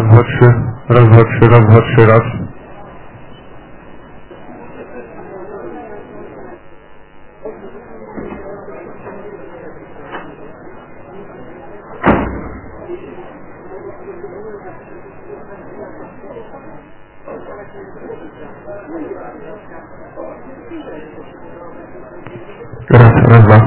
Raz, dwa, trzy. Raz, dwa, trzy. Raz, dwa, trzy. Raz. Raz, dwa.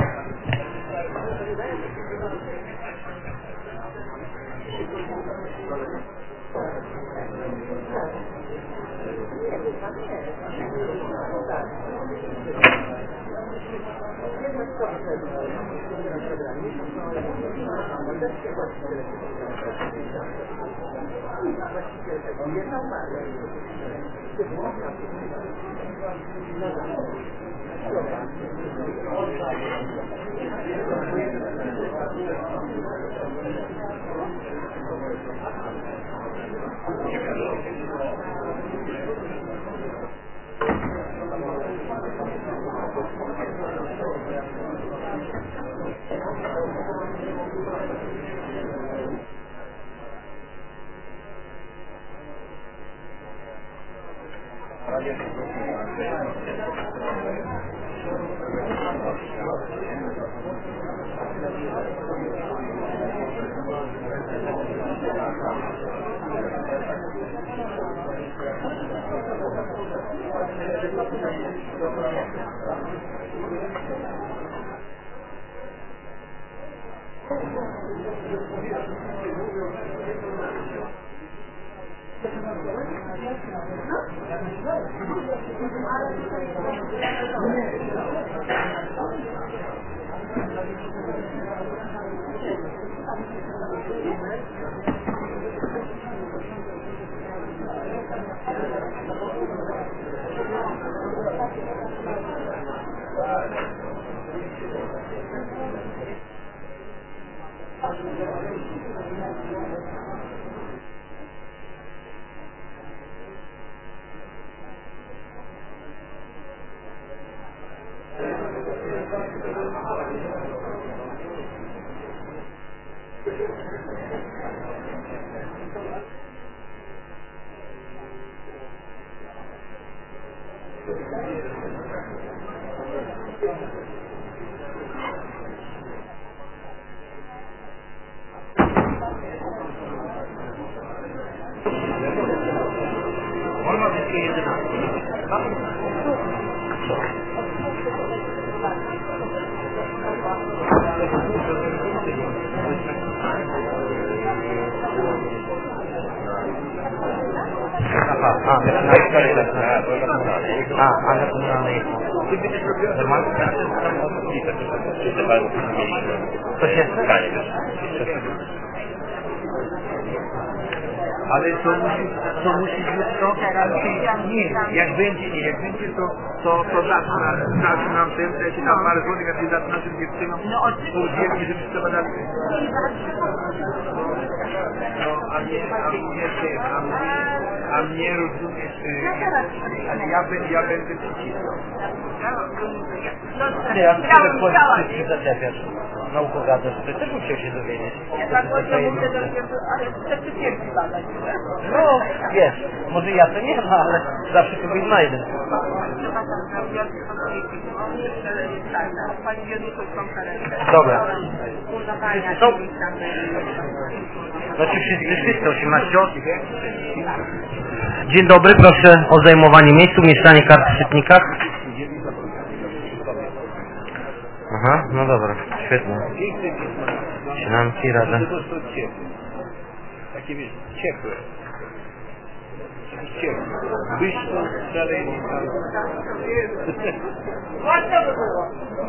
Ale komunalnej normalnie? Co się stanie? Ale to musi być to, nie, jak będzie to dasz nam ten, to ja ci dam parę złotych, a ty dasz naszym dziewczynom półdzielnie, żeby trzeba dać. No, a mnie rozumiesz, ja będę przycisnął. Nie, ja chcę, że ktoś się zaczepiasz. Nauką gadasz, że też musiał się dowiedzieć. Ja dlatego mówię, ale chcę przypierdzi badać. No, wiesz, może ja to nie ma, ale zawsze kogoś znajdę. Dobra. Znaczy wszyscy 18 osób. Dzień dobry, proszę o zajmowanie miejsc, umieszczanie kart w czytnikach. Aha, no dobra, świetnie. Trzymam ci radę. Takie wiesz, ciepłe. Ciepłe. Wyszło, dalej nie tam. Ładnie by było.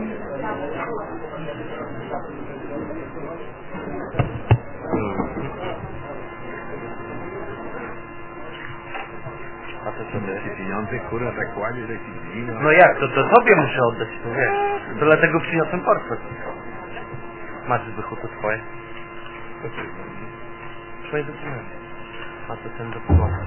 A to co ty? Pieniądze, kurwa, tak kładzie, że ci zginą. No jak, to tobie muszę oddać, to wiesz. To dlatego przyniosłem portfel. Masz z wychutu twoje. Twoje dokumenty. A to ten dokument.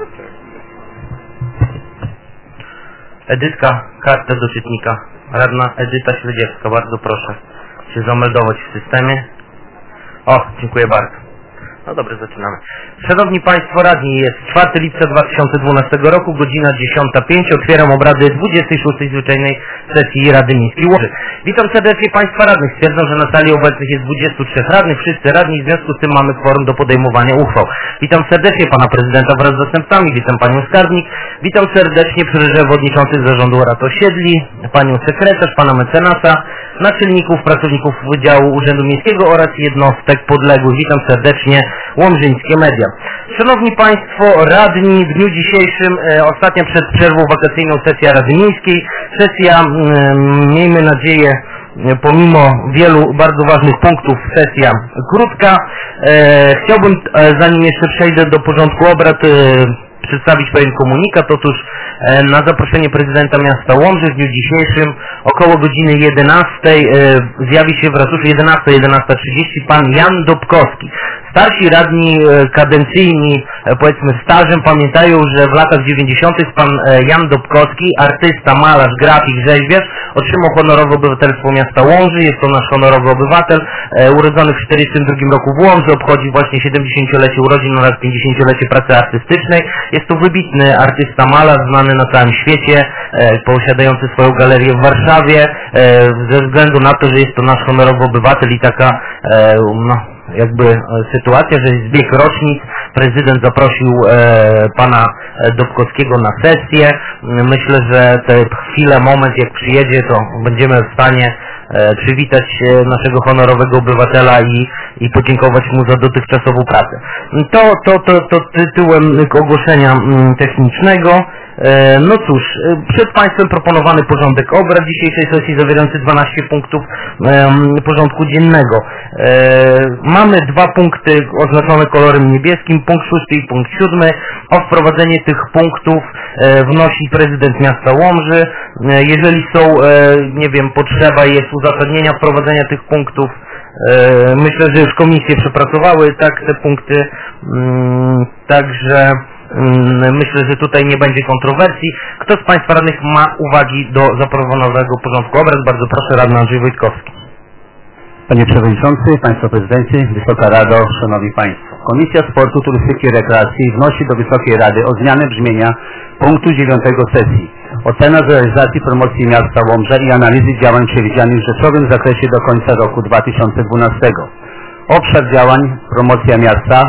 Edytka, kartę do czytnika. Radna Edyta Śledziewska, bardzo proszę się zameldować w systemie. O, dziękuję bardzo. No dobrze, zaczynamy. Szanowni Państwo Radni, jest 4 lipca 2012 roku, godzina 10:05. Otwieram obrady 26. zwyczajnej sesji Rady Miejskiej Łomży. Witam serdecznie Państwa Radnych. Stwierdzam, że na sali obecnych jest 23 radnych. Wszyscy radni, w związku z tym mamy kworum do podejmowania uchwał. Witam serdecznie Pana Prezydenta wraz z zastępcami, witam Panią Skarbnik, witam serdecznie przewodniczących zarządu rad osiedli, Panią Sekretarz, Pana Mecenasa, naczelników, pracowników Wydziału Urzędu Miejskiego oraz jednostek podległych. Witam serdecznie Łomżyńskie Media. Szanowni Państwo Radni, w dniu dzisiejszym ostatnia przed przerwą wakacyjną sesja Rady Miejskiej. Sesja, miejmy nadzieję, pomimo wielu bardzo ważnych punktów, sesja krótka. Chciałbym, zanim jeszcze przejdę do porządku obrad, przedstawić pewien komunikat. Otóż na zaproszenie prezydenta miasta Łomży w dniu dzisiejszym około godziny 11 zjawi się w ratuszu 11:30 pan Jan Dobkowski. Starsi radni kadencyjni, powiedzmy stażem, pamiętają, że w latach 90. pan Jan Dobkowski, artysta, malarz, grafik, rzeźbiarz, otrzymał honorowe obywatelstwo miasta Łomży. Jest to nasz honorowy obywatel, urodzony w 1942 roku w Łomży, obchodzi właśnie 70-lecie urodzin oraz 50-lecie pracy artystycznej. Jest to wybitny artysta, malarz, znany na całym świecie, posiadający swoją galerię w Warszawie, ze względu na to, że jest to nasz honorowy obywatel i taka, jakby sytuacja, że jest zbieg rocznic. Prezydent zaprosił pana Dobkowskiego na sesję. Myślę, że te chwilę, moment jak przyjedzie, to będziemy w stanie przywitać naszego honorowego obywatela i podziękować mu za dotychczasową pracę. To tytułem ogłoszenia technicznego. No cóż, przed Państwem proponowany porządek obrad dzisiejszej sesji zawierający 12 punktów porządku dziennego. Mamy 2 punkty oznaczone kolorem niebieskim, punkt 6 i punkt 7. O wprowadzenie tych punktów wnosi prezydent miasta Łomży. Jeżeli są, nie wiem, potrzeba jest uzasadnienia wprowadzenia tych punktów, myślę, że już komisje przepracowały te punkty, także myślę, że tutaj nie będzie kontrowersji. Kto z Państwa radnych ma uwagi do zaproponowanego porządku obrad? Bardzo proszę, radny Andrzej Wojtkowski. Panie Przewodniczący, Państwo Prezydenci, Wysoka Rado, Szanowni Państwo. Komisja Sportu, Turystyki i Rekreacji wnosi do Wysokiej Rady o zmianę brzmienia punktu 9 sesji. Ocena z realizacji promocji miasta Łomża i analizy działań przewidzianych w rzeczowym zakresie do końca roku 2012. Obszar działań promocja miasta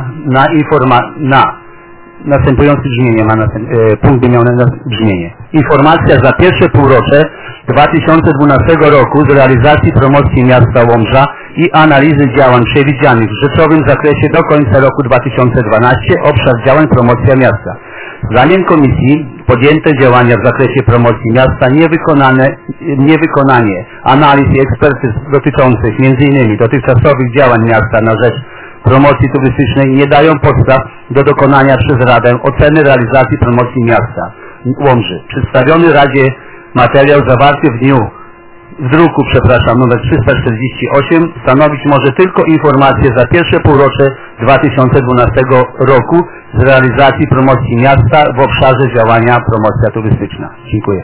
następujące brzmienie ma punkt by miał brzmienie. Informacja za pierwsze półrocze 2012 roku z realizacji promocji miasta Łomża i analizy działań przewidzianych w rzeczowym zakresie do końca roku 2012. Obszar działań promocja miasta. Zdaniem Komisji podjęte działania w zakresie promocji miasta, niewykonanie analiz i ekspertyz dotyczących m.in. dotychczasowych działań miasta na rzecz promocji turystycznej nie dają podstaw do dokonania przez Radę oceny realizacji promocji miasta Łomży. Przedstawiony Radzie materiał zawarty w druku nr 348 stanowić może tylko informację za pierwsze półrocze 2012 roku z realizacji promocji miasta w obszarze działania promocja turystyczna. Dziękuję.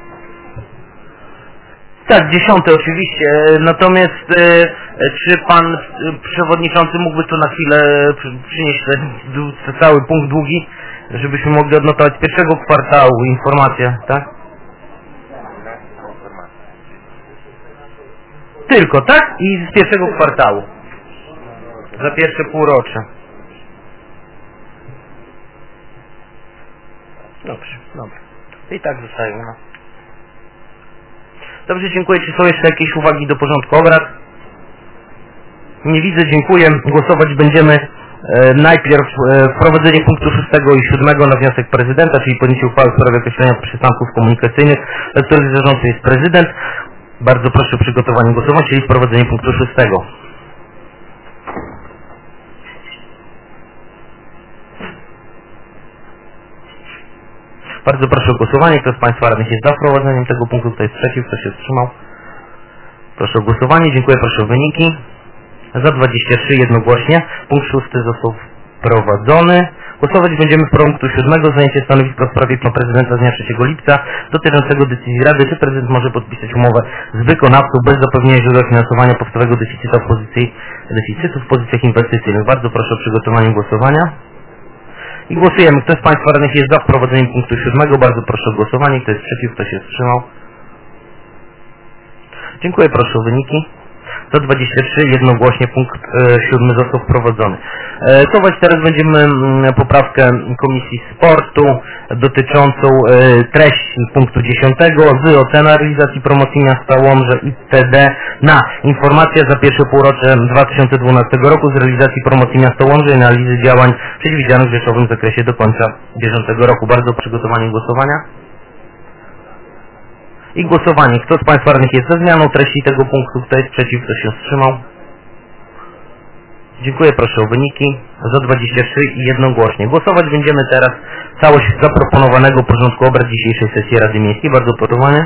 Tak, 10 oczywiście, natomiast czy Pan Przewodniczący mógłby tu na chwilę przynieść ten cały punkt długi, żebyśmy mogli odnotować z pierwszego kwartału informację, tak? Tylko, tak? I z pierwszego kwartału. Za pierwsze półrocze. Dobrze. I tak zostają, Dobrze, dziękuję. Czy są jeszcze jakieś uwagi do porządku obrad? Nie widzę, dziękuję. Głosować będziemy najpierw wprowadzenie punktu 6 i 7 na wniosek prezydenta, czyli podjęcie uchwały w sprawie określenia przystanków komunikacyjnych, dla których zarządcą jest prezydent. Bardzo proszę o przygotowanie głosowań, czyli wprowadzenie punktu 6. Bardzo proszę o głosowanie. Kto z Państwa radnych jest za wprowadzeniem tego punktu? Kto jest przeciw? Kto się wstrzymał? Proszę o głosowanie. Dziękuję. Proszę o wyniki. Za 23 jednogłośnie. Punkt 6 został prowadzony. Głosować będziemy w punktu 7. Zajęcie stanowiska w sprawie pana prezydenta z dnia 3 lipca dotyczącego decyzji Rady, czy prezydent może podpisać umowę z wykonawcą bez zapewnienia źródeł finansowania podstawowego deficytu w pozycjach inwestycyjnych. Bardzo proszę o przygotowanie głosowania. I głosujemy. Kto z państwa radnych jest za wprowadzeniem punktu 7? Bardzo proszę o głosowanie. Kto jest przeciw? Kto się wstrzymał? Dziękuję. Proszę o wyniki. 123, jednogłośnie punkt 7 został wprowadzony. Głosować teraz będziemy poprawkę Komisji Sportu dotyczącą treści punktu 10 z ocena realizacji promocji miasta Łomża itd. na informacja za pierwsze półrocze 2012 roku z realizacji promocji miasta Łomża i analizy działań przewidzianych w rzeczowym zakresie do końca bieżącego roku. Bardzo przygotowanie głosowania. I głosowanie. Kto z państwa radnych jest za zmianą treści tego punktu? Kto jest przeciw? Kto się wstrzymał? Dziękuję. Proszę o wyniki. Za 23 i jednogłośnie. Głosować będziemy teraz całość zaproponowanego porządku obrad dzisiejszej sesji Rady Miejskiej. Bardzo proszę.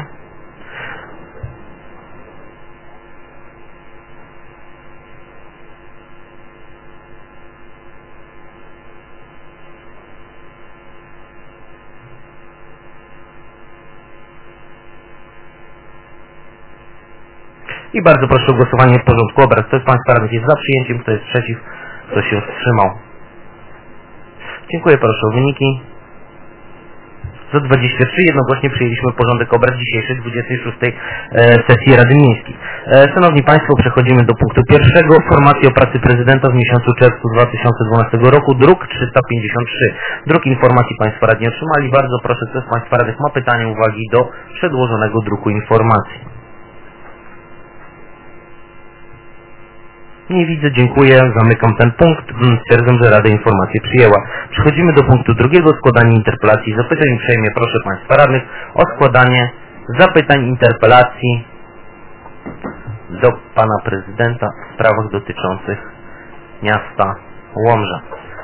I bardzo proszę o głosowanie w porządku obrad. Kto z państwa radnych jest za przyjęciem? Kto jest przeciw? Kto się wstrzymał? Dziękuję. Proszę o wyniki. Za 23 jednogłośnie przyjęliśmy porządek obrad dzisiejszej 26. sesji Rady Miejskiej. Szanowni Państwo, przechodzimy do punktu 1. Informacji o pracy prezydenta w miesiącu czerwcu 2012 roku. Druk 353. Druk informacji Państwo radni otrzymali. Bardzo proszę, kto z państwa radnych ma pytania, uwagi do przedłożonego druku informacji. Nie widzę, dziękuję, zamykam ten punkt. Stwierdzam, że Rada informację przyjęła. Przechodzimy do punktu 2. Składanie interpelacji i zapytań. Uprzejmie proszę państwa radnych o składanie zapytań, interpelacji do pana prezydenta w sprawach dotyczących miasta Łomża.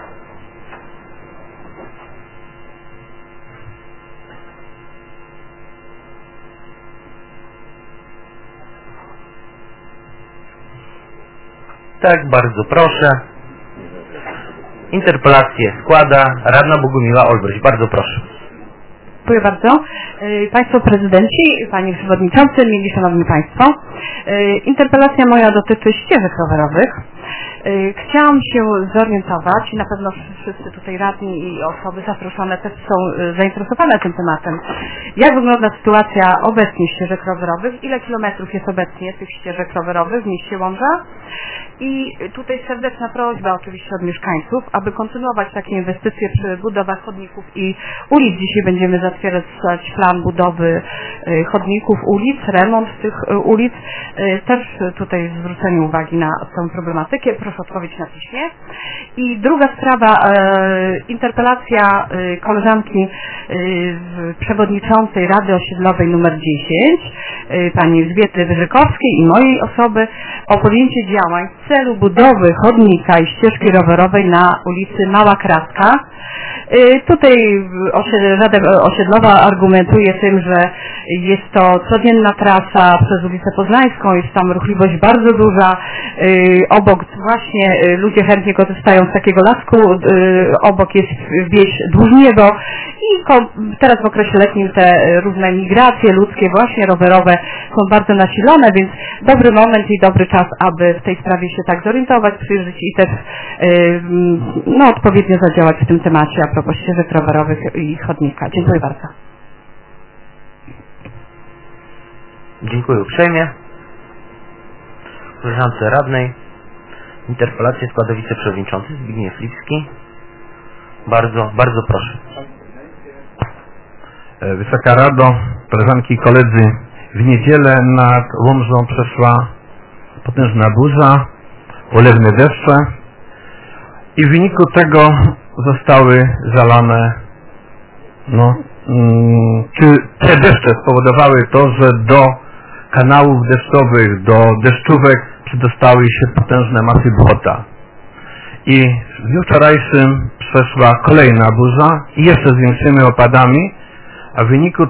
Tak, bardzo proszę. Interpelację składa radna Bogumiła Olbryś. Bardzo proszę. Dziękuję bardzo. Państwo prezydenci, panie przewodniczący, mili szanowni państwo. Interpelacja moja dotyczy ścieżek rowerowych. Chciałam się zorientować, na pewno wszyscy tutaj radni i osoby zaproszone też są zainteresowane tym tematem. Jak wygląda sytuacja obecnie ścieżek rowerowych? Ile kilometrów jest obecnie tych ścieżek rowerowych w mieście Łomża? I tutaj serdeczna prośba oczywiście od mieszkańców, aby kontynuować takie inwestycje przy budowach chodników i ulic. Dzisiaj będziemy zatwierdzać plan budowy chodników, ulic, remont tych ulic. Też tutaj zwrócenie uwagi na tę problematykę. Proszę odpowiedzieć na piśmie. I druga sprawa, interpelacja koleżanki przewodniczącej Rady Osiedlowej nr 10, pani Elżbiety Wyżykowskiej i mojej osoby o podjęcie działań w celu budowy chodnika i ścieżki rowerowej na ulicy Mała Kraska. Tutaj Rada Osiedlowa argumentuje tym, że jest to codzienna trasa przez ulicę Poznańską, jest tam ruchliwość bardzo duża, obok właśnie ludzie chętnie korzystają z takiego lasku, obok jest wieś Dłużniewo i teraz w okresie letnim te różne migracje ludzkie, właśnie rowerowe są bardzo nasilone, więc dobry moment i dobry czas, aby w tej sprawie się tak zorientować, przyjrzeć i też odpowiednio zadziałać w tym temacie a propos ścieżek rowerowych i chodnika. Dziękuję bardzo. Dziękuję uprzejmie. Koleżance radnej. Interpelację składa wiceprzewodniczący Zbigniew Lipski. Bardzo proszę. Wysoka Rado, koleżanki i koledzy, w niedzielę nad Łomżą przeszła potężna burza, ulewne deszcze i w wyniku tego zostały zalane, czy te deszcze spowodowały to, że do kanałów deszczowych, do deszczówek przedostały się potężne masy błota. I w dniu wczorajszym przeszła kolejna burza i jeszcze z większymi opadami, a w wyniku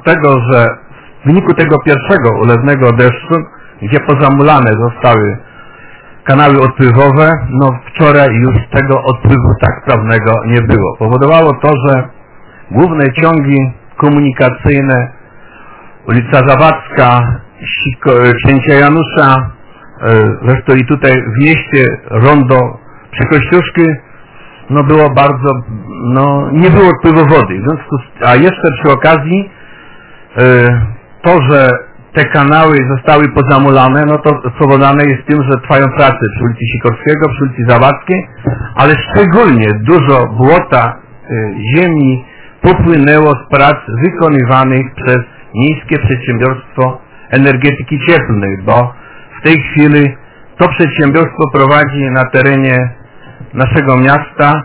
tego pierwszego ulewnego deszczu, gdzie pozamulane zostały kanały odpływowe, no wczoraj już tego odpływu tak sprawnego nie było. Powodowało to, że główne ciągi komunikacyjne, ulica Zawadzka, Księcia Janusza, zresztą i tutaj w mieście rondo przy Kościuszki, no było bardzo, no nie było odpływu wody. A jeszcze przy okazji to, że te kanały zostały pozamulane, no to spowodowane jest tym, że trwają prace przy ulicy Sikorskiego, przy ulicy Zawadzkiej, ale szczególnie dużo błota, ziemi popłynęło z prac wykonywanych przez Miejskie Przedsiębiorstwo Energetyki Cieplnej, bo w tej chwili to przedsiębiorstwo prowadzi na terenie naszego miasta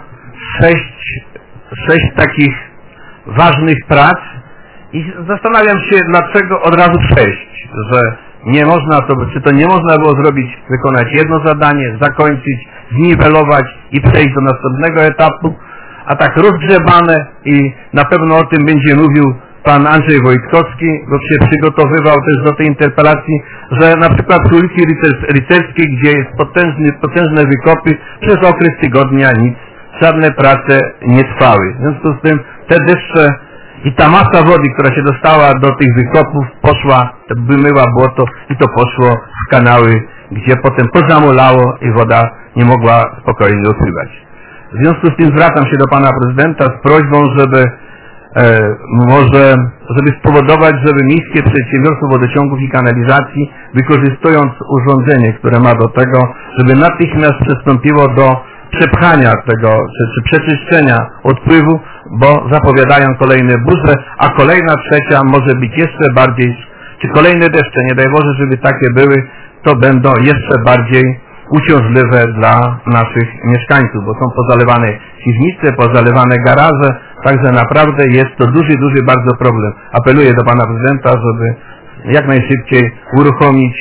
sześć takich ważnych prac i zastanawiam się, dlaczego od razu 6, że nie można to, czy to nie można było zrobić, wykonać jedno zadanie, zakończyć, zniwelować i przejść do następnego etapu, a tak rozgrzebane i na pewno o tym będzie mówił pan Andrzej Wojtkowski, bo się przygotowywał też do tej interpelacji, że na przykład przy ulicy Rycerskiej, gdzie jest potężne wykopy, przez okres tygodnia nic, żadne prace nie trwały. W związku z tym te deszcze i ta masa wody, która się dostała do tych wykopów, poszła, wymyła błoto i to poszło w kanały, gdzie potem pozamulało i woda nie mogła spokojnie odpływać. W związku z tym zwracam się do pana prezydenta z prośbą, żeby żeby spowodować, żeby Miejskie Przedsiębiorstwo Wodociągów i Kanalizacji, wykorzystując urządzenie, które ma do tego, żeby natychmiast przystąpiło do przepchania tego, czy przeczyszczenia odpływu, bo zapowiadają kolejne burze, a kolejna trzecia może być jeszcze bardziej, czy kolejne deszcze, nie daj Boże, żeby takie były, to będą jeszcze bardziej uciążliwe dla naszych mieszkańców, bo są pozalewane piwnice, pozalewane garaże, także naprawdę jest to duży bardzo problem. Apeluję do pana prezydenta, żeby jak najszybciej uruchomić,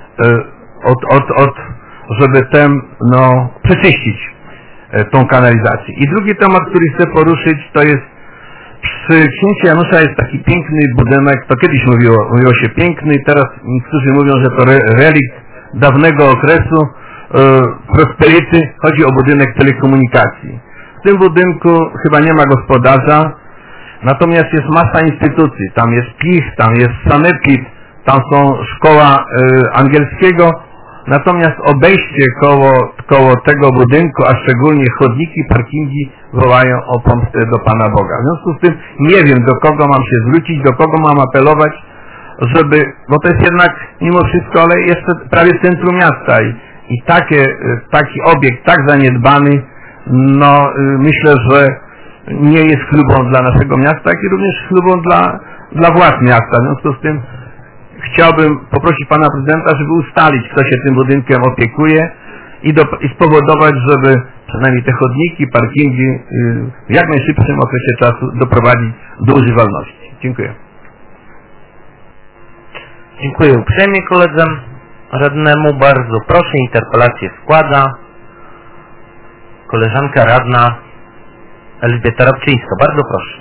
żeby przeczyścić tą kanalizację. I drugi temat, który chcę poruszyć, to jest przy Księciu Janusza jest taki piękny budynek, to kiedyś mówiło się piękny, teraz niektórzy mówią, że to relikt dawnego okresu prosperity, chodzi o budynek telekomunikacji. W tym budynku chyba nie ma gospodarza, natomiast jest masa instytucji. Tam jest PICH, tam jest Sanepid, tam są szkoła angielskiego, natomiast obejście koło tego budynku, a szczególnie chodniki, parkingi wołają o pomstę do Pana Boga. W związku z tym nie wiem, do kogo mam się zwrócić, do kogo mam apelować, żeby, bo to jest jednak mimo wszystko, ale jeszcze prawie centrum miasta i taki obiekt tak zaniedbany, no myślę, że nie jest chlubą dla naszego miasta, jak i również chlubą dla władz miasta. W związku z tym chciałbym poprosić pana prezydenta, żeby ustalić, kto się tym budynkiem opiekuje i spowodować, żeby przynajmniej te chodniki, parkingi w jak najszybszym okresie czasu doprowadzić do używalności. Dziękuję. Dziękuję uprzejmie koledze radnemu. Bardzo proszę, interpelację składa koleżanka radna Elżbieta Rabczyńska. Bardzo proszę.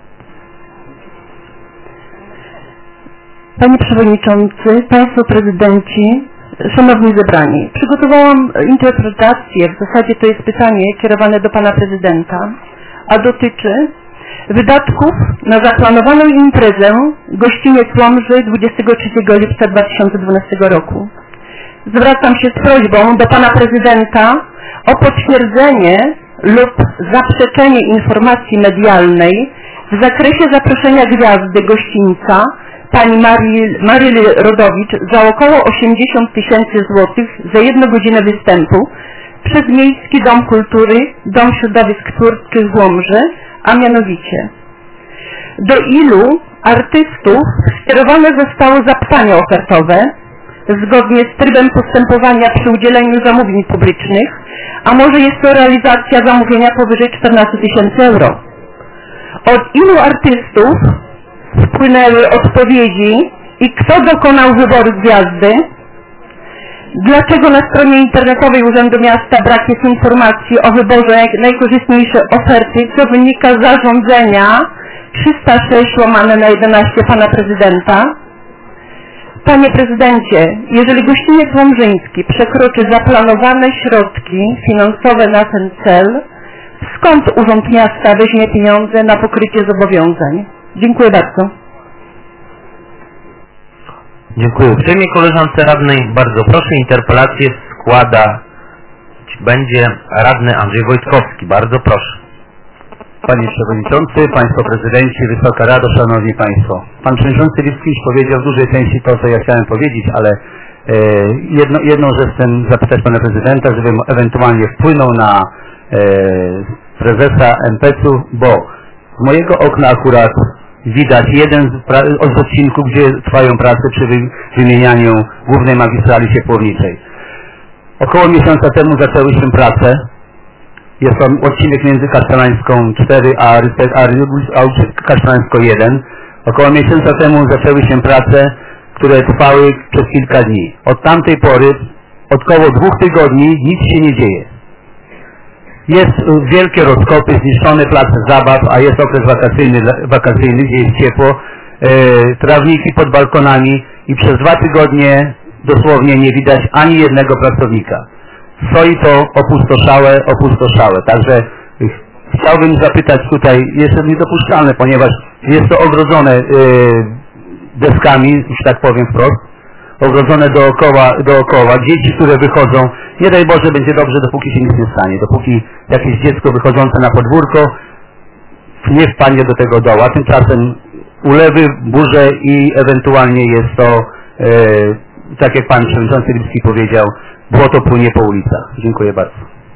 Panie Przewodniczący, Państwo Prezydenci, Szanowni Zebrani, przygotowałam interpretację, w zasadzie to jest pytanie kierowane do Pana Prezydenta, a dotyczy wydatków na zaplanowaną imprezę Gościniec Łomży 23 lipca 2012 roku. Zwracam się z prośbą do Pana Prezydenta o potwierdzenie lub zaprzeczenie informacji medialnej w zakresie zaproszenia gwiazdy gościńca pani Maryli Rodowicz za około 80 000 złotych za 1 godzinę występu przez Miejski Dom Kultury, Dom Środowisk Twórczych w Łomży, a mianowicie do ilu artystów skierowane zostało zapytanie ofertowe zgodnie z trybem postępowania przy udzieleniu zamówień publicznych, a może jest to realizacja zamówienia powyżej 14 000 euro. Od ilu artystów wpłynęły odpowiedzi i kto dokonał wyboru gwiazdy? Dlaczego na stronie internetowej Urzędu Miasta brak jest informacji o wyborze najkorzystniejszej oferty, co wynika z zarządzenia 306/11 Pana Prezydenta? Panie prezydencie, jeżeli Gościniec Łomżyński przekroczy zaplanowane środki finansowe na ten cel, skąd Urząd Miasta weźmie pieniądze na pokrycie zobowiązań? Dziękuję bardzo. Dziękuję uprzejmie koleżance radnej. Bardzo proszę, interpelację składa będzie radny Andrzej Wojtkowski. Bardzo proszę. Panie Przewodniczący, Państwo Prezydenci, Wysoka Rado, Szanowni Państwo. Pan Przewodniczący Lipski już powiedział w dużej części to, co ja chciałem powiedzieć, ale jedną rzecz chcę zapytać Pana Prezydenta, żeby ewentualnie wpłynął na prezesa MPC-u, bo z mojego okna akurat widać jeden z odcinków, gdzie trwają prace przy wymienianiu głównej magistrali ciepłowniczej. Około miesiąca temu zaczęłyśmy pracę. Jest to odcinek między Kasztelańską 4 a Kasztelańską 1. Około miesiąca temu zaczęły się prace, które trwały przez kilka dni. Od tamtej pory, od około 2 tygodni nic się nie dzieje. Jest wielkie rozkopy, zniszczony plac zabaw, a jest okres wakacyjny, gdzie jest ciepło, trawniki pod balkonami i przez 2 tygodnie dosłownie nie widać ani jednego pracownika. Stoi to opustoszałe. Także chciałbym zapytać tutaj, jest to niedopuszczalne, ponieważ jest to ogrodzone deskami, że tak powiem wprost, ogrodzone dookoła. Dzieci, które wychodzą, nie daj Boże, będzie dobrze, dopóki się nic nie stanie. Dopóki jakieś dziecko wychodzące na podwórko nie wpadnie do tego dołu, a tymczasem ulewy, burze i ewentualnie jest to, tak jak Pan Przewodniczący Lipski powiedział, błoto płynie po ulicach. Dziękuję bardzo.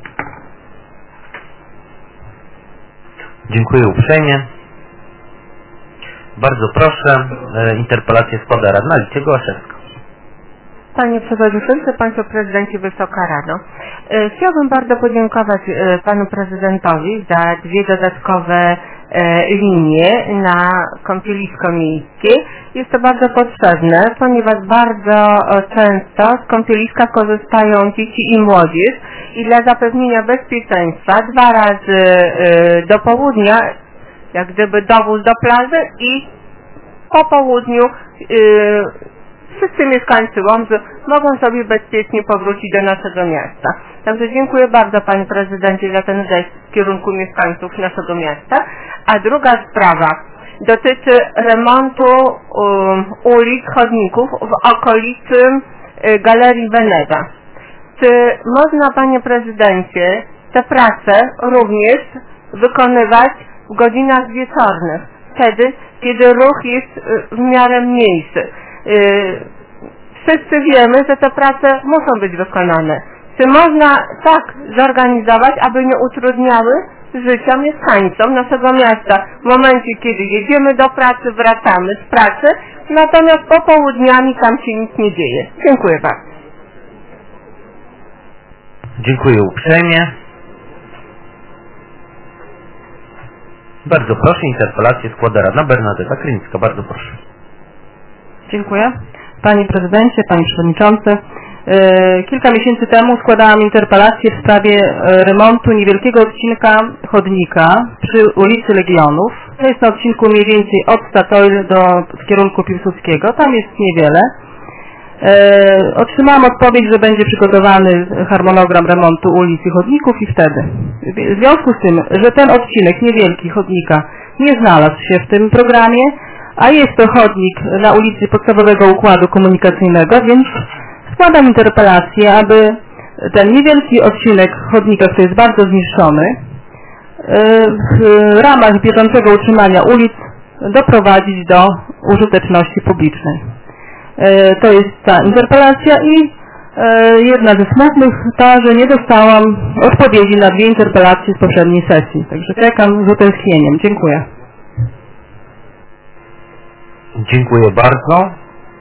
Dziękuję uprzejmie. Bardzo proszę, interpelację składa radna Alicja Gołaszewska. Panie Przewodniczący, Państwo Prezydenci, Wysoka Rado. Chciałbym bardzo podziękować Panu Prezydentowi za 2 dodatkowe linie na kąpielisko miejskie. Jest to bardzo potrzebne, ponieważ bardzo często z kąpieliska korzystają dzieci i młodzież i dla zapewnienia bezpieczeństwa 2 razy do południa, jak gdyby dowóz do plaży i po południu wszyscy mieszkańcy Łomży mogą sobie bezpiecznie powrócić do naszego miasta. Także dziękuję bardzo Panie Prezydencie za ten gest w kierunku mieszkańców naszego miasta. A druga sprawa dotyczy remontu ulic, chodników w okolicy Galerii Veneta. Czy można, Panie Prezydencie, te prace również wykonywać w godzinach wieczornych, wtedy, kiedy ruch jest w miarę mniejszy? Wszyscy wiemy, że te prace muszą być wykonane. Czy można tak zorganizować, aby nie utrudniały życia mieszkańcom naszego miasta w momencie, kiedy jedziemy do pracy, wracamy z pracy, natomiast popołudniami tam się nic nie dzieje? Dziękuję bardzo. Dziękuję uprzejmie. Bardzo proszę, interpelację składa radna Bernadeta Krynicka. Bardzo proszę. Dziękuję. Panie Prezydencie, Panie Przewodniczący, kilka miesięcy temu składałam interpelację w sprawie remontu niewielkiego odcinka chodnika przy ulicy Legionów. To jest na odcinku mniej więcej od Statoil w kierunku Piłsudskiego. Tam jest niewiele. Otrzymałam odpowiedź, że będzie przygotowany harmonogram remontu ulic i chodników i wtedy. W związku z tym, że ten odcinek niewielki chodnika nie znalazł się w tym programie, a jest to chodnik na ulicy Podstawowego Układu Komunikacyjnego, więc składam interpelację, aby ten niewielki odcinek chodnika, który jest bardzo zniszczony, w ramach bieżącego utrzymania ulic doprowadzić do użyteczności publicznej. To jest ta interpelacja i jedna ze smutnych ta, że nie dostałam odpowiedzi na 2 interpelacje z poprzedniej sesji. Także czekam z utęsknieniem. Dziękuję. Dziękuję bardzo.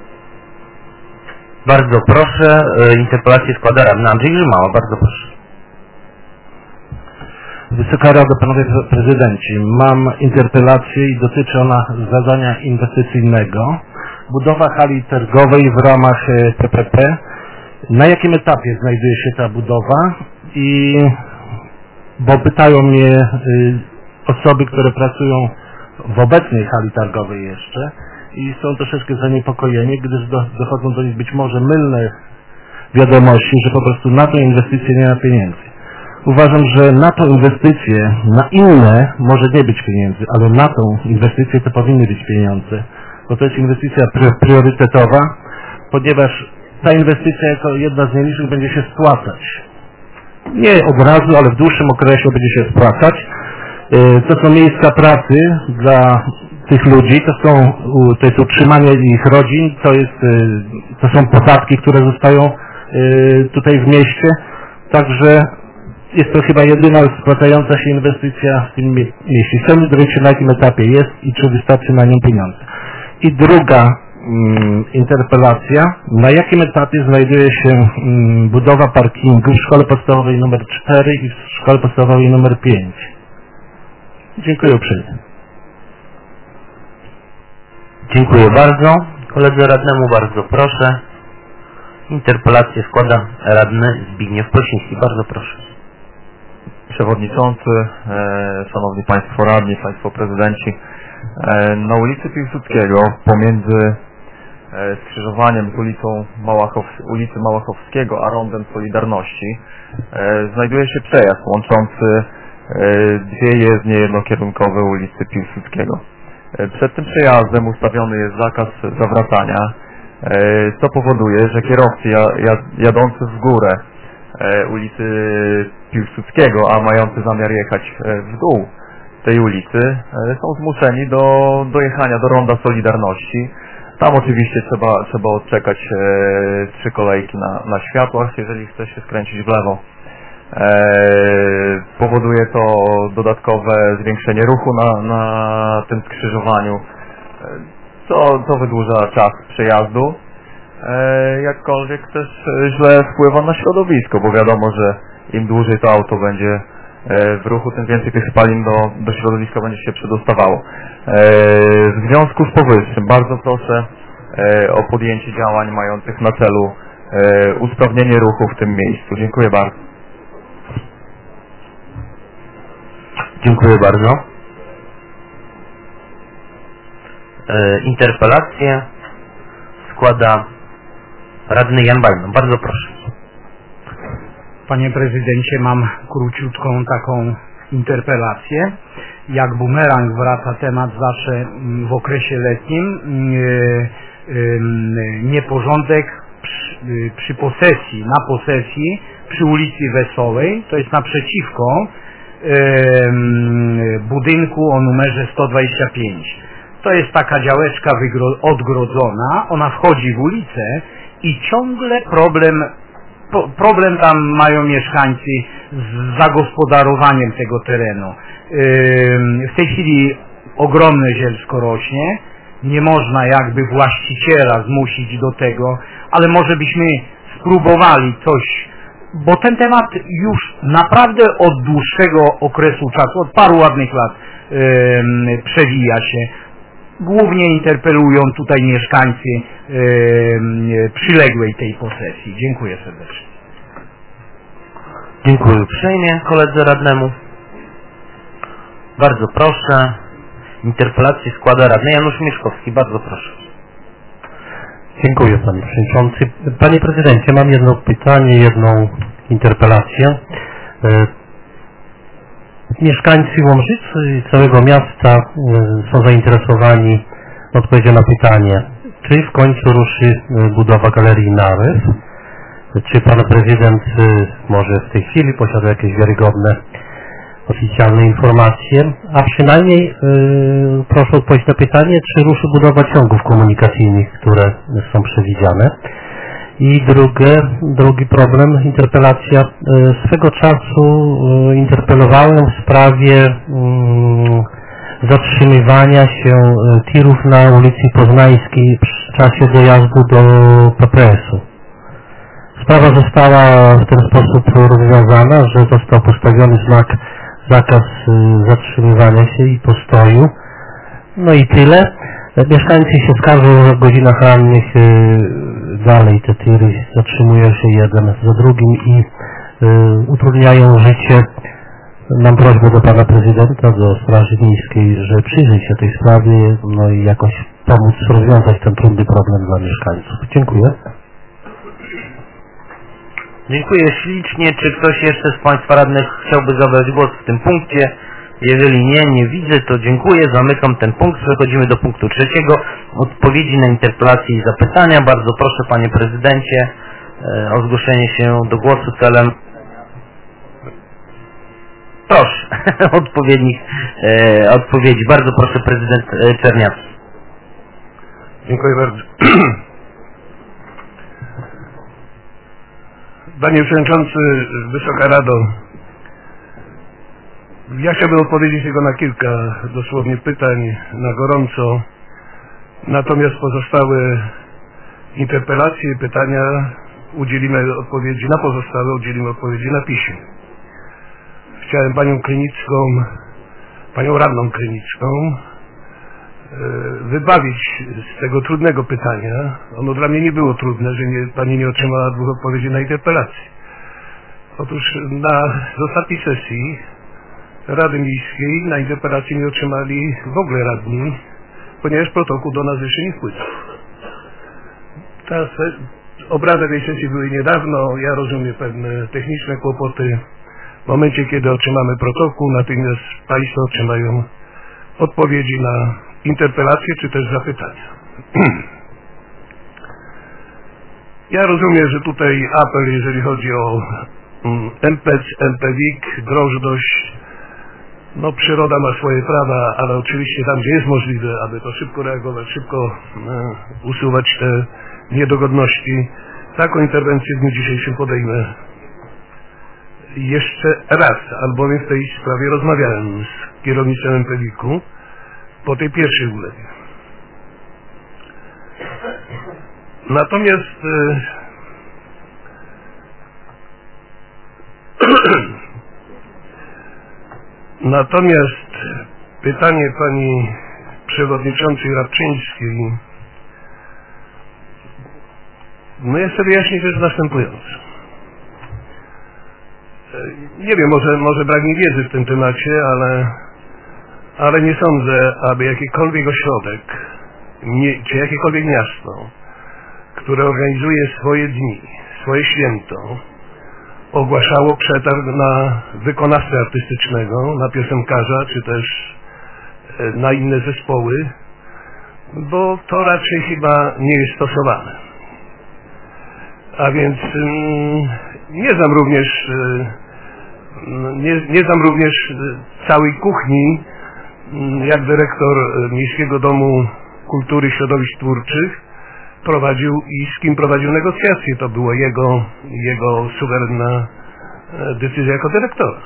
Bardzo proszę, interpelację składa radny Andrzej Grzymała. Bardzo proszę. Wysoka Rado, Panowie Prezydenci, mam interpelację i dotyczy ona zadania inwestycyjnego. Budowa hali targowej w ramach PPP. Na jakim etapie znajduje się ta budowa? Bo pytają mnie osoby, które pracują w obecnej hali targowej jeszcze, i są troszeczkę zaniepokojeni, gdyż dochodzą do nich być może mylne wiadomości, że po prostu na tę inwestycję nie ma pieniędzy. Uważam, że na tą inwestycję, na inne może nie być pieniędzy, ale na tą inwestycję to powinny być pieniądze, bo to jest inwestycja priorytetowa, ponieważ ta inwestycja jako jedna z najniższych będzie się spłacać. Nie od razu, ale w dłuższym okresie będzie się spłacać. To są miejsca pracy dla tych ludzi, to jest utrzymanie ich rodzin, to są podatki, które zostają tutaj w mieście, także jest to chyba jedyna spłacająca się inwestycja w tym mieście. Chciałbym dowiedzieć się, na jakim etapie jest i czy wystarczy na nią pieniądze. I druga interpelacja. Na jakim etapie znajduje się budowa parkingu w szkole podstawowej nr 4 i w szkole podstawowej nr 5? Dziękuję uprzejmie. Dziękuję bardzo. Koledze radnemu bardzo proszę. Interpelację składa radny Zbigniew Prosiński. Bardzo proszę. Przewodniczący, Szanowni Państwo Radni, Państwo Prezydenci, na ulicy Piłsudskiego pomiędzy skrzyżowaniem z ulicy Małachowskiego a rondem Solidarności znajduje się przejazd łączący dwie jezdnie jednokierunkowe ulicy Piłsudskiego. Przed tym przejazdem ustawiony jest zakaz zawracania, co powoduje, że kierowcy jadący w górę ulicy Piłsudskiego, a mający zamiar jechać w dół tej ulicy, są zmuszeni do dojechania do ronda Solidarności. Tam oczywiście trzeba odczekać 3 kolejki na światłach, jeżeli chce się skręcić w lewo. Powoduje to dodatkowe zwiększenie ruchu na tym skrzyżowaniu, co wydłuża czas przejazdu. Jakkolwiek też źle wpływa na środowisko, bo wiadomo, że im dłużej to auto będzie w ruchu, tym więcej tych spalin do środowiska będzie się przedostawało. W związku z powyższym bardzo proszę o podjęcie działań mających na celu usprawnienie ruchu w tym miejscu. Dziękuję bardzo. Dziękuję bardzo. Interpelację składa radny Jan Bajman. Bardzo proszę. Panie prezydencie, mam króciutką taką interpelację. Jak bumerang wraca temat zawsze w okresie letnim. Nieporządek przy posesji, na posesji przy ulicy Wesołej, to jest naprzeciwko budynku o numerze 125. To jest taka działeczka odgrodzona, ona wchodzi w ulicę i ciągle problem tam mają mieszkańcy z zagospodarowaniem tego terenu. W tej chwili ogromne zielsko rośnie, nie można jakby właściciela zmusić do tego, ale może byśmy spróbowali coś, bo ten temat już naprawdę od dłuższego okresu czasu, od paru ładnych lat przewija się. Głównie interpelują tutaj mieszkańcy przyległej tej posesji. Dziękuję serdecznie. Dziękuję uprzejmie koledze radnemu. Bardzo proszę. Interpelację składa radny Janusz Mieszkowski. Bardzo proszę. Dziękuję Panie Przewodniczący. Panie Prezydencie, mam jedno pytanie, jedną interpelację. Mieszkańcy Łomżycy i całego miasta są zainteresowani odpowiedzią na pytanie, czy w końcu ruszy budowa Galerii Narew, czy Pan Prezydent może w tej chwili posiada jakieś wiarygodne oficjalne informacje, a przynajmniej proszę odpowiedzieć na pytanie, czy ruszy budowa ciągów komunikacyjnych, które są przewidziane. I drugi problem, interpelacja. Swego czasu interpelowałem w sprawie zatrzymywania się tirów na ulicy Poznańskiej w czasie dojazdu do PPS-u. Sprawa została w ten sposób rozwiązana, że został postawiony zakaz zatrzymywania się i postoju. No i tyle. Mieszkańcy się skarżą, że w godzinach rannych dalej te tiry zatrzymują się jeden za drugim i utrudniają życie Mam prośbę do pana prezydenta, do Straży Miejskiej, że przyjrzeć się tej sprawie, no i jakoś pomóc rozwiązać ten trudny problem dla mieszkańców. Dziękuję. Dziękuję ślicznie. Czy ktoś jeszcze z państwa radnych chciałby zabrać głos w tym punkcie? Jeżeli nie widzę, to dziękuję. Zamykam ten punkt. Przechodzimy do punktu trzeciego. Odpowiedzi na interpelacje i zapytania. Bardzo proszę, panie prezydencie, o zgłoszenie się do głosu celem... Proszę, odpowiedzi. Bardzo proszę, prezydent Czerniawski. Dziękuję bardzo. Panie Przewodniczący, Wysoka Rado, ja chciałbym odpowiedzieć tylko na kilka dosłownie pytań na gorąco, natomiast pozostałe interpelacje, pytania udzielimy odpowiedzi, na pozostałe udzielimy odpowiedzi na piśmie. Chciałem panią Krynicką, panią radną Krynicką wybawić z tego trudnego pytania. Ono dla mnie nie było trudne, że pani nie otrzymała 2 odpowiedzi na interpelację. Otóż z ostatniej sesji Rady Miejskiej na interpelację nie otrzymali w ogóle radni, ponieważ protokół do nas jeszcze nie wpłynął. Obrady tej sesji były niedawno, ja rozumiem pewne techniczne kłopoty. W momencie, kiedy otrzymamy protokół, natychmiast państwo otrzymają odpowiedzi na interpelacje czy też zapytania. Ja rozumiem, że tutaj apel, jeżeli chodzi o MPEC, MPWiK, drożdżość, no przyroda ma swoje prawa, ale oczywiście tam, gdzie jest możliwe, aby to szybko reagować, szybko usuwać te niedogodności, taką interwencję w dniu dzisiejszym podejmę jeszcze raz, albowiem w tej sprawie rozmawiałem z kierownictwem MPWiK-u po tej pierwszej ulewie. Natomiast pytanie pani przewodniczącej Rabczyńskiej, no ja chcę wyjaśnić rzecz następującą. Nie wiem, może brak mi wiedzy w tym temacie, ale nie sądzę, aby jakikolwiek ośrodek, czy jakiekolwiek miasto, które organizuje swoje dni, swoje święto, ogłaszało przetarg na wykonawcę artystycznego, na piosenkarza, czy też na inne zespoły, bo to raczej chyba nie jest stosowane. A więc nie znam również całej kuchni, jak dyrektor Miejskiego Domu Kultury i Środowisk Twórczych prowadził i z kim prowadził negocjacje. To była jego suwerenna decyzja jako dyrektora.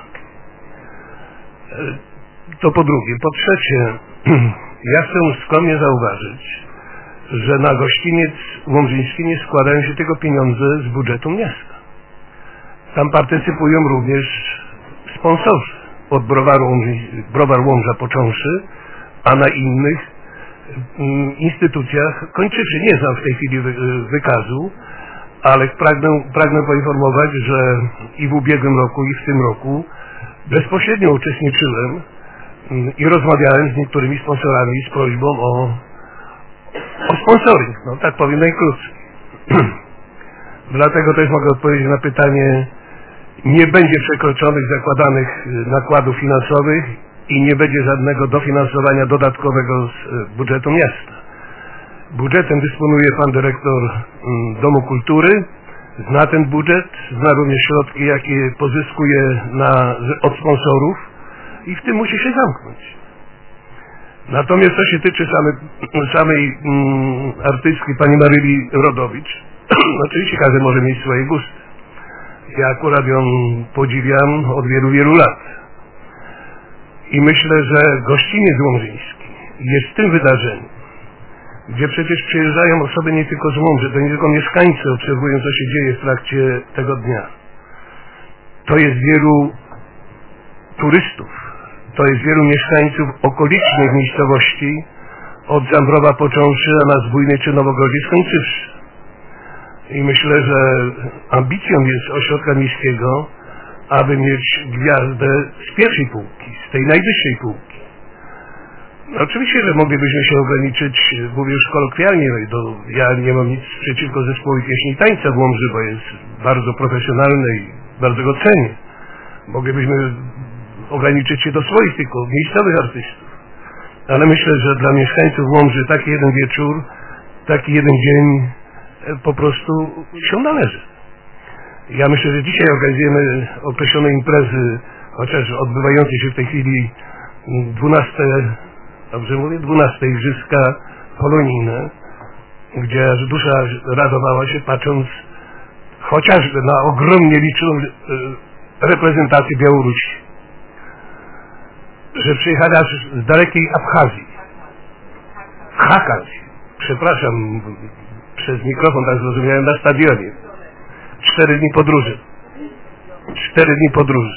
To po drugie. Po trzecie, ja chcę skromnie zauważyć, że na gościniec łomżyński nie składają się tylko pieniądze z budżetu miasta. Tam partycypują również sponsorzy, od Browar Łomża począwszy, a na innych instytucjach kończywszy. Nie znam w tej chwili wykazu, ale pragnę poinformować, że i w ubiegłym roku, i w tym roku bezpośrednio uczestniczyłem i rozmawiałem z niektórymi sponsorami z prośbą o sponsoring, no tak powiem najkrócej. Dlatego też mogę odpowiedzieć na pytanie, nie będzie przekroczonych zakładanych nakładów finansowych i nie będzie żadnego dofinansowania dodatkowego z budżetu miasta. Budżetem dysponuje pan dyrektor Domu Kultury, zna ten budżet, zna również środki, jakie pozyskuje od sponsorów i w tym musi się zamknąć. Natomiast co się tyczy samej artystki pani Maryli Rodowicz, oczywiście każdy może mieć swoje gusty. Ja akurat ją podziwiam od wielu, wielu lat. I myślę, że gościniec łomżyński jest tym wydarzeniem, gdzie przecież przyjeżdżają osoby nie tylko z Łomży, to nie tylko mieszkańcy obserwują, co się dzieje w trakcie tego dnia. To jest wielu turystów, to jest wielu mieszkańców okolicznych miejscowości, od Zambrowa począwszy, a na Zbójnej czy Nowogrodzie skończywszy. I myślę, że ambicją jest ośrodka miejskiego aby mieć gwiazdę z pierwszej półki, z tej najwyższej półki. No, oczywiście, że moglibyśmy się ograniczyć, mówię już kolokwialnie, ja nie mam nic przeciwko zespołowi pieśni i tańca w Łomży, bo jest bardzo profesjonalny i bardzo go cenię. Moglibyśmy ograniczyć się do swoich tylko miejscowych artystów. Ale myślę, że dla mieszkańców Łomży taki jeden wieczór, taki jeden dzień po prostu się należy. Ja myślę, że dzisiaj organizujemy określone imprezy, chociaż odbywające się w tej chwili 12, dobrze mówię, 12 igrzyska polonijne, gdzie aż dusza radowała się, patrząc chociażby na ogromnie liczną reprezentację Białorusi, że przyjechali aż z dalekiej Abchazji, Hakazji, przepraszam, przez mikrofon tak zrozumiałem, na stadionie. 4 dni podróży. 4 dni podróży.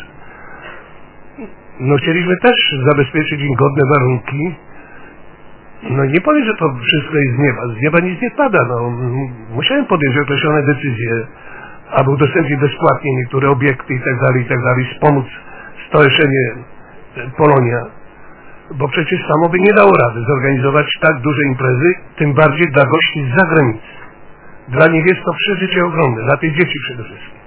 No chcieliśmy też zabezpieczyć im godne warunki. No nie powiem, że to wszystko jest z nieba. Z nieba nic nie pada. No, musiałem podjąć określone decyzje, aby udostępnić bezpłatnie niektóre obiekty i tak dalej, wspomóc stowarzyszenie Polonia. Bo przecież samo by nie dało rady zorganizować tak duże imprezy, tym bardziej dla gości z zagranicy. Dla nich jest to przeżycie ogromne, dla tych dzieci przede wszystkim.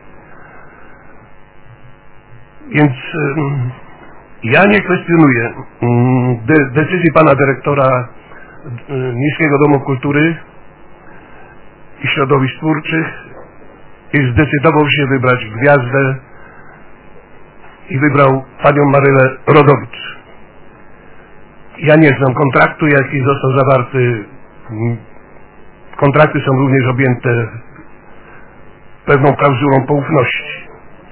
Więc ja nie kwestionuję decyzji pana dyrektora Miejskiego Domu Kultury i Środowisk Twórczych i zdecydował się wybrać gwiazdę i wybrał panią Marylę Rodowicz. Ja nie znam kontraktu, jaki został zawarty. Kontrakty są również objęte pewną klauzulą poufności.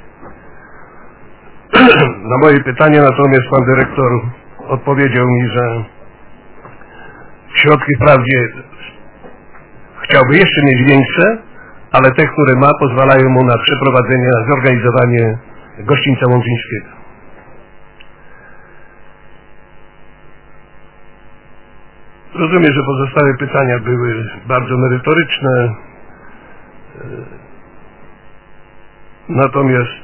Na moje pytanie natomiast pan dyrektor odpowiedział mi, że środki wprawdzie chciałby jeszcze mieć większe, ale te, które ma, pozwalają mu na przeprowadzenie, na zorganizowanie gościńca łomżyńskiego. Rozumiem, że pozostałe pytania były bardzo merytoryczne, natomiast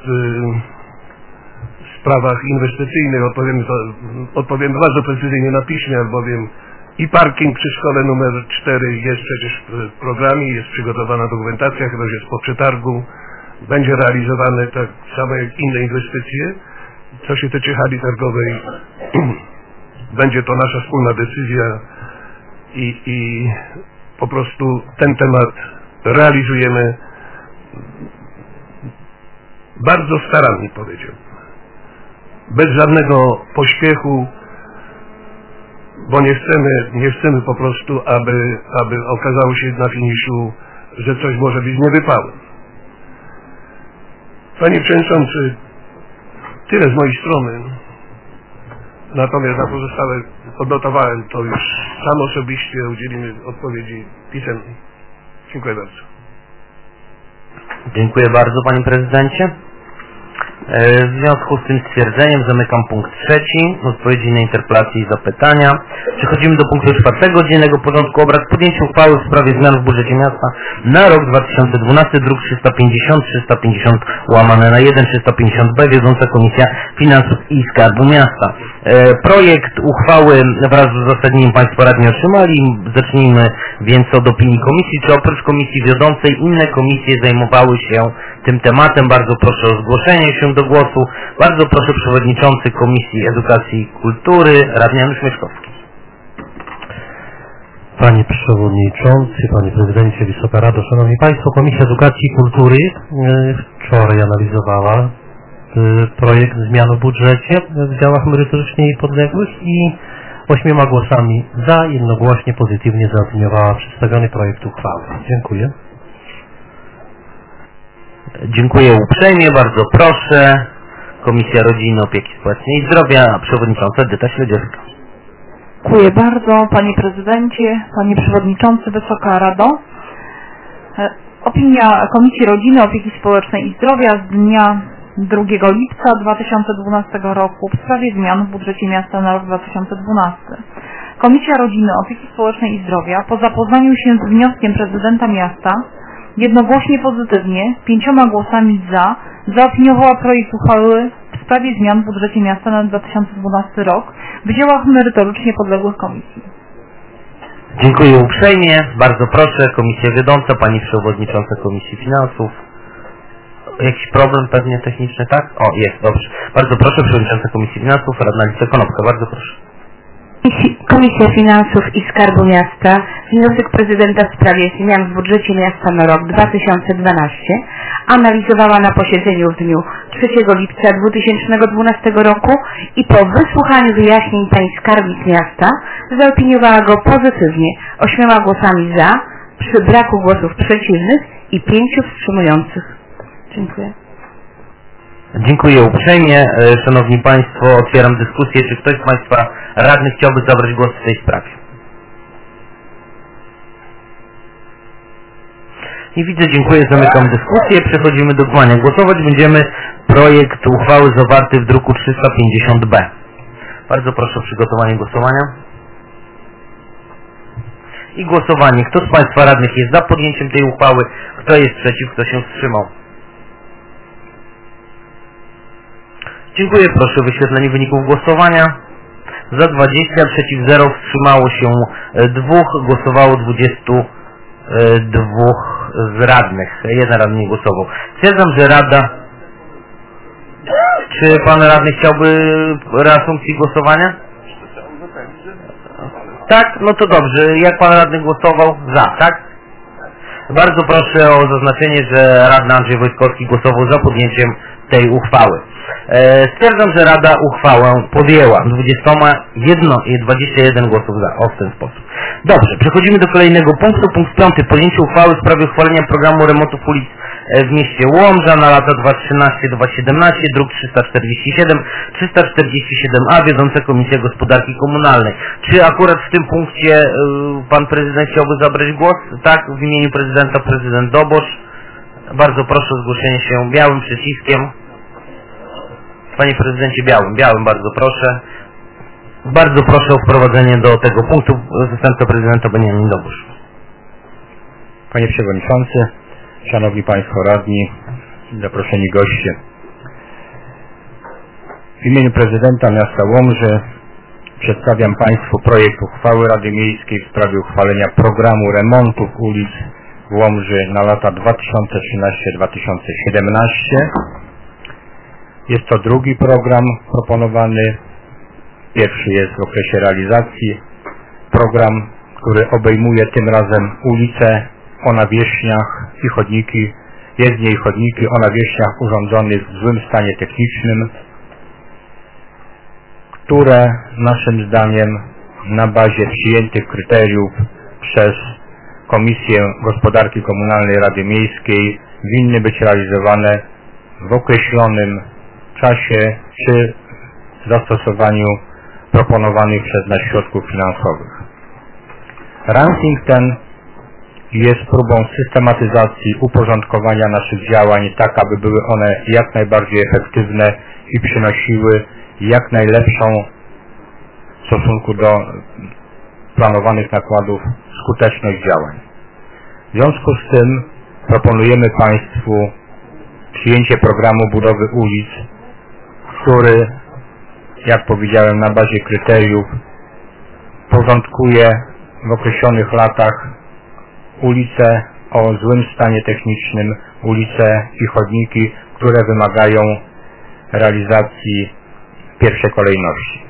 w sprawach inwestycyjnych odpowiem bardzo precyzyjnie na piśmie, albowiem i parking przy szkole numer 4 jest przecież w programie, jest przygotowana dokumentacja, chyba że jest po przetargu, będzie realizowane tak samo jak inne inwestycje. Co się tyczy hali targowej, będzie to nasza wspólna decyzja i po prostu ten temat realizujemy bardzo starannie, powiedział. Bez żadnego pośpiechu, bo nie chcemy po prostu, aby okazało się na finiszu, że coś może być niewypałem. Panie Przewodniczący, tyle z mojej strony. Natomiast na pozostałe odnotowałem to już sam osobiście, udzielimy odpowiedzi pisemnej. Dziękuję bardzo. Dziękuję bardzo panie prezydencie. W związku z tym stwierdzeniem zamykam punkt 3, odpowiedzi na interpelacje i zapytania. Przechodzimy do punktu 4 dziennego porządku obrad, podjęcie uchwały w sprawie zmian w budżecie miasta na rok 2012, druk 350 łamane na 1, 350b, wiodąca Komisja Finansów i Skarbu Miasta. Projekt uchwały wraz z uzasadnieniem Państwo radni otrzymali. Zacznijmy więc od opinii komisji. Czy oprócz komisji wiodącej inne komisje zajmowały się tym tematem? Bardzo proszę o zgłoszenie się do głosu. Bardzo proszę przewodniczący Komisji Edukacji i Kultury, radny Janusz Mieszkowski. Panie Przewodniczący, Panie Prezydencie, Wysoka Rado, Szanowni Państwo, Komisja Edukacji i Kultury wczoraj analizowała projekt zmian w budżecie w działach merytorycznie i podległych i 8 głosami za jednogłośnie pozytywnie zaopiniowała przedstawiony projekt uchwały. Dziękuję. Dziękuję uprzejmie, bardzo proszę. Komisja Rodziny, Opieki Społecznej i Zdrowia, przewodnicząca Edyta Śledziewska. Dziękuję bardzo, panie prezydencie, panie przewodniczący, Wysoka Rado. Opinia Komisji Rodziny, Opieki Społecznej i Zdrowia z dnia 2 lipca 2012 roku w sprawie zmian w budżecie miasta na rok 2012. Komisja Rodziny, Opieki Społecznej i Zdrowia po zapoznaniu się z wnioskiem prezydenta miasta jednogłośnie pozytywnie, 5 głosami za, zaopiniowała projekt uchwały w sprawie zmian w budżecie miasta na 2012 rok w działach merytorycznie podległych komisji. Dziękuję uprzejmie. Bardzo proszę, Komisja Wiodąca, Pani Przewodnicząca Komisji Finansów. Jakiś problem pewnie techniczny, tak? O, jest, dobrze. Bardzo proszę, Przewodnicząca Komisji Finansów, Radna Alicja Konopka. Bardzo proszę. Komisja Finansów i Skarbu Miasta wniosek prezydenta w sprawie zmian w budżecie miasta na rok 2012 analizowała na posiedzeniu w dniu 3 lipca 2012 roku i po wysłuchaniu wyjaśnień pań skarbnik miasta zaopiniowała go pozytywnie 8 głosami za, przy braku głosów przeciwnych i 5 wstrzymujących. Dziękuję. Dziękuję uprzejmie. Szanowni Państwo, otwieram dyskusję. Czy ktoś z Państwa radnych chciałby zabrać głos w tej sprawie? Nie widzę, dziękuję. Zamykam dyskusję. Przechodzimy do głosowania. Głosować będziemy projekt uchwały zawarty w druku 350-B. Bardzo proszę o przygotowanie głosowania. I głosowanie. Kto z Państwa radnych jest za podjęciem tej uchwały? Kto jest przeciw? Kto się wstrzymał? Dziękuję. Proszę o wyświetlenie wyników głosowania. Za 20, przeciw 0, wstrzymało się 2, głosowało 22 z radnych. Jeden radny nie głosował. Stwierdzam, że Rada... Czy Pan Radny chciałby reasumpcji głosowania? Tak? No to dobrze. Jak Pan Radny głosował? Za, tak? Bardzo proszę o zaznaczenie, że Radny Andrzej Wojtkowski głosował za podjęciem tej uchwały. Stwierdzam, że Rada uchwałę podjęła 21 głosów za. O, w ten sposób. Dobrze, przechodzimy do kolejnego punktu. Punkt 5. Podjęcie uchwały w sprawie uchwalenia programu remontów ulic w mieście Łomża na lata 2013-2017, druk 347, 347a, wiodąca Komisja Gospodarki Komunalnej. Czy akurat w tym punkcie Pan Prezydent chciałby zabrać głos? Tak, w imieniu Prezydenta, Prezydent Dobosz. Bardzo proszę o zgłoszenie się białym przyciskiem. Panie Prezydencie, białym, bardzo proszę. Bardzo proszę o wprowadzenie do tego punktu zastępca prezydenta Beniamin Dobusz. Panie Przewodniczący, Szanowni Państwo Radni, zaproszeni goście. W imieniu Prezydenta Miasta Łomży przedstawiam Państwu projekt uchwały Rady Miejskiej w sprawie uchwalenia programu remontów ulic w Łomży na lata 2013-2017. Jest to drugi program proponowany. Pierwszy jest w okresie realizacji. Program, który obejmuje tym razem ulice o nawierzchniach i chodniki, jezdnie i chodniki o nawierzchniach urządzonych w złym stanie technicznym, które naszym zdaniem na bazie przyjętych kryteriów przez Komisję Gospodarki Komunalnej Rady Miejskiej winny być realizowane w określonym czasie przy zastosowaniu proponowanych przez nas środków finansowych. Ranking ten jest próbą systematyzacji, uporządkowania naszych działań tak, aby były one jak najbardziej efektywne i przynosiły jak najlepszą w stosunku do planowanych nakładów skuteczność działań. W związku z tym proponujemy Państwu przyjęcie programu budowy ulic, który, jak powiedziałem, na bazie kryteriów porządkuje w określonych latach ulice o złym stanie technicznym, ulice i chodniki, które wymagają realizacji w pierwszej kolejności.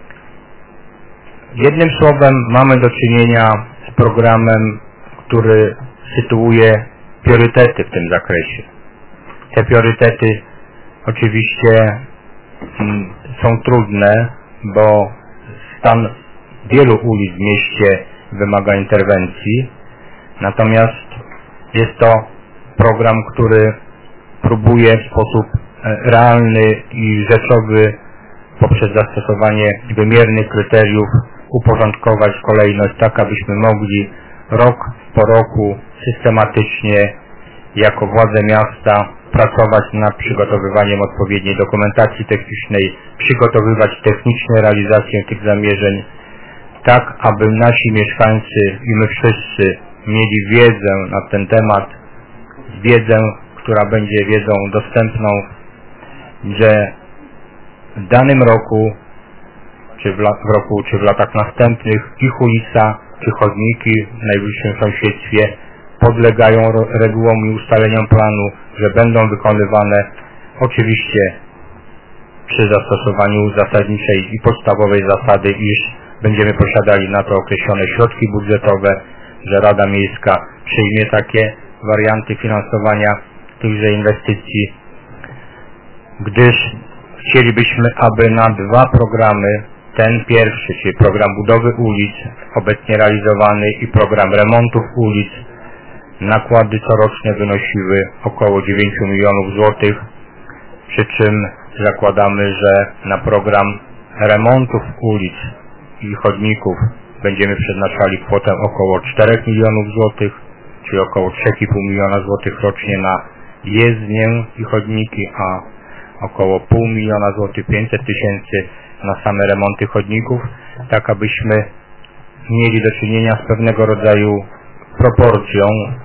Jednym słowem mamy do czynienia z programem, który sytuuje priorytety w tym zakresie. Te priorytety oczywiście są trudne, bo stan wielu ulic w mieście wymaga interwencji. Natomiast jest to program, który próbuje w sposób realny i rzeczowy poprzez zastosowanie wymiernych kryteriów uporządkować kolejność tak, abyśmy mogli rok po roku systematycznie jako władze miasta pracować nad przygotowywaniem odpowiedniej dokumentacji technicznej, przygotowywać technicznie realizację tych zamierzeń tak, aby nasi mieszkańcy i my wszyscy mieli wiedzę na ten temat, wiedzę, która będzie wiedzą dostępną, że w danym roku, czy w latach następnych ich ulica, czy chodniki w najbliższym sąsiedztwie podlegają regułom i ustaleniom planu, że będą wykonywane oczywiście przy zastosowaniu zasadniczej i podstawowej zasady, iż będziemy posiadali na to określone środki budżetowe, że Rada Miejska przyjmie takie warianty finansowania tychże inwestycji, gdyż chcielibyśmy, aby na dwa programy, ten pierwszy, czyli program budowy ulic, obecnie realizowany, i program remontów ulic, nakłady coroczne wynosiły około 9 milionów złotych, przy czym zakładamy, że na program remontów ulic i chodników będziemy przeznaczali kwotę około 4 milionów złotych, czyli około 3,5 miliona złotych rocznie na jezdnię i chodniki, a około pół miliona złotych, 500 tysięcy na same remonty chodników, tak abyśmy mieli do czynienia z pewnego rodzaju proporcją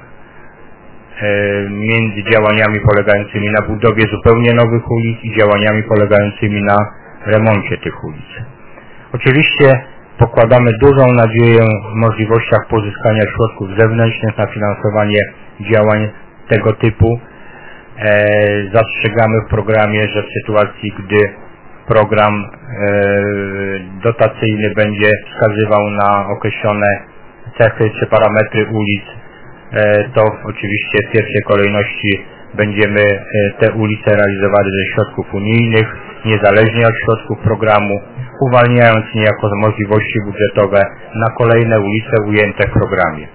między działaniami polegającymi na budowie zupełnie nowych ulic i działaniami polegającymi na remoncie tych ulic. Oczywiście pokładamy dużą nadzieję w możliwościach pozyskania środków zewnętrznych na finansowanie działań tego typu. Zastrzegamy w programie, że w sytuacji, gdy program dotacyjny będzie wskazywał na określone cechy czy parametry ulic, to oczywiście w pierwszej kolejności będziemy te ulice realizowali ze środków unijnych, niezależnie od środków programu, uwalniając niejako możliwości budżetowe na kolejne ulice ujęte w programie.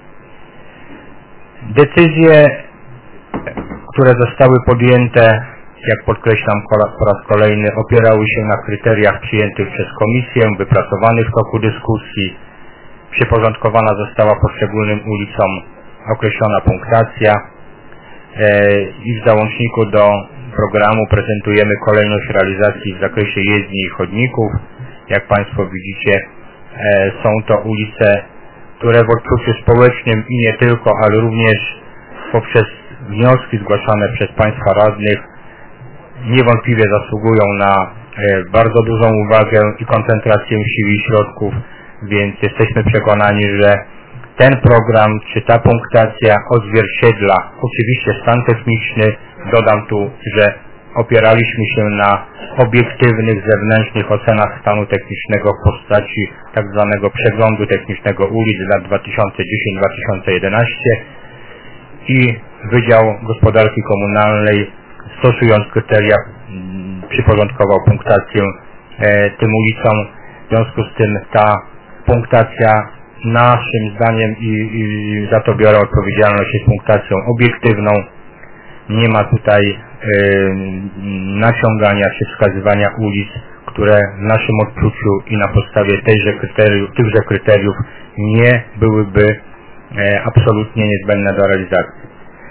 Decyzje, które zostały podjęte, jak podkreślam po raz kolejny, opierały się na kryteriach przyjętych przez komisję, wypracowanych w toku dyskusji. Przyporządkowana została poszczególnym ulicom określona punktacja i w załączniku do programu prezentujemy kolejność realizacji w zakresie jezdni i chodników. Jak Państwo widzicie, są to ulice, które w odczuciu społecznym i nie tylko, ale również poprzez wnioski zgłaszane przez Państwa radnych niewątpliwie zasługują na bardzo dużą uwagę i koncentrację sił i środków, więc jesteśmy przekonani, że ten program czy ta punktacja odzwierciedla oczywiście stan techniczny. Dodam tu, że opieraliśmy się na obiektywnych, zewnętrznych ocenach stanu technicznego w postaci tak zwanego przeglądu technicznego ulic z lat 2010-2011 i Wydział Gospodarki Komunalnej, stosując kryteria, przyporządkował punktację tym ulicom. W związku z tym ta punktacja naszym zdaniem i za to biorę odpowiedzialność, jest punktacją obiektywną. Nie ma tutaj naciągania czy wskazywania ulic, które w naszym odczuciu i na podstawie tychże kryteriów nie byłyby absolutnie niezbędne do realizacji.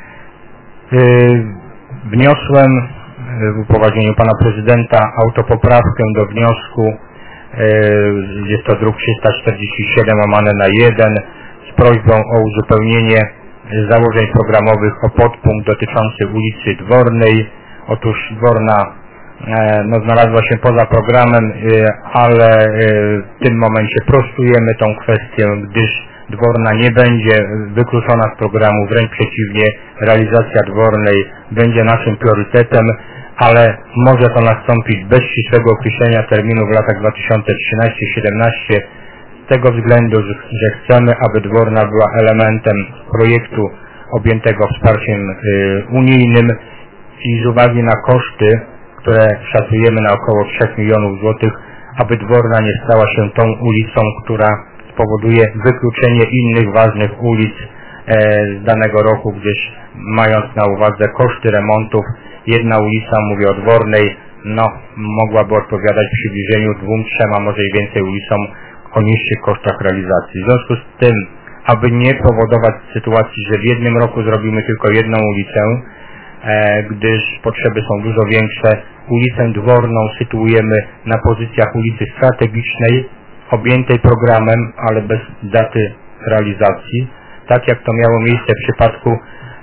Wniosłem w upoważnieniu Pana Prezydenta autopoprawkę do wniosku, jest to druk 347/1, z prośbą o uzupełnienie założeń programowych o podpunkt dotyczący ulicy Dwornej. Otóż Dworna znalazła się poza programem, ale w tym momencie prostujemy tą kwestię, gdyż Dworna nie będzie wykluczona z programu, wręcz przeciwnie, realizacja Dwornej będzie naszym priorytetem, ale może to nastąpić bez ścisłego określenia terminu w latach 2013-2017, z tego względu, że chcemy, aby Dworna była elementem projektu objętego wsparciem unijnym i z uwagi na koszty, które szacujemy na około 3 milionów złotych, aby Dworna nie stała się tą ulicą, która spowoduje wykluczenie innych ważnych ulic z danego roku, gdyż mając na uwadze koszty remontów, jedna ulica, mówię o Dwornej, mogłaby odpowiadać w przybliżeniu 2, 3, a może i więcej ulicom o niższych kosztach realizacji. W związku z tym, aby nie powodować sytuacji, że w jednym roku zrobimy tylko jedną ulicę, gdyż potrzeby są dużo większe, ulicę Dworną sytuujemy na pozycjach ulicy strategicznej, objętej programem, ale bez daty realizacji, tak jak to miało miejsce w przypadku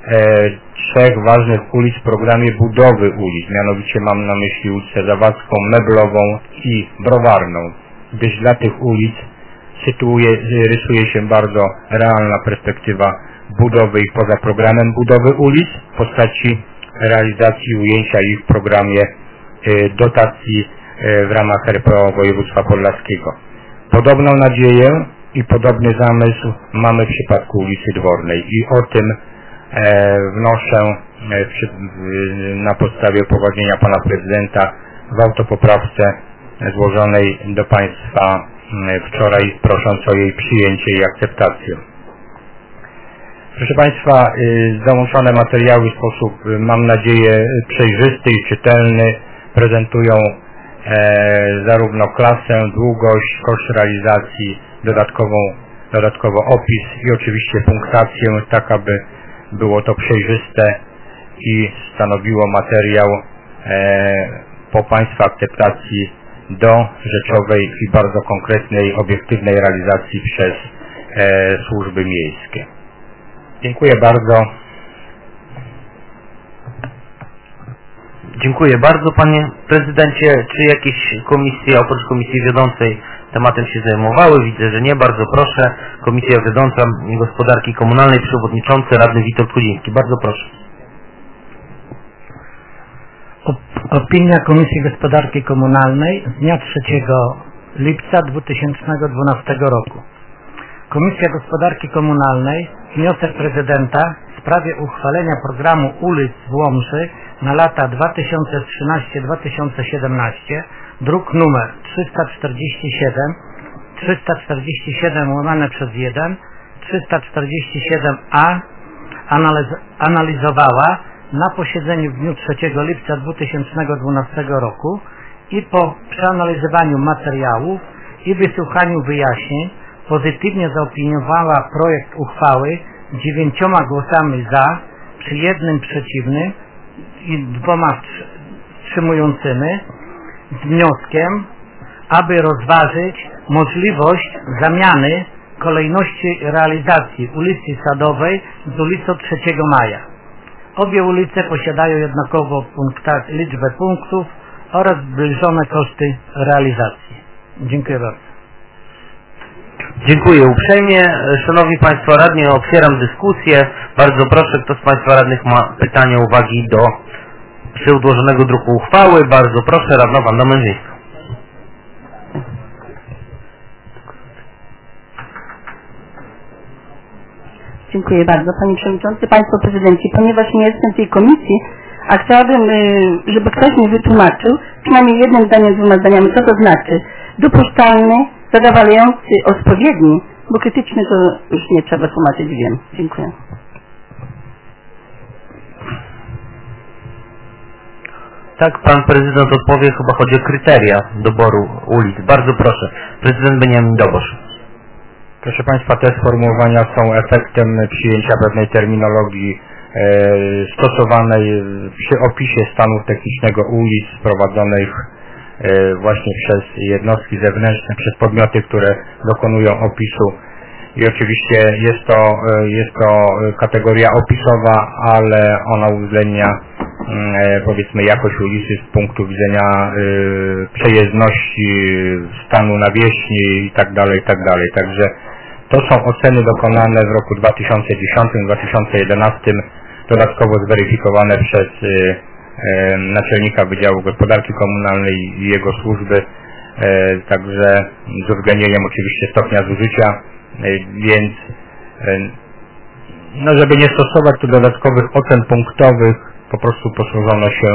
trzech ważnych ulic w programie budowy ulic. Mianowicie mam na myśli ulicę Zawadzką, Meblową i Browarną, gdyż dla tych ulic rysuje się bardzo realna perspektywa budowy ich poza programem budowy ulic w postaci realizacji ujęcia ich w programie dotacji w ramach RPO województwa podlaskiego. Podobną nadzieję i podobny zamysł mamy w przypadku ulicy Dwornej i o tym wnoszę na podstawie upoważnienia pana prezydenta w autopoprawce złożonej do państwa wczoraj, prosząc o jej przyjęcie i akceptację. Proszę państwa, załączone materiały w sposób, mam nadzieję, przejrzysty i czytelny prezentują zarówno klasę, długość, koszt realizacji, dodatkowo opis i oczywiście punktację, tak aby było to przejrzyste i stanowiło materiał po państwa akceptacji do rzeczowej i bardzo konkretnej, obiektywnej realizacji przez służby miejskie. Dziękuję bardzo. Dziękuję bardzo, panie prezydencie. Czy jakieś komisje, oprócz komisji wiodącej, tematem się zajmowały? Widzę, że nie. Bardzo proszę. Komisja wiodąca gospodarki komunalnej, przewodniczący radny Witold Kuziński. Bardzo proszę. Opinia Komisji Gospodarki Komunalnej z dnia 3 lipca 2012 roku. Komisja Gospodarki Komunalnej wniosek prezydenta w sprawie uchwalenia programu ulic w Łomży na lata 2013-2017, druk numer 347/1, 347A analizowała na posiedzeniu w dniu 3 lipca 2012 roku i po przeanalizowaniu materiałów i wysłuchaniu wyjaśnień pozytywnie zaopiniowała projekt uchwały 9 głosami za, przy 1 przeciwnym i 2 wstrzymującymi, z wnioskiem, aby rozważyć możliwość zamiany kolejności realizacji ulicy Sadowej z ulicą 3 Maja. Obie ulice posiadają jednakową liczbę punktów oraz zbliżone koszty realizacji. Dziękuję bardzo. Dziękuję uprzejmie. Szanowni Państwo radni, otwieram dyskusję. Bardzo proszę, kto z Państwa radnych ma pytania, uwagi do przedłożonego druku uchwały. Bardzo proszę, radna Wanda Mężyńska. Dziękuję bardzo, Panie Przewodniczący, Państwo Prezydenci. Ponieważ nie jestem w tej komisji, a chciałabym, żeby ktoś mi wytłumaczył, przynajmniej jednym zdaniem, 2 zdaniami, co to znaczy dopuszczalny, zadowalający, odpowiedni, bo krytyczny to już nie trzeba tłumaczyć, wiem. Dziękuję. Tak, Pan Prezydent odpowie, chyba chodzi o kryteria doboru ulic. Bardzo proszę. Prezydent Beniamin Dobosz. Proszę Państwa, te sformułowania są efektem przyjęcia pewnej terminologii stosowanej przy opisie stanu technicznego ulic prowadzonych właśnie przez jednostki zewnętrzne, przez podmioty, które dokonują opisu. I oczywiście jest to kategoria opisowa, ale ona uwzględnia powiedzmy jakość ulicy z punktu widzenia przejezdności, stanu nawierzchni itd. Także to są oceny dokonane w roku 2010-2011, dodatkowo zweryfikowane przez naczelnika Wydziału Gospodarki Komunalnej i jego służby, także z uwzględnieniem oczywiście stopnia zużycia, więc żeby nie stosować tu dodatkowych ocen punktowych, po prostu posłużono się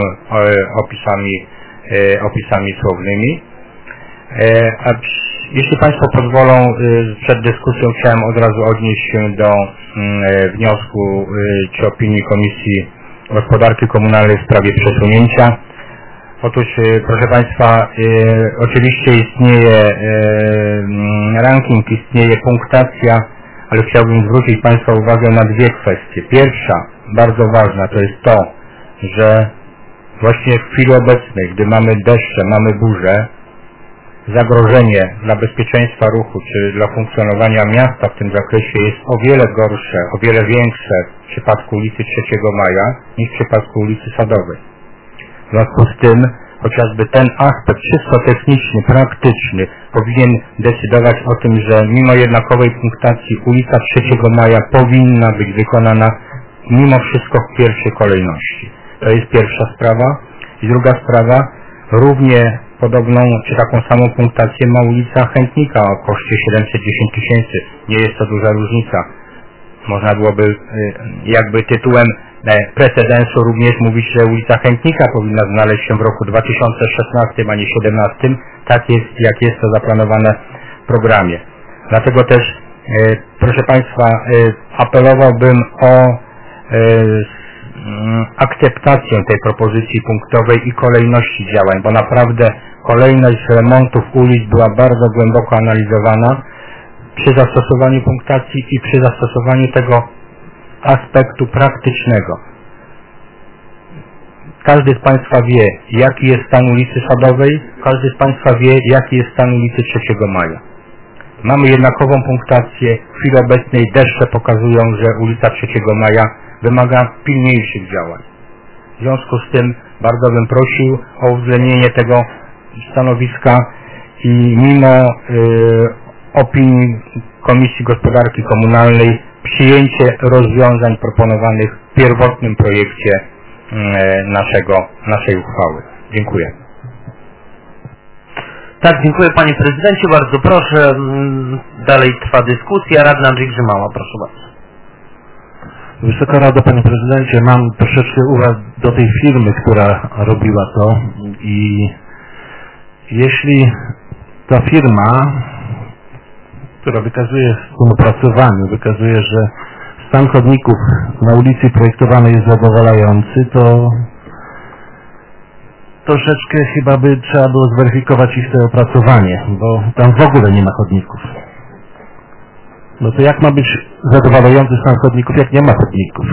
opisami słownymi. A jeśli Państwo pozwolą, przed dyskusją chciałem od razu odnieść się do wniosku czy opinii Komisji Gospodarki Komunalnej w sprawie przesunięcia. Otóż, proszę Państwa, oczywiście istnieje ranking, istnieje punktacja, ale chciałbym zwrócić Państwa uwagę na 2 kwestie. Pierwsza, bardzo ważna, to jest to, że właśnie w chwili obecnej, gdy mamy deszcze, mamy burze, zagrożenie dla bezpieczeństwa ruchu czy dla funkcjonowania miasta w tym zakresie jest o wiele gorsze, o wiele większe w przypadku ulicy 3 Maja niż w przypadku ulicy Sadowej. W związku z tym chociażby ten aspekt czysto techniczny, praktyczny powinien decydować o tym, że mimo jednakowej punktacji ulica 3 Maja powinna być wykonana mimo wszystko w pierwszej kolejności. To jest pierwsza sprawa. I druga sprawa, równie podobną czy taką samą punktację ma ulica Chętnika o koszcie 710 000. Nie jest to duża różnica. Można byłoby jakby tytułem precedensu również mówić, że ulica Chętnika powinna znaleźć się w roku 2016, a nie 2017, tak jest, jak jest to zaplanowane w programie. Dlatego też, proszę Państwa, apelowałbym o akceptację tej propozycji punktowej i kolejności działań, bo naprawdę kolejność remontów ulic była bardzo głęboko analizowana przy zastosowaniu punktacji i przy zastosowaniu tego aspektu praktycznego. Każdy z Państwa wie, jaki jest stan ulicy Sadowej, każdy z Państwa wie, jaki jest stan ulicy 3 Maja. Mamy jednakową punktację, w chwili obecnej deszcze pokazują, że ulica 3 Maja wymaga pilniejszych działań. W związku z tym bardzo bym prosił o uwzględnienie tego stanowiska i mimo opinii Komisji Gospodarki Komunalnej przyjęcie rozwiązań proponowanych w pierwotnym projekcie naszej uchwały. Dziękuję. Tak, dziękuję Panie Prezydencie, bardzo proszę. Dalej trwa dyskusja. Radny Andrzej Grzymała, proszę bardzo. Wysoka Rado, Panie Prezydencie, mam troszeczkę uwag do tej firmy, która robiła to i jeśli ta firma, która wykazuje w opracowaniu, wykazuje, że stan chodników na ulicy projektowanej jest zadowalający, to troszeczkę chyba by trzeba było zweryfikować ich to opracowanie, bo tam w ogóle nie ma chodników. No to jak ma być zadowalający stan chodników, jak nie ma chodników?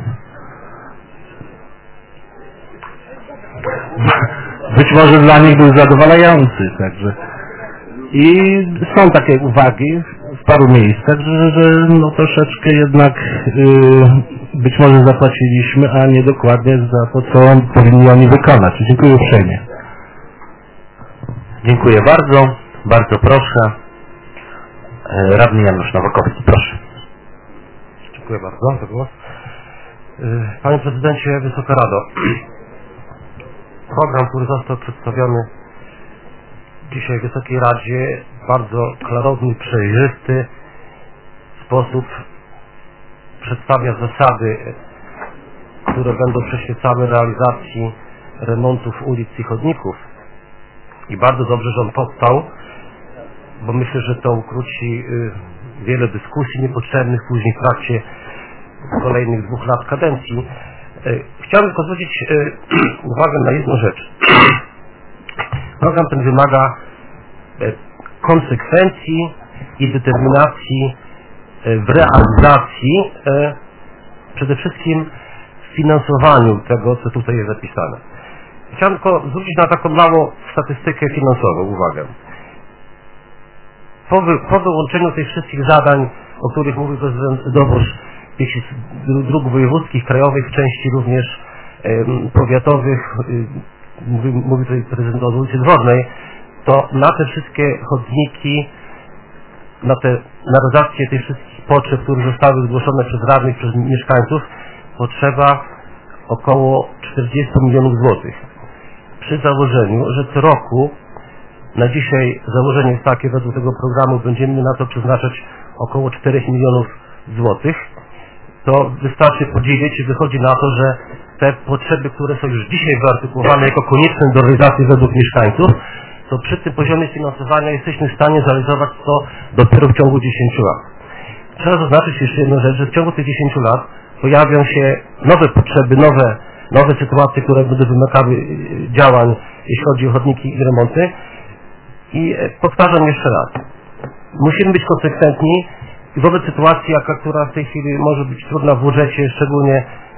Być może dla nich był zadowalający, także. I są takie uwagi w paru miejscach, że no troszeczkę jednak być może zapłaciliśmy, a nie dokładnie za to, co powinni oni wykonać. Dziękuję uprzejmie. Dziękuję bardzo. Bardzo proszę. Radny Janusz Nowakowski, proszę. Dziękuję bardzo za głos. Panie Prezydencie, Wysoka Rado. Program, który został przedstawiony dzisiaj w Wysokiej Radzie, w bardzo klarowny, przejrzysty sposób przedstawia zasady, które będą przyświecały realizacji remontów ulic i chodników. I bardzo dobrze, że on powstał, bo myślę, że to ukróci wiele dyskusji niepotrzebnych później w trakcie kolejnych 2 lat kadencji. Chciałbym tylko zwrócić uwagę na jedną rzecz. Program ten wymaga konsekwencji i determinacji w realizacji, przede wszystkim w finansowaniu tego, co tutaj jest zapisane. Chciałem tylko zwrócić na taką małą statystykę finansową uwagę. Po wyłączeniu tych wszystkich zadań, o których mówił prezydent Dobosz, tych dróg wojewódzkich, krajowych, w części również powiatowych, mówi tutaj prezydent o ulicy Dwornej, to na te wszystkie chodniki, na realizację tych wszystkich potrzeb, które zostały zgłoszone przez radnych, przez mieszkańców, potrzeba około 40 milionów złotych. Przy założeniu, że co roku, na dzisiaj założenie jest takie, według tego programu będziemy na to przeznaczać około 4 milionów złotych, to wystarczy podzielić i wychodzi na to, że te potrzeby, które są już dzisiaj wyartykułowane jako konieczne do realizacji według mieszkańców, to przy tym poziomie finansowania jesteśmy w stanie zrealizować to dopiero w ciągu 10 lat. Trzeba zaznaczyć jeszcze jedną rzecz, że w ciągu tych 10 lat pojawią się nowe potrzeby, nowe sytuacje, które będą wymagały działań, jeśli chodzi o chodniki i remonty. I powtarzam jeszcze raz, musimy być konsekwentni i wobec sytuacji, która w tej chwili może być trudna w budżecie, szczególnie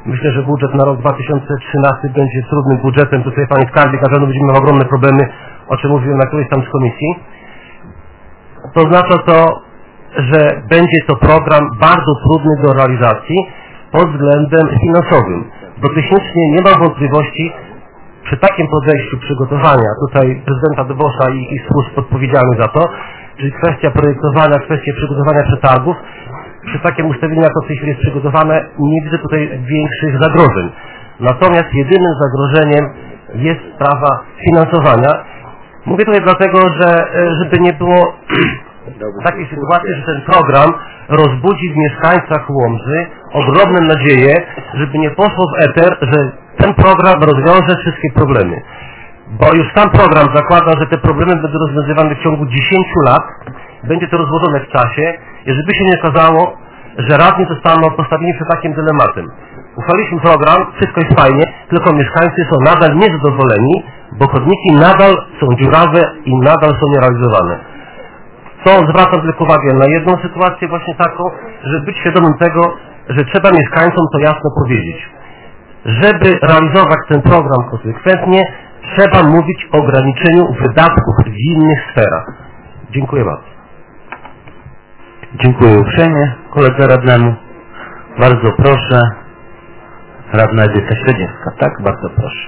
Myślę, że budżet na rok 2013 będzie trudnym budżetem. Tutaj Panie Skarbnik, na pewno będziemy miał ogromne problemy, o czym mówiłem na którejś tam z komisji. To oznacza to, że będzie to program bardzo trudny do realizacji pod względem finansowym. Bo technicznie nie ma wątpliwości, przy takim podejściu przygotowania tutaj prezydenta Dubosza i służb odpowiedzialnych za to, czyli kwestia projektowania, kwestia przygotowania przetargów, przy takim ustawieniu, jak to w tej chwili jest przygotowane, nie widzę tutaj większych zagrożeń. Natomiast jedynym zagrożeniem jest sprawa finansowania. Mówię tutaj dlatego, że żeby nie było takiej sytuacji, że ten program rozbudzi w mieszkańcach Łomży ogromne nadzieje, żeby nie poszło w eter, że ten program rozwiąże wszystkie problemy. Bo już sam program zakłada, że te problemy będą rozwiązywane w ciągu 10 lat, będzie to rozłożone w czasie i żeby się nie okazało, że radni zostaną postawieni przed takim dylematem. Uchwaliliśmy program, wszystko jest fajnie, tylko mieszkańcy są nadal niezadowoleni, bo chodniki nadal są dziurawe i nadal są nierealizowane. To zwracam tylko uwagę na jedną sytuację właśnie taką, żeby być świadomym tego, że trzeba mieszkańcom to jasno powiedzieć. Żeby realizować ten program konsekwentnie, trzeba mówić o ograniczeniu wydatków w innych sferach. Dziękuję bardzo. Dziękuję uprzejmie koledze radnemu. Bardzo proszę, radna Edyta Śledziewska. Tak, bardzo proszę.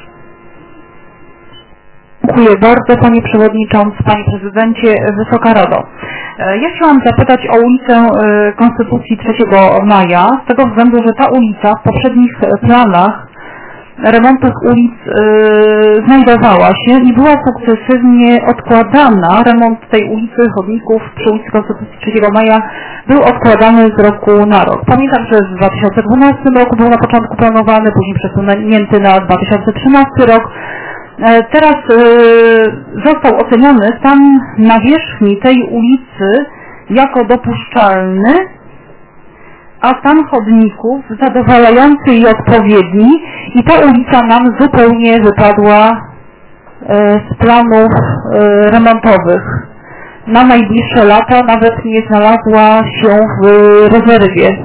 Dziękuję bardzo Panie Przewodniczący, Panie Prezydencie, Wysoka Rado. Ja chciałam zapytać o ulicę Konstytucji 3 maja, z tego względu, że ta ulica w poprzednich planach remontów ulic znajdowała się i była sukcesywnie odkładana. Remont tej ulicy, chodników przy ulicy Konstytucji 3 maja był odkładany z roku na rok. Pamiętam, że w 2012 roku był na początku planowany, później przesunięty na 2013 rok. Teraz został oceniony stan nawierzchni tej ulicy jako dopuszczalny, a stan chodników zadowalający i odpowiedni i ta ulica nam zupełnie wypadła z planów remontowych. Na najbliższe lata nawet nie znalazła się w rezerwie.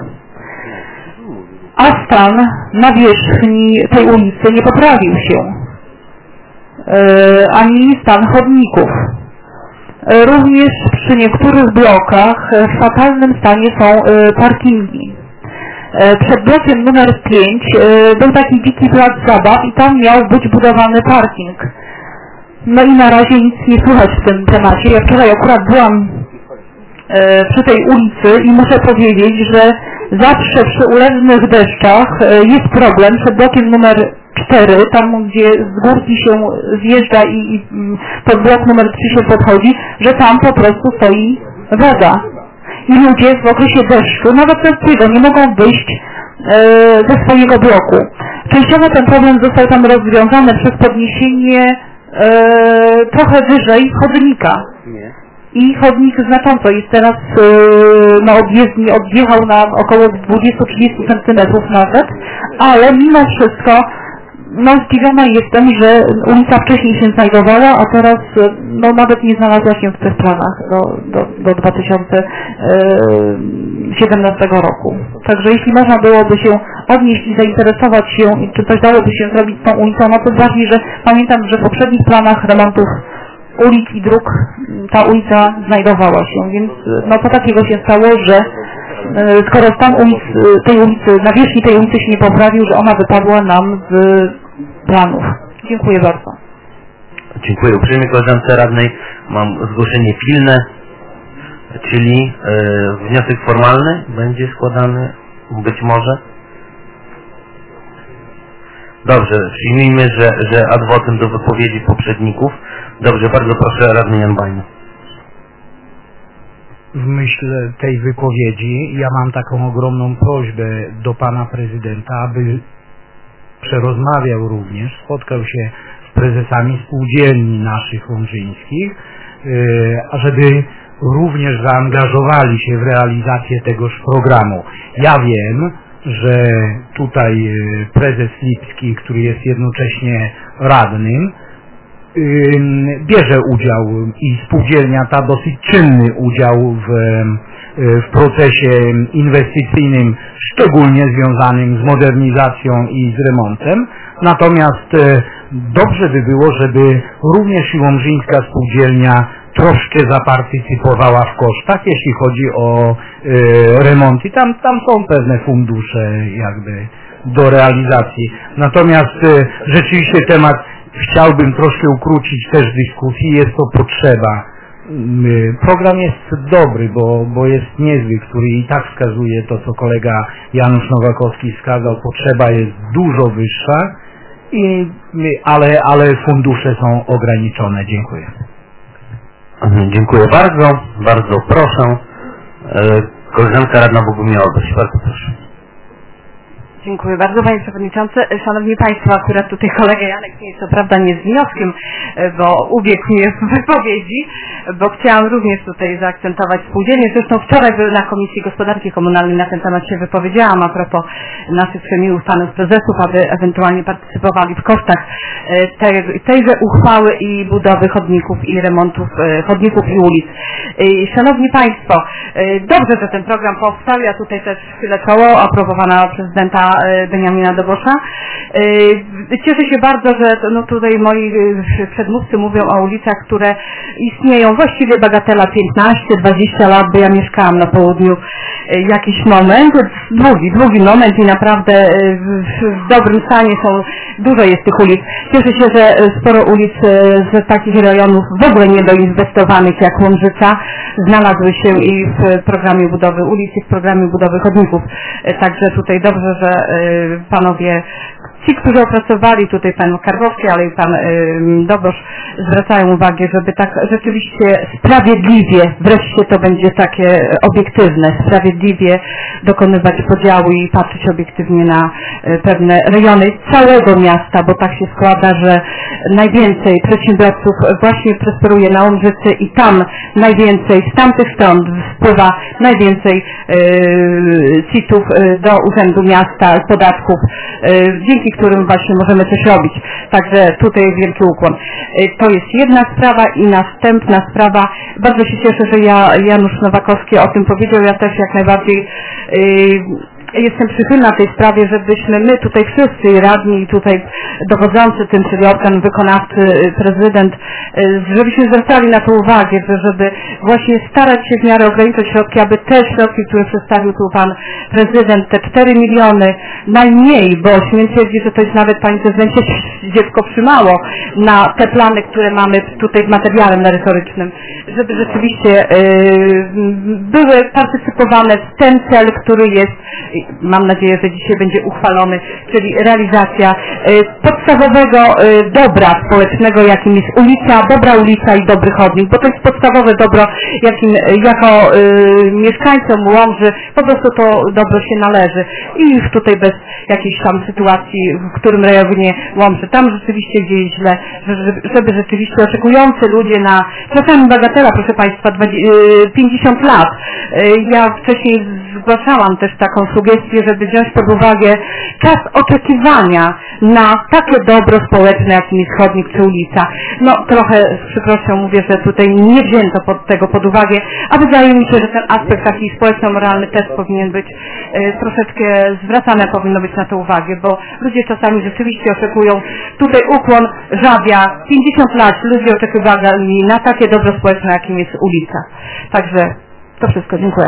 A stan nawierzchni tej ulicy nie poprawił się. Ani stan chodników. Również przy niektórych blokach w fatalnym stanie są parkingi. Przed blokiem numer 5 był taki dziki plac zabaw i tam miał być budowany parking. No i na razie nic nie słychać w tym temacie. Ja wczoraj akurat byłam przy tej ulicy i muszę powiedzieć, że zawsze przy ulewnych deszczach jest problem przed blokiem numer 4, tam gdzie z górki się zjeżdża i pod blok numer 3 się podchodzi, że tam po prostu stoi woda. I ludzie w okresie deszczu, nawet częstego, nie mogą wyjść ze swojego bloku. Częściowo ten problem został tam rozwiązany przez podniesienie trochę wyżej chodnika. I chodnik znacząco jest teraz na odjezdni, odjechał na około 20-30 cm nawet, ale mimo wszystko no zdziwiona jestem, że ulica wcześniej się znajdowała, a teraz no nawet nie znalazła się w tych planach do 2017 roku. Także jeśli można byłoby się odnieść i zainteresować się, czy coś dałoby się zrobić z tą ulicą, no to ważniej, że pamiętam, że w poprzednich planach remontów ulic i dróg ta ulica znajdowała się, więc no co takiego się stało, że skoro stan tej ulicy, nawierzchni tej ulicy się nie poprawił, że ona wypadła nam z planów. Dziękuję bardzo. Dziękuję uprzejmie koleżance radnej. Mam zgłoszenie pilne, czyli wniosek formalny będzie składany być może. Dobrze, przyjmijmy, że ad vocem do wypowiedzi poprzedników. Dobrze, bardzo proszę radny Jan Bajny. W myśl tej wypowiedzi ja mam taką ogromną prośbę do pana prezydenta, aby przerozmawiał również, spotkał się z prezesami spółdzielni naszych łomżyńskich, ażeby również zaangażowali się w realizację tegoż programu. Ja wiem, że tutaj prezes Lipski, który jest jednocześnie radnym, bierze udział i spółdzielnia ta dosyć czynny udział w w procesie inwestycyjnym, szczególnie związanym z modernizacją i z remontem. Natomiast dobrze by było, żeby również Łomżyńska Spółdzielnia troszkę zapartycypowała w kosztach, jeśli chodzi o remont i tam są pewne fundusze jakby do realizacji. Natomiast rzeczywiście temat chciałbym troszkę ukrócić też dyskusji, jest to potrzeba. Program jest dobry, bo jest niezły, który i tak wskazuje to, co kolega Janusz Nowakowski wskazał, potrzeba jest dużo wyższa, ale fundusze są ograniczone. Dziękuję. Dziękuję bardzo, bardzo proszę. Koleżanka radna Bogumiła Olbryś, bardzo proszę. Dziękuję bardzo Panie Przewodniczący. Szanowni Państwo, akurat tutaj kolega Janek nie jest co prawda nie z wnioskiem, bo ubiegł mnie w wypowiedzi, bo chciałam również tutaj zaakcentować spółdzielnie. Zresztą wczoraj na Komisji Gospodarki Komunalnej na ten temat się wypowiedziałam a propos naszych przemiłych panów prezesów, aby ewentualnie partycypowali w kosztach tejże uchwały i budowy chodników i remontów chodników i ulic. Szanowni Państwo, dobrze, że ten program powstał. Ja tutaj też chwilę czoło, aprobowana prezydenta Beniamina Dobosza. Cieszę się bardzo, że no tutaj moi przedmówcy mówią o ulicach, które istnieją właściwie bagatela 15-20 lat, bo ja mieszkałam na południu jakiś moment, długi moment i naprawdę w dobrym stanie są, dużo jest tych ulic. Cieszę się, że sporo ulic z takich rejonów w ogóle niedoinwestowanych jak Łomżyca znalazły się i w programie budowy ulic i w programie budowy chodników. Także tutaj dobrze, że panowie, ci, którzy opracowali, tutaj pan Karwowski, ale i pan Dobosz, zwracają uwagę, żeby tak rzeczywiście sprawiedliwie, wreszcie to będzie takie obiektywne, sprawiedliwie dokonywać podziału i patrzeć obiektywnie na pewne rejony całego miasta, bo tak się składa, że najwięcej przedsiębiorców właśnie prosperuje na Łomżycy i tam najwięcej, z tamtych stron wpływa najwięcej CIT-ów do Urzędu Miasta, podatków, dzięki którym właśnie możemy coś robić. Także tutaj wielki ukłon. To jest jedna sprawa i następna sprawa. Bardzo się cieszę, że Janusz Nowakowski o tym powiedział. Ja też jak najbardziej jestem przychylna tej sprawie, żebyśmy my tutaj wszyscy radni, tutaj dowodzący tym, czyli organ wykonawczy, prezydent, żebyśmy zwracali na to uwagę, żeby właśnie starać się w miarę ograniczać środki, aby te środki, które przedstawił tu pan prezydent, te 4 miliony, najmniej, bo śmiem twierdzić, że to jest nawet, panie prezydencie, dziecko przymało na te plany, które mamy tutaj w materiale merytorycznym, żeby rzeczywiście były partycypowane w ten cel, który jest, mam nadzieję, że dzisiaj będzie uchwalony, czyli realizacja podstawowego dobra społecznego, jakim jest dobra ulica i dobry chodnik, bo to jest podstawowe dobro, jakim jako mieszkańcom Łomży po prostu to dobro się należy i już tutaj bez jakiejś tam sytuacji, w którym rejonie Łomży, tam rzeczywiście dzieje źle, żeby rzeczywiście oczekujący ludzie na, czasami bagatela, proszę Państwa, 50 lat. Ja wcześniej zgłaszałam też taką sugestię, żeby wziąć pod uwagę czas oczekiwania na takie dobro społeczne, jakim jest chodnik czy ulica. No trochę z przykrością mówię, że tutaj nie wzięto tego pod uwagę, a wydaje mi się, że ten aspekt taki społeczno-moralny też powinien być troszeczkę zwracane, powinno być na to uwagę, bo ludzie czasami rzeczywiście oczekują, tutaj ukłon Żabia, 50 lat ludzie oczekiwali na takie dobro społeczne, jakim jest ulica. Także to wszystko, dziękuję.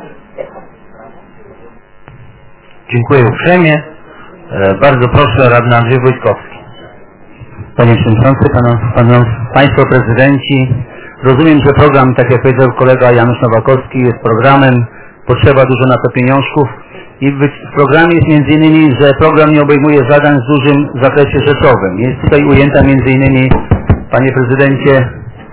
Dziękuję uprzejmie. Bardzo proszę, radny Andrzej Wojtkowski. Panie Przewodniczący, Państwo Prezydenci, rozumiem, że program, tak jak powiedział kolega Janusz Nowakowski, jest programem, potrzeba dużo na to pieniążków i w programie jest między innymi, że program nie obejmuje zadań w dużym zakresie rzeczowym. Jest tutaj ujęta między innymi, Panie Prezydencie,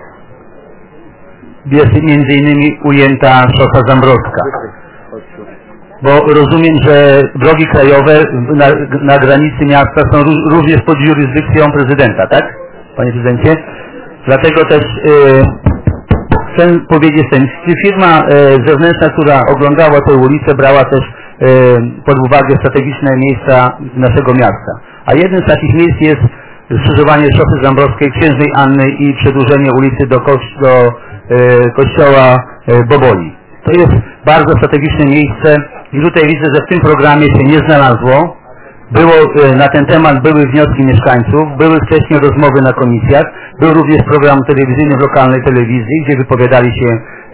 jest między innymi ujęta szosa Zambrowska. Bo rozumiem, że drogi krajowe na granicy miasta są również pod jurysdykcją prezydenta, tak? Panie prezydencie? Dlatego też chcę powiedzieć, że firma zewnętrzna, która oglądała tę ulicę, brała też pod uwagę strategiczne miejsca naszego miasta. A jednym z takich miejsc jest skrzyżowanie szosy Zambrowskiej, Księżnej Anny i przedłużenie ulicy do kościoła Boboli. To jest bardzo strategiczne miejsce i tutaj widzę, że w tym programie się nie znalazło. Na ten temat były wnioski mieszkańców, były wcześniej rozmowy na komisjach, był również program telewizyjny w lokalnej telewizji, gdzie wypowiadali się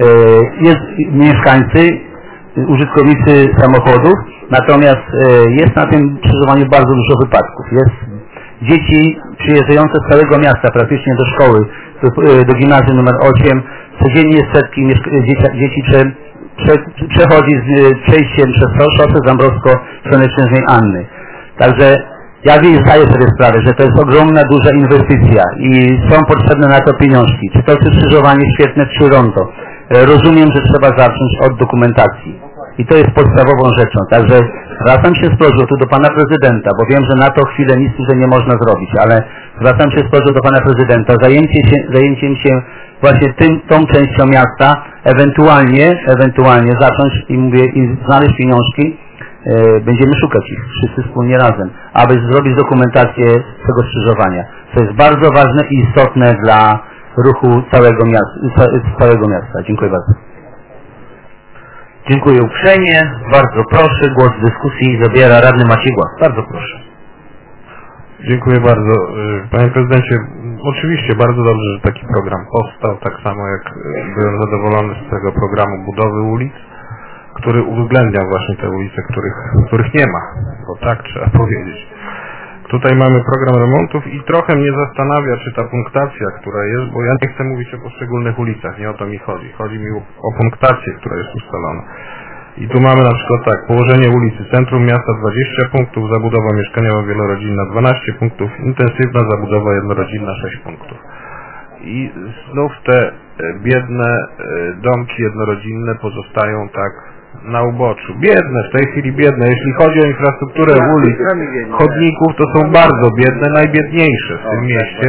mieszkańcy, użytkownicy samochodów, natomiast jest na tym skrzyżowaniu bardzo dużo wypadków. Jest dzieci przyjeżdżające z całego miasta praktycznie do szkoły, do gimnazjum numer 8, codziennie setki dzieci przechodzi z przejściem przez szosę Zambrowsko-Słonecznej Anny. Także ja zdaję sobie sprawę, że to jest ogromna, duża inwestycja i są potrzebne na to pieniążki. Czy to skrzyżowanie świetne, czy rondo. Rozumiem, że trzeba zacząć od dokumentacji. I to jest podstawową rzeczą. Także zwracam się z prośbą tu do Pana Prezydenta, bo wiem, że na to chwilę nic tutaj nie można zrobić, ale zwracam się z prośbą do Pana Prezydenta, zajęciem się właśnie tą częścią miasta, ewentualnie zacząć i znaleźć pieniążki, będziemy szukać ich wszyscy wspólnie razem, aby zrobić dokumentację tego skrzyżowania, co jest bardzo ważne i istotne dla ruchu całego miasta. Dziękuję bardzo. Dziękuję uprzejmie. Bardzo proszę. Głos w dyskusji zabiera radny Maciej Głaz. Bardzo proszę. Dziękuję bardzo. Panie Prezydencie, oczywiście bardzo dobrze, że taki program powstał, tak samo jak byłem zadowolony z tego programu budowy ulic, który uwzględniał właśnie te ulice, których nie ma, bo tak trzeba powiedzieć. Tutaj mamy program remontów i trochę mnie zastanawia, czy ta punktacja, która jest, bo ja nie chcę mówić o poszczególnych ulicach, nie o to mi chodzi. Chodzi mi o punktację, która jest ustalona. I tu mamy na przykład tak, położenie ulicy, centrum miasta 20 punktów, zabudowa mieszkaniowa wielorodzinna 12 punktów, intensywna zabudowa jednorodzinna 6 punktów. I znów te biedne domki jednorodzinne pozostają tak na uboczu. Biedne, w tej chwili biedne. Jeśli chodzi o infrastrukturę ulic, chodników, to są bardzo biedne, najbiedniejsze w tym mieście.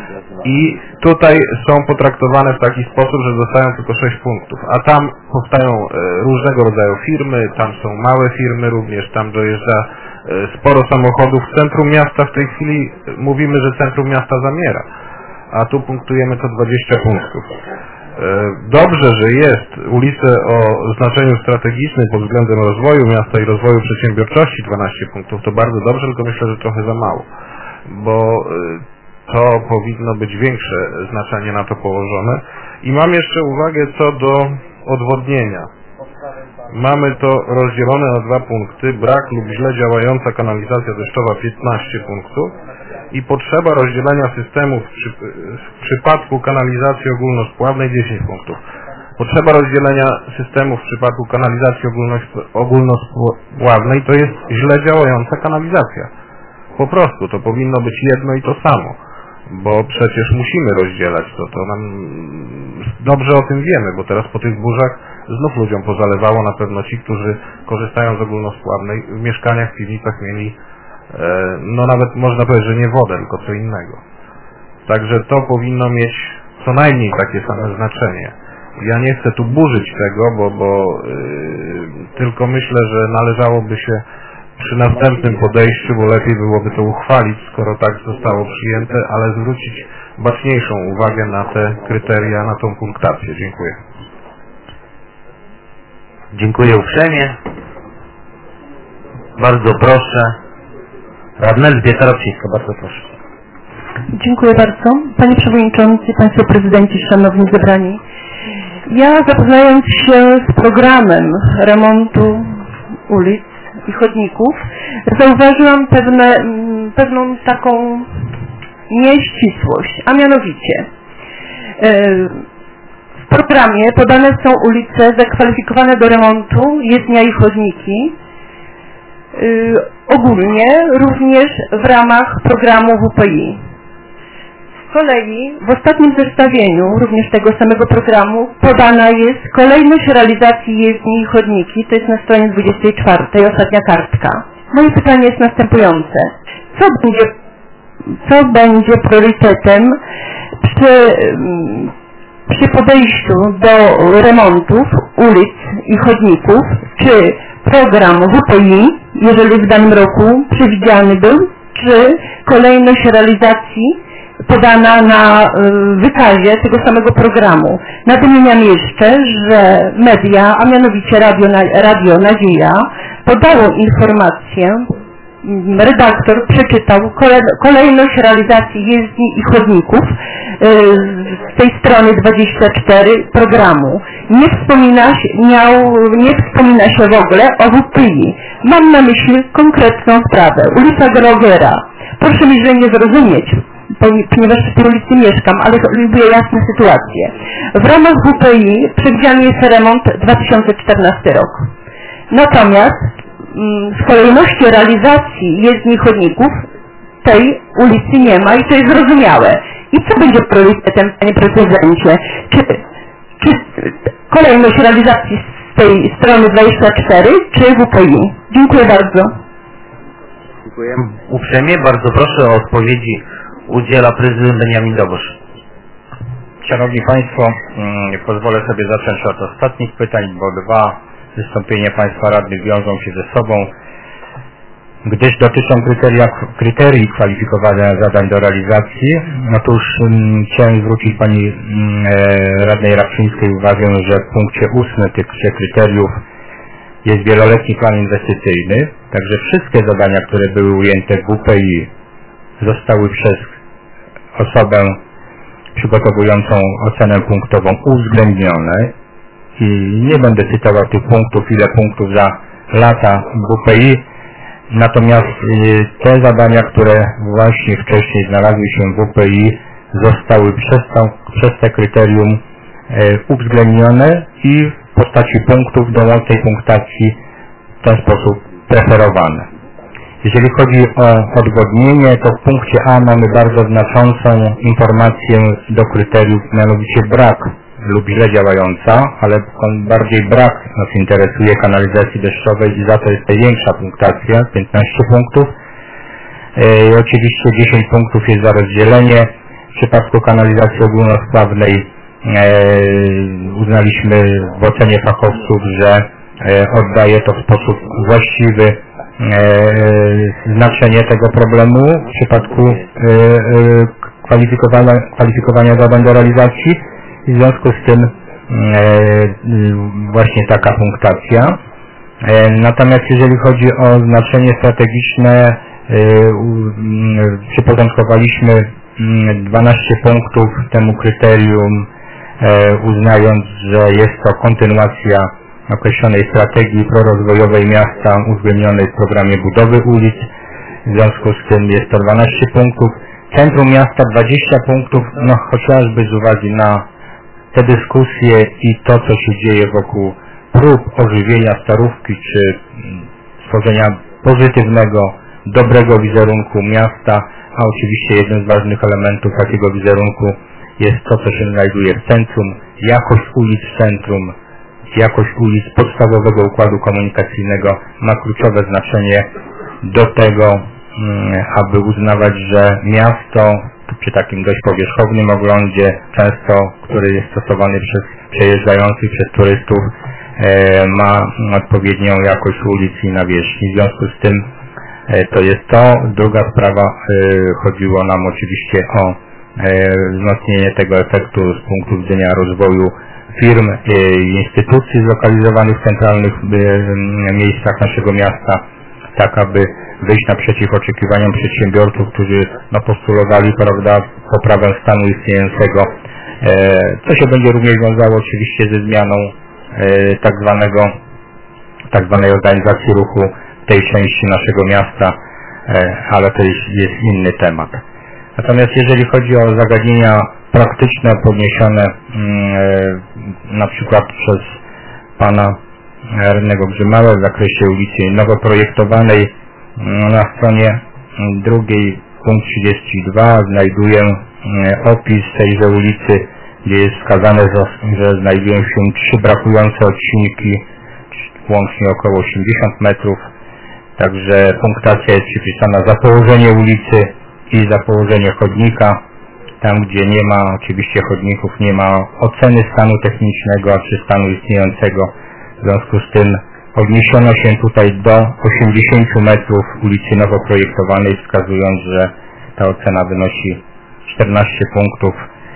I tutaj są potraktowane w taki sposób, że dostają tylko 6 punktów. A tam powstają różnego rodzaju firmy, tam są małe firmy również, tam dojeżdża sporo samochodów. W centrum miasta w tej chwili mówimy, że centrum miasta zamiera. A tu punktujemy to 20 punktów. Dobrze, że jest ulice o znaczeniu strategicznym pod względem rozwoju miasta i rozwoju przedsiębiorczości 12 punktów. To bardzo dobrze, tylko myślę, że trochę za mało. Bo to powinno być większe znaczenie na to położone. I mam jeszcze uwagę co do odwodnienia. Mamy to rozdzielone na 2 punkty. Brak lub źle działająca kanalizacja deszczowa 15 punktów. I potrzeba rozdzielenia systemów w przypadku kanalizacji ogólnospławnej 10 punktów. Potrzeba rozdzielenia systemów w przypadku kanalizacji ogólnospławnej to jest źle działająca kanalizacja. Po prostu to powinno być jedno i to samo, bo przecież musimy rozdzielać to nam dobrze o tym wiemy, bo teraz po tych burzach znów ludziom pozalewało, na pewno ci, którzy korzystają z ogólnospławnej w mieszkaniach, w piwnicach mieli no nawet można powiedzieć, że nie wodę, tylko co innego. Także to powinno mieć co najmniej takie same znaczenie. Ja nie chcę tu burzyć tego, bo tylko myślę, że należałoby się przy następnym podejściu, bo lepiej byłoby to uchwalić, skoro tak zostało przyjęte, ale zwrócić baczniejszą uwagę na te kryteria, na tą punktację. Dziękuję. Dziękuję uprzejmie. Bardzo proszę. Radna Elżbieta Ropczyńska, bardzo proszę. Dziękuję bardzo. Panie Przewodniczący, Państwo Prezydenci, Szanowni Zebrani. Ja zapoznając się z programem remontu ulic i chodników, zauważyłam pewną taką nieścisłość, a mianowicie w programie podane są ulice zakwalifikowane do remontu, jezdnia i chodniki, ogólnie również w ramach programu WPI. Z kolei w ostatnim zestawieniu również tego samego programu podana jest kolejność realizacji jezdni i chodniki, to jest na stronie 24, ostatnia kartka. Moje pytanie jest następujące. Co będzie priorytetem przy podejściu do remontów ulic i chodników? Czy program WPI, jeżeli w danym roku przewidziany był, czy kolejność realizacji podana na wykazie tego samego programu. Nadmieniam jeszcze, że media, a mianowicie Radio Nadzieja, podało informację, redaktor przeczytał kolejność realizacji jezdni i chodników z tej strony 24 programu. Nie wspomina się w ogóle o WPI. Mam na myśli konkretną sprawę. Ulica Grogera. Proszę mi źle nie zrozumieć, ponieważ w tej ulicy mieszkam, ale lubię jasne sytuacje. W ramach WPI przewidziany jest remont 2014 rok. Natomiast z kolejności realizacji jezdni chodników tej ulicy nie ma i to jest zrozumiałe. I co będzie priorytetem, panie prezydencie? Czy kolejność realizacji z tej strony 24, czy WPI? Dziękuję bardzo. Dziękuję uprzejmie. Bardzo proszę o odpowiedzi udziela prezydent Beniamin Dobosz. Szanowni Państwo, pozwolę sobie zacząć od ostatnich pytań, bo dwa wystąpienia Państwa radnych wiążą się ze sobą, gdyż dotyczą kryterii kwalifikowania zadań do realizacji. Otóż chciałem zwrócić Pani radnej Rapczyńskiej uwagę, że w punkcie 8 tych trzech kryteriów jest wieloletni plan inwestycyjny, także wszystkie zadania, które były ujęte w WPI, zostały przez osobę przygotowującą ocenę punktową uwzględnione i nie będę cytował tych punktów, ile punktów za lata WPI, natomiast te zadania, które właśnie wcześniej znalazły się w WPI, zostały przez te kryterium uwzględnione i w postaci punktów do łącznej punktacji w ten sposób preferowane. Jeżeli chodzi o odwodnienie, to w punkcie A mamy bardzo znaczącą informację do kryteriów, mianowicie brak lub źle działająca, ale bardziej brak nas interesuje kanalizacji deszczowej i za to jest największa punktacja, 15 punktów. Oczywiście 10 punktów jest za rozdzielenie. W przypadku kanalizacji ogólnospławnej uznaliśmy w ocenie fachowców, że oddaje to w sposób właściwy znaczenie tego problemu w przypadku kwalifikowania zadań do realizacji i w związku z tym właśnie taka punktacja. Natomiast jeżeli chodzi o znaczenie strategiczne, przyporządkowaliśmy 12 punktów temu kryterium, uznając, że jest to kontynuacja określonej strategii prorozwojowej miasta uwzględnionej w programie budowy ulic. W związku z tym jest to 12 punktów. Centrum miasta 20 punktów, no chociażby z uwagi na te dyskusje i to, co się dzieje wokół prób ożywienia Starówki, czy stworzenia pozytywnego, dobrego wizerunku miasta, a oczywiście jednym z ważnych elementów takiego wizerunku jest to, co się znajduje w centrum, jakość ulic w centrum, jakość ulic podstawowego układu komunikacyjnego ma kluczowe znaczenie do tego, aby uznawać, że miasto przy takim dość powierzchownym oglądzie, często który jest stosowany przez przejeżdżających, przez turystów, ma odpowiednią jakość ulic i nawierzchni. W związku z tym to jest to. Druga sprawa, chodziło nam oczywiście o wzmocnienie tego efektu z punktu widzenia rozwoju firm i instytucji zlokalizowanych w centralnych miejscach naszego miasta, tak aby wyjść naprzeciw oczekiwaniom przedsiębiorców, którzy postulowali, prawda, poprawę stanu istniejącego, co się będzie również wiązało oczywiście ze zmianą tak zwanej organizacji ruchu w tej części naszego miasta, ale to jest inny temat. Natomiast jeżeli chodzi o zagadnienia praktyczne podniesione na przykład przez pana radnego Grzymałę w zakresie ulicy nowo projektowanej, na stronie drugiej, punkt 32, znajduję opis tejże ulicy, gdzie jest wskazane, że znajdują się 3 brakujące odcinki, łącznie około 80 metrów. Także punktacja jest przypisana za położenie ulicy i za położenie chodnika. Tam, gdzie nie ma oczywiście chodników, nie ma oceny stanu technicznego czy stanu istniejącego. W związku z tym odniesiono się tutaj do 80 metrów ulicy nowo projektowanej, wskazując, że ta ocena wynosi 14 punktów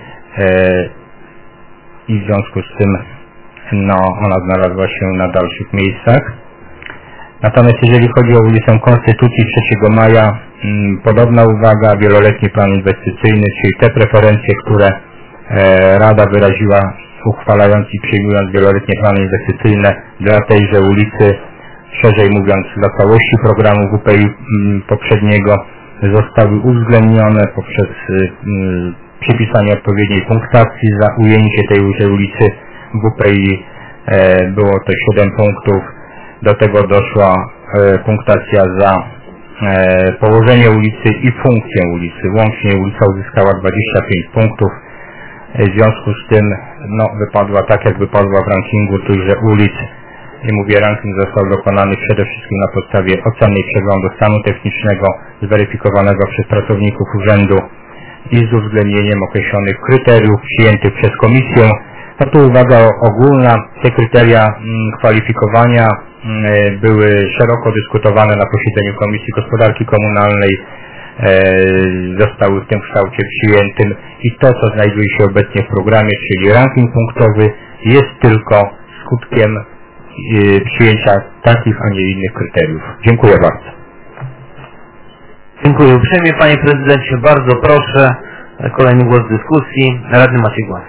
i w związku z tym ona znalazła się na dalszych miejscach. Natomiast jeżeli chodzi o ulicę Konstytucji 3 maja, podobna uwaga, wieloletni plan inwestycyjny, czyli te preferencje, które Rada wyraziła, uchwalając i przyjmując wieloletnie plany inwestycyjne dla tejże ulicy, szerzej mówiąc dla całości programu WPI poprzedniego, zostały uwzględnione poprzez przypisanie odpowiedniej punktacji za ujęcie tej ulicy WPI. Było to 7 punktów. Do tego doszła punktacja za położenie ulicy i funkcję ulicy. Łącznie ulica uzyskała 25 punktów. W związku z tym wypadła tak, jak wypadła w rankingu tychże ulic. I mówię, ranking został dokonany przede wszystkim na podstawie oceny i przeglądu stanu technicznego zweryfikowanego przez pracowników urzędu i z uwzględnieniem określonych kryteriów przyjętych przez komisję. A tu uwaga ogólna, te kryteria kwalifikowania były szeroko dyskutowane na posiedzeniu Komisji Gospodarki Komunalnej, zostały w tym kształcie przyjętym i to, co znajduje się obecnie w programie, czyli ranking punktowy, jest tylko skutkiem przyjęcia takich, a nie innych kryteriów. Dziękuję bardzo. Dziękuję uprzejmie, panie prezydencie. Bardzo proszę, kolejny głos w dyskusji. Radny Maciej Głaz.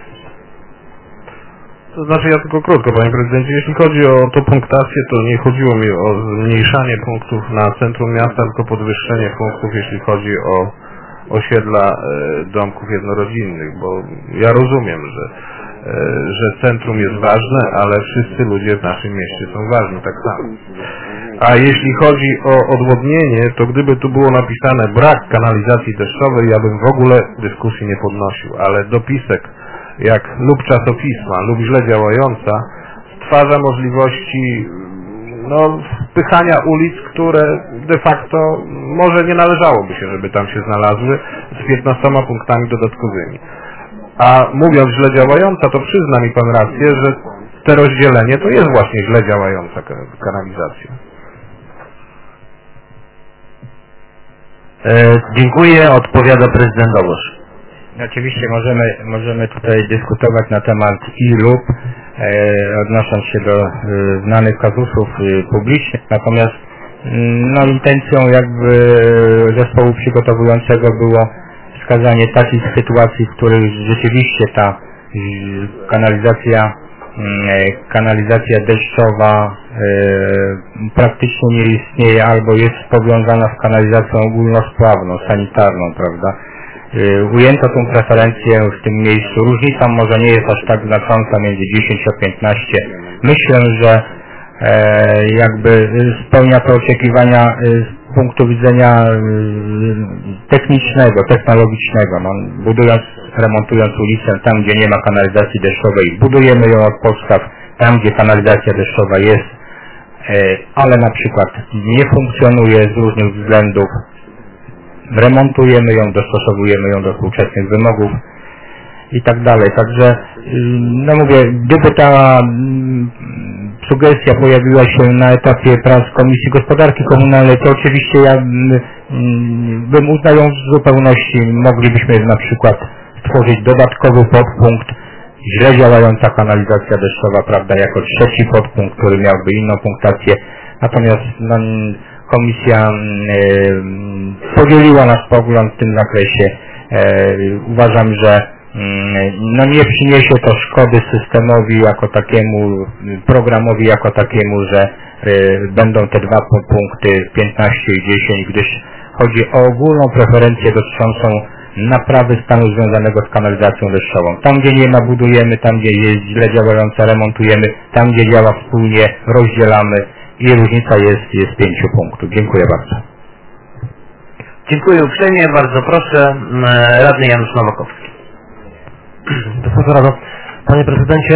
To znaczy ja tylko krótko, panie prezydencie. Jeśli chodzi o tą punktację, to nie chodziło mi o zmniejszanie punktów na centrum miasta, tylko podwyższenie punktów, jeśli chodzi o osiedla domków jednorodzinnych, bo ja rozumiem, że centrum jest ważne, ale wszyscy ludzie w naszym mieście są ważni tak samo. A jeśli chodzi o odwodnienie, to gdyby tu było napisane brak kanalizacji deszczowej, ja bym w ogóle dyskusji nie podnosił, ale dopisek jak lub czasopisma, lub źle działająca, stwarza możliwości wpychania ulic, które de facto może nie należałoby się, żeby tam się znalazły, z 15 punktami dodatkowymi. A mówiąc źle działająca, to przyzna mi pan rację, że te rozdzielenie to jest właśnie źle działająca kanalizacja. Dziękuję. Odpowiada prezydent Dobosz. Oczywiście możemy tutaj dyskutować na temat i lub, odnosząc się do znanych kazusów publicznych, natomiast intencją jakby zespołu przygotowującego było wskazanie takich sytuacji, w których rzeczywiście ta kanalizacja deszczowa praktycznie nie istnieje albo jest powiązana z kanalizacją ogólnospławną, sanitarną, prawda? Ujęto tą preferencję w tym miejscu. Różnica może nie jest aż tak znacząca między 10 a 15. Myślę, że jakby spełnia to oczekiwania z punktu widzenia technicznego, technologicznego. Remontując ulicę tam, gdzie nie ma kanalizacji deszczowej, budujemy ją od podstaw. Tam, gdzie kanalizacja deszczowa jest, ale na przykład nie funkcjonuje z różnych względów, remontujemy ją, dostosowujemy ją do współczesnych wymogów i tak dalej. Także, mówię, gdyby ta sugestia pojawiła się na etapie prac Komisji Gospodarki Komunalnej, to oczywiście ja bym uznał ją w zupełności. Moglibyśmy na przykład stworzyć dodatkowy podpunkt, źle działająca kanalizacja deszczowa, prawda, jako trzeci podpunkt, który miałby inną punktację. Natomiast Komisja podzieliła nasz pogląd w tym zakresie. Uważam, że nie przyniesie to szkody systemowi jako takiemu, programowi jako takiemu, że będą te dwa punkty 15 i 10, gdyż chodzi o ogólną preferencję dotyczącą naprawy stanu związanego z kanalizacją deszczową. Tam, gdzie nie ma, budujemy, tam, gdzie jest źle działająca, remontujemy, tam, gdzie działa wspólnie, rozdzielamy i różnica jest 5 punktów. Dziękuję bardzo. Dziękuję uprzejmie. Bardzo proszę, radny Janusz Nowakowski. Wysoka Rado. Panie prezydencie,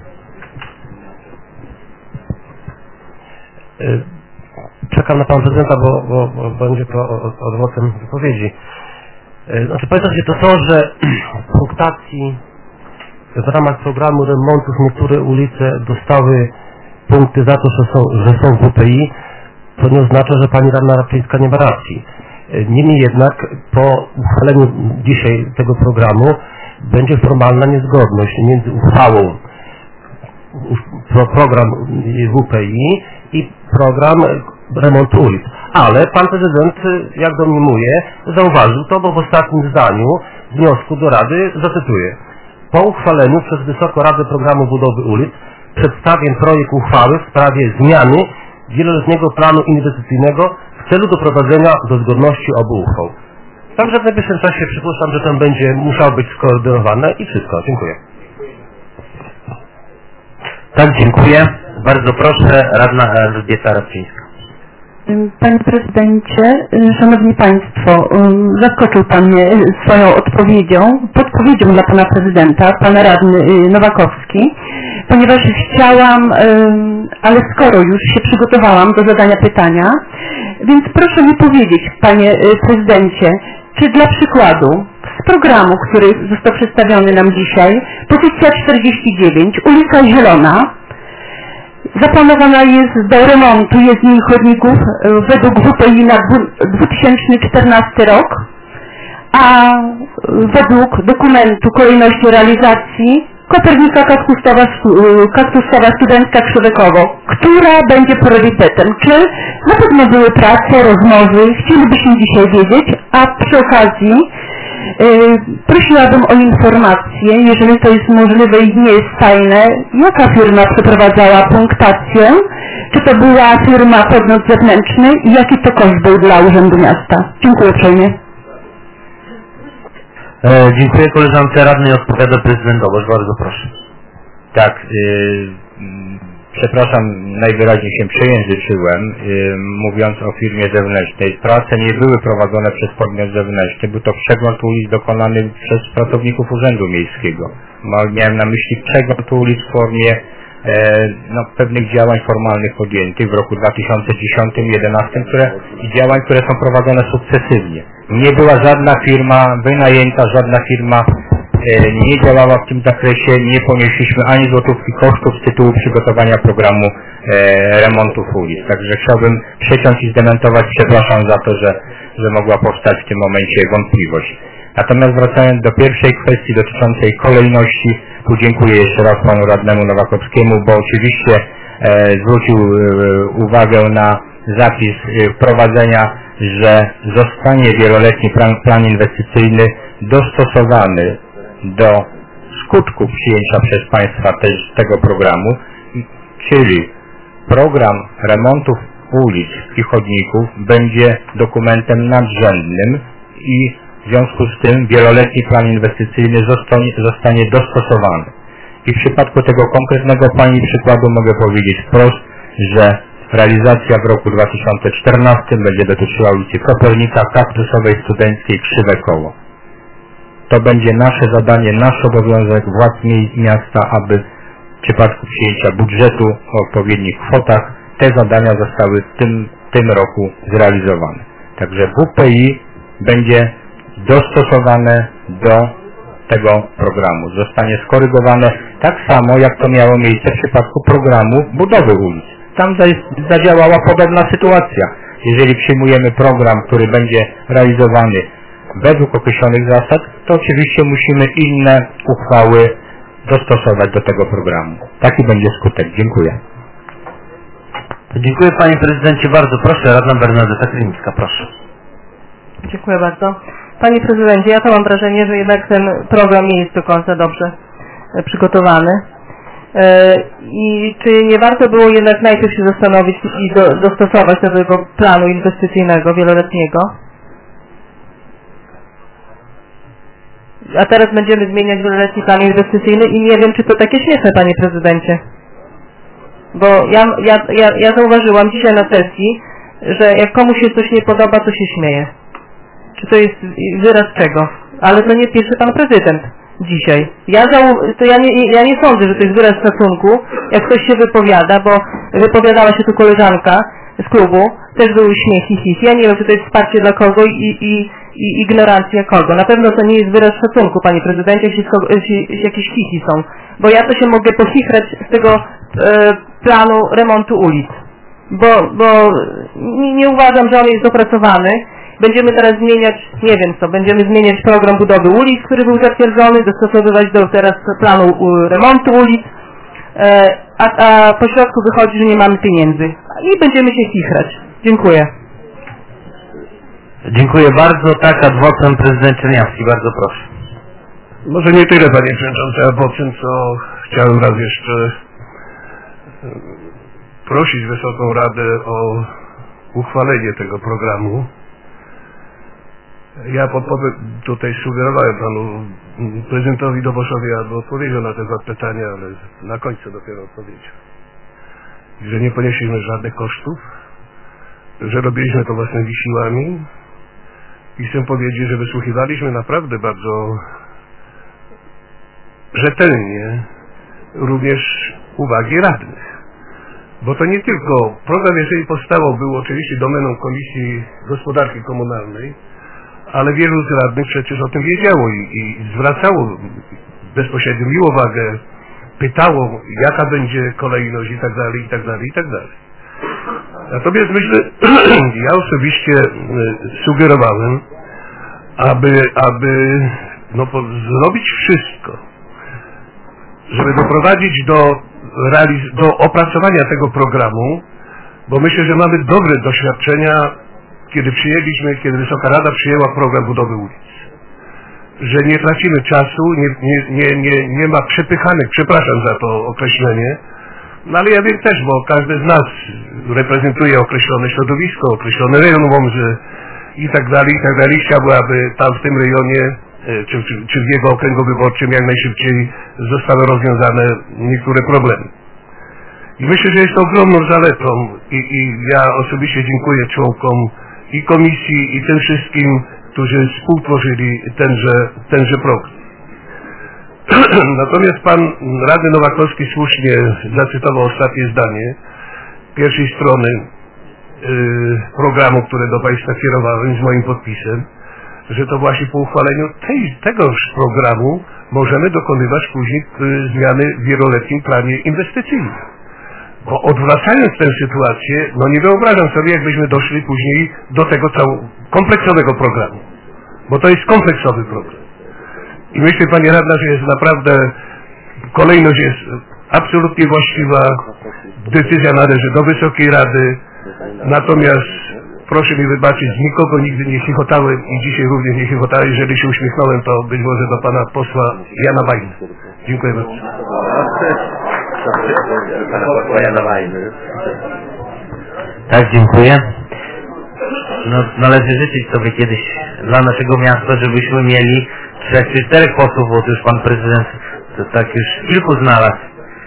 czekam na pana prezydenta, bo będzie to odwrotem wypowiedzi. Znaczy, pamiętam się to, że w punktacji w ramach programu remontów niektóre ulice dostały punkty za to, że są w WPI, to nie oznacza, że pani radna Raczyńska nie ma racji. Niemniej jednak po uchwaleniu dzisiaj tego programu będzie formalna niezgodność między uchwałą program WPI i program remontu ulic. Ale pan prezydent, jak domniemuje, zauważył to, bo w ostatnim zdaniu wniosku do Rady zacytuję: po uchwaleniu przez Wysoką Radę Programu Budowy Ulic przedstawię projekt uchwały w sprawie zmiany wieloletniego planu inwestycyjnego w celu doprowadzenia do zgodności obu uchwał. Także w najbliższym czasie przypuszczam, że ten będzie musiał być skoordynowane i wszystko. Dziękuję. Tak, dziękuję. Bardzo proszę, radna Elżbieta Rabczyńska. Panie Prezydencie, Szanowni Państwo, zaskoczył Pan mnie swoją podpowiedzią dla Pana Prezydenta, Pana Radny Nowakowski, ponieważ chciałam, ale skoro już się przygotowałam do zadania pytania, więc proszę mi powiedzieć, Panie Prezydencie, czy dla przykładu z programu, który został przedstawiony nam dzisiaj, pozycja 49, ulica Zielona, zaplanowana jest do remontu jezdni i chodników według WPI na 2014 rok, a według dokumentu kolejności realizacji Kopernika Kaktusowa Studencka Krzywekowo, która będzie priorytetem. Czy na pewno były prace, rozmowy, chcielibyśmy dzisiaj wiedzieć, a przy okazji prosiłabym o informację, jeżeli to jest możliwe i nie jest tajne, jaka firma przeprowadzała punktację, czy to była firma podmiot zewnętrzny i jaki to koszt był dla Urzędu Miasta. Dziękuję uprzejmie. Dziękuję koleżance radnej, odpowiada prezydent Dobosz, bardzo proszę. Tak, przepraszam, najwyraźniej się przejęzyczyłem, mówiąc o firmie zewnętrznej. Prace nie były prowadzone przez podmiot zewnętrzny, był to przegląd ulic dokonany przez pracowników Urzędu Miejskiego. Miałem na myśli przegląd ulic w formie pewnych działań formalnych podjętych w roku 2010-2011 i działań, które są prowadzone sukcesywnie. Nie była żadna firma wynajęta, żadna firma nie działała w tym zakresie, nie ponieśliśmy ani złotówki kosztów z tytułu przygotowania programu remontów ulic. Także chciałbym przeciąć i zdementować, przepraszam za to, że mogła powstać w tym momencie wątpliwość. Natomiast wracając do pierwszej kwestii dotyczącej kolejności, tu dziękuję jeszcze raz panu radnemu Nowakowskiemu, bo oczywiście zwrócił uwagę na zapis wprowadzenia, że zostanie wieloletni plan inwestycyjny dostosowany do skutków przyjęcia przez państwa tego programu, czyli program remontów ulic i chodników będzie dokumentem nadrzędnym i w związku z tym wieloletni plan inwestycyjny zostanie dostosowany. I w przypadku tego konkretnego pani przykładu mogę powiedzieć wprost, że realizacja w roku 2014 będzie dotyczyła ulicy Kopernika, Kaktusowej, Studenckiej, Krzywe Koło. To będzie nasze zadanie, nasz obowiązek władz miasta, aby w przypadku przyjęcia budżetu o odpowiednich kwotach te zadania zostały w tym roku zrealizowane. Także WPI będzie dostosowane do tego programu. Zostanie skorygowane tak samo, jak to miało miejsce w przypadku programu budowy ulic. Tam zadziałała podobna sytuacja. Jeżeli przyjmujemy program, który będzie realizowany według określonych zasad, to oczywiście musimy inne uchwały dostosować do tego programu. Taki będzie skutek. Dziękuję. Dziękuję panie prezydencie, bardzo proszę. Radna Bernadeta Krynicka, proszę. Dziękuję bardzo. Panie prezydencie, ja to mam wrażenie, że jednak ten program nie jest do końca dobrze przygotowany. I czy nie warto było jednak najpierw się zastanowić i dostosować do tego planu inwestycyjnego wieloletniego? A teraz będziemy zmieniać wieloletni plan inwestycyjny i nie wiem, czy to takie śmieszne, panie prezydencie. Bo ja zauważyłam dzisiaj na sesji, że jak komuś się coś nie podoba, to się śmieje. Czy to jest wyraz czego? Ale to nie pierwszy pan prezydent dzisiaj. Ja nie sądzę, że to jest wyraz szacunku, jak ktoś się wypowiada, bo wypowiadała się tu koleżanka z klubu, też były śmiechy, his. Ja nie wiem, czy to jest wsparcie dla kogo i ignorancja kogo. Na pewno to nie jest wyraz szacunku, panie prezydencie, jeśli jakieś hisi są. Bo ja to się mogę pochichrać z tego planu remontu ulic. Bo nie uważam, że on jest dopracowany będziemy teraz zmieniać, nie wiem co, będziemy zmieniać program budowy ulic, który był zatwierdzony, dostosowywać do teraz planu remontu ulic, a po środku wychodzi, że nie mamy pieniędzy i będziemy się chichrać. Dziękuję. Dziękuję bardzo. Tak, adwokat prezydent Czerniawski, bardzo proszę. Może nie tyle, panie przewodniczący, a po tym, co chciałem raz jeszcze prosić Wysoką Radę o uchwalenie tego programu. Ja tutaj sugerowałem panu prezydentowi Doboszowi, aby odpowiedział na te dwa pytania, ale na końcu dopiero odpowiedział. Że nie ponieśliśmy żadnych kosztów, że robiliśmy to własnymi siłami i chcę powiedzieć, że wysłuchiwaliśmy naprawdę bardzo rzetelnie również uwagi radnych. Bo to nie tylko program, jeżeli powstało, był oczywiście domeną Komisji Gospodarki Komunalnej, ale wielu z radnych przecież o tym wiedziało i zwracało bezpośrednio mi uwagę, pytało, jaka będzie kolejność i tak dalej, i tak dalej, i tak dalej. Natomiast myślę, ja osobiście sugerowałem, aby zrobić wszystko, żeby doprowadzić do opracowania tego programu, bo myślę, że mamy dobre doświadczenia, kiedy Wysoka Rada przyjęła program budowy ulic. Że nie tracimy czasu, nie ma przepychanych, przepraszam za to określenie, no ale ja wiem też, bo każdy z nas reprezentuje określone środowisko, określony rejon wąży i tak dalej, chciałby, aby tam w tym rejonie, czy w jego okręgu wyborczym jak najszybciej zostały rozwiązane niektóre problemy. I myślę, że jest to ogromną zaletą i ja osobiście dziękuję członkom i komisji, i tym wszystkim, którzy współtworzyli tenże program. Natomiast pan radny Nowakowski słusznie zacytował ostatnie zdanie pierwszej strony programu, które do państwa kierowałem z moim podpisem, że to właśnie po uchwaleniu tegoż programu możemy dokonywać później zmiany w wieloletnim planie inwestycyjnym. Bo odwracając tę sytuację, nie wyobrażam sobie, jakbyśmy doszli później do tego kompleksowego programu. Bo to jest kompleksowy program. I myślę, pani radna, że jest naprawdę, kolejność jest absolutnie właściwa, decyzja należy do Wysokiej Rady, natomiast proszę mi wybaczyć, nikogo nigdy nie chichotałem i dzisiaj również nie chichotałem. Jeżeli się uśmiechnąłem, to być może do pana posła Jana Wajny. Dziękuję bardzo. Tak, dziękuję. Należy życzyć sobie kiedyś dla naszego miasta, żebyśmy mieli 3 czy 4 posłów, bo już pan prezydent to tak już kilku znalazł.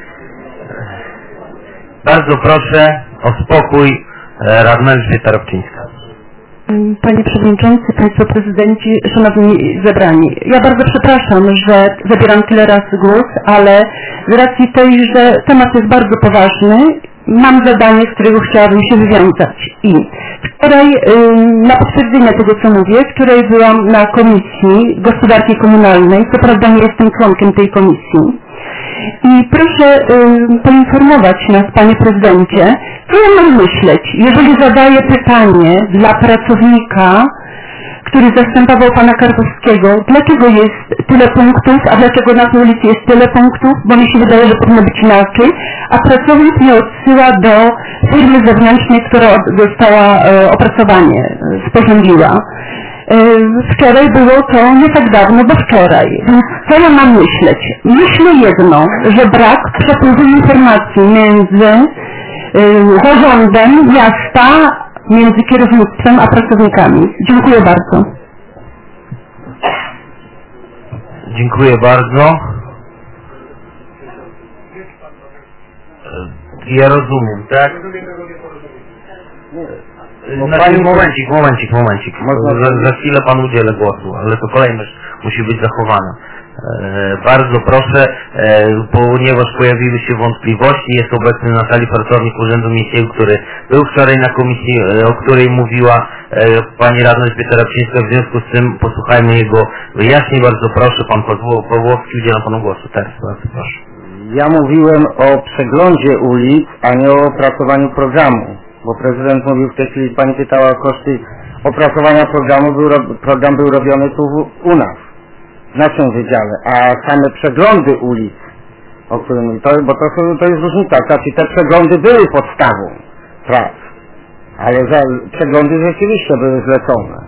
Bardzo proszę o spokój radna Elżbieta Robczyńska. Panie Przewodniczący, Państwo Prezydenci, Szanowni Zebrani. Ja bardzo przepraszam, że zabieram tyle razy głos, ale z racji tej, że temat jest bardzo poważny, mam zadanie, z którego chciałabym się wywiązać. I wczoraj, na potwierdzenie tego, co mówię, wczoraj byłam na Komisji Gospodarki Komunalnej, co prawda nie jestem członkiem tej komisji. I proszę poinformować nas, Panie Prezydencie, co ja mam myśleć, jeżeli zadaję pytanie dla pracownika, który zastępował Pana Karkowskiego, dlaczego jest tyle punktów, a dlaczego na tej ulicy jest tyle punktów, bo mi się wydaje, że powinno być inaczej, a pracownik mnie odsyła do firmy zewnętrznej, która dostała opracowanie, sporządziła. Wczoraj było to nie tak dawno, bo wczoraj. Więc co ja mam myśleć? Myślę jedno, że brak przepływu informacji między zarządem miasta, między kierownictwem a pracownikami. Dziękuję bardzo. Dziękuję bardzo. Ja rozumiem, tak? Momencik. Za chwilę Panu udzielę głosu, ale to kolejność musi być zachowana. Bardzo proszę, ponieważ pojawiły się wątpliwości, jest obecny na sali pracownik Urzędu Miejskiego, który był wczoraj na komisji, o której mówiła pani radna Elżbieta Rabczyńska, w związku z tym posłuchajmy jego wyjaśnień. Bardzo proszę, pan Pawłowski, udzielam Panu głosu. Teraz bardzo proszę. Ja mówiłem o przeglądzie ulic, a nie o opracowaniu programu, bo prezydent mówił w tej chwili, pani pytała o koszty opracowania programu program był robiony tu u nas, w naszym wydziale, a same przeglądy ulic, o którym mówię, bo to jest różnica, znaczy te przeglądy były podstawą prac, ale przeglądy rzeczywiście były zlecone.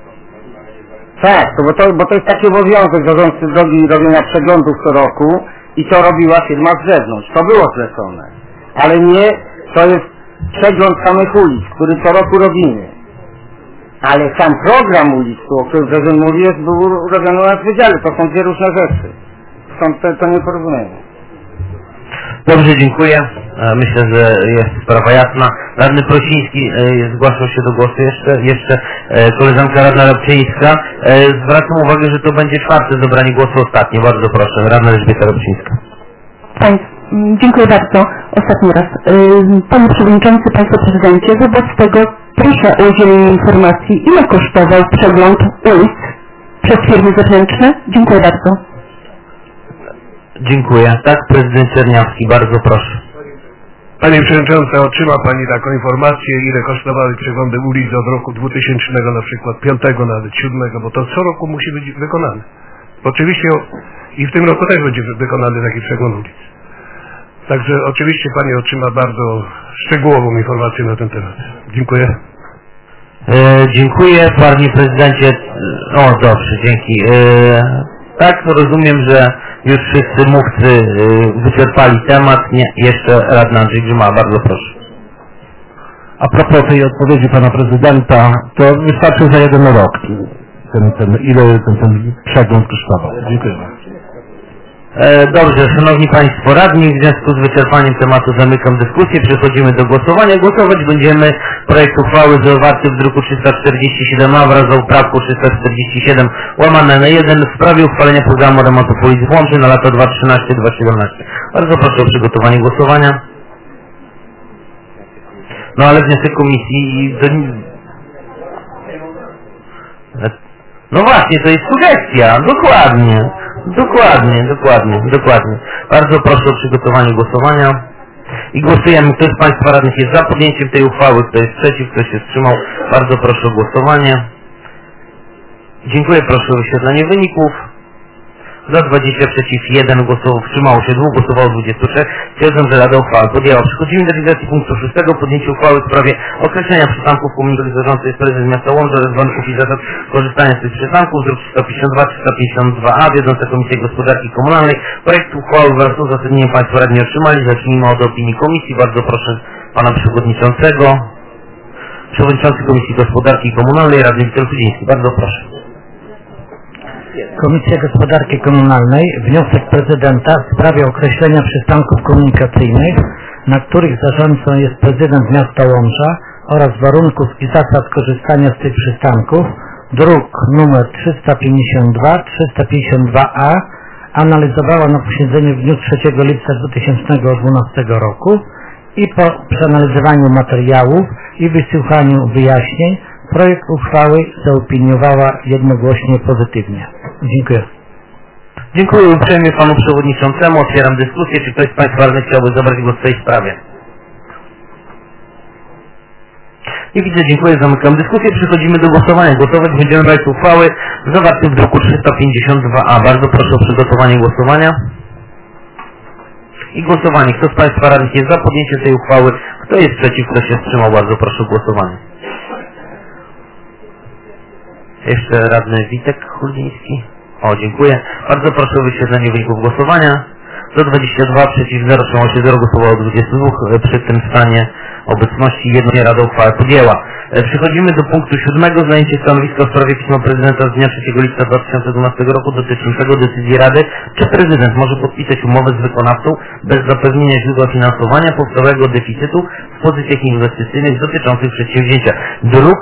Tak, bo to jest taki obowiązek zarządcy drogi robienia przeglądów co roku i to robiła firma z zewnątrz, to było zlecone, ale nie, to jest przegląd samych ulic, który co roku robimy. Ale sam program ulic, o którym prezydent mówi, był robiony na wydziale. To są dwie różne rzeczy. To nie porównujemy. Dobrze, dziękuję. Myślę, że jest sprawa jasna. Radny Prosiński zgłaszał się do głosu jeszcze koleżanka radna Rabczyńska. Zwracam uwagę, że to będzie czwarte zabranie głosu ostatnie. Bardzo proszę. Radna Elżbieta Rabczyńska. Dziękuję bardzo. Ostatni raz. Panie Przewodniczący, Państwo Prezydencie, wobec tego proszę o udzielenie informacji, ile kosztował przegląd ulic przez firmy zewnętrzne. Dziękuję bardzo. Dziękuję. Tak, prezydent Czerniawski, bardzo proszę. Pani Przewodnicząca, otrzyma Pani taką informację, ile kosztowały przeglądy ulic od roku 2000, na przykład 5, nawet 7, bo to co roku musi być wykonane. Oczywiście i w tym roku też będzie wykonany taki przegląd ulic. Także oczywiście Pani otrzyma bardzo szczegółową informację na ten temat. Dziękuję. Dziękuję Panie Prezydencie. O, dobrze, dzięki. Tak, rozumiem, że już wszyscy mówcy wyczerpali temat. Nie, jeszcze radny Andrzej Grzyma, bardzo proszę. A propos tej odpowiedzi Pana Prezydenta, to wystarczy za 1 rok. Ile ten przegląd kosztował. Dziękuję bardzo. Dobrze, Szanowni Państwo Radni, w związku z wyczerpaniem tematu zamykam dyskusję, przechodzimy do głosowania. Głosować będziemy projekt uchwały zawarty w druku 347a wraz z poprawką 347 łamane na 1 w sprawie uchwalenia programu remontu ulic w Łomży na lata 2013-2017. Bardzo proszę o przygotowanie głosowania. No ale wniosek komisji... No właśnie, to jest sugestia, dokładnie. Dokładnie. Bardzo proszę o przygotowanie głosowania. I głosujemy. Kto z Państwa radnych jest za podjęciem tej uchwały, kto jest przeciw, kto się wstrzymał. Bardzo proszę o głosowanie. Dziękuję, proszę o wyświetlenie wyników. Za 20, przeciw 1 głosował, wstrzymało się 2, głosowało 23. Stwierdzam, że Rada uchwałę podjęła. Przechodzimy do realizacji punktu 6. Podjęcie uchwały w sprawie określenia przystanków komunikacyjnych zarządcy jest prezes miasta Łomża oraz warunków i zasad korzystania z tych przystanków. Druk 352-352a. Wiedząca Komisja Gospodarki Komunalnej. Projekt uchwały wraz z uzasadnieniem Państwo radni otrzymali. Zacznijmy od opinii komisji. Bardzo proszę Pana Przewodniczącego. Przewodniczący Komisji Gospodarki Komunalnej, radny Witold Chudziński. Bardzo proszę. Komisja Gospodarki Komunalnej wniosek prezydenta w sprawie określenia przystanków komunikacyjnych, na których zarządcą jest prezydent miasta Łomża oraz warunków i zasad korzystania z tych przystanków, druk nr 352-352a, analizowała na posiedzeniu w dniu 3 lipca 2012 roku i po przeanalizowaniu materiałów i wysłuchaniu wyjaśnień projekt uchwały zaopiniowała jednogłośnie pozytywnie. Dziękuję. Dziękuję uprzejmie Panu Przewodniczącemu. Otwieram dyskusję. Czy ktoś z Państwa radnych chciałby zabrać głos w tej sprawie? Nie widzę, dziękuję. Zamykam dyskusję. Przechodzimy do głosowania. Głosować będziemy projekt uchwały zawarty w druku 352a. Bardzo proszę o przygotowanie głosowania. I głosowanie. Kto z Państwa radnych jest za podjęciem tej uchwały? Kto jest przeciw? Kto się wstrzymał? Bardzo proszę o głosowanie. Jeszcze radny Witek Chuldziński. O, dziękuję. Bardzo proszę o wyświetlenie wyników głosowania. Za 22, przeciw 0, wstrzymało się 0, głosowało 22. Przy tym stanie obecności jednocześnie Rada uchwałę podjęła. Przechodzimy do punktu 7. Zajęcie stanowiska w sprawie pisma prezydenta z dnia 3 lipca 2012 roku dotyczącego decyzji Rady, czy prezydent może podpisać umowę z wykonawcą bez zapewnienia źródła finansowania powstałego deficytu w pozycjach inwestycyjnych dotyczących przedsięwzięcia. Druk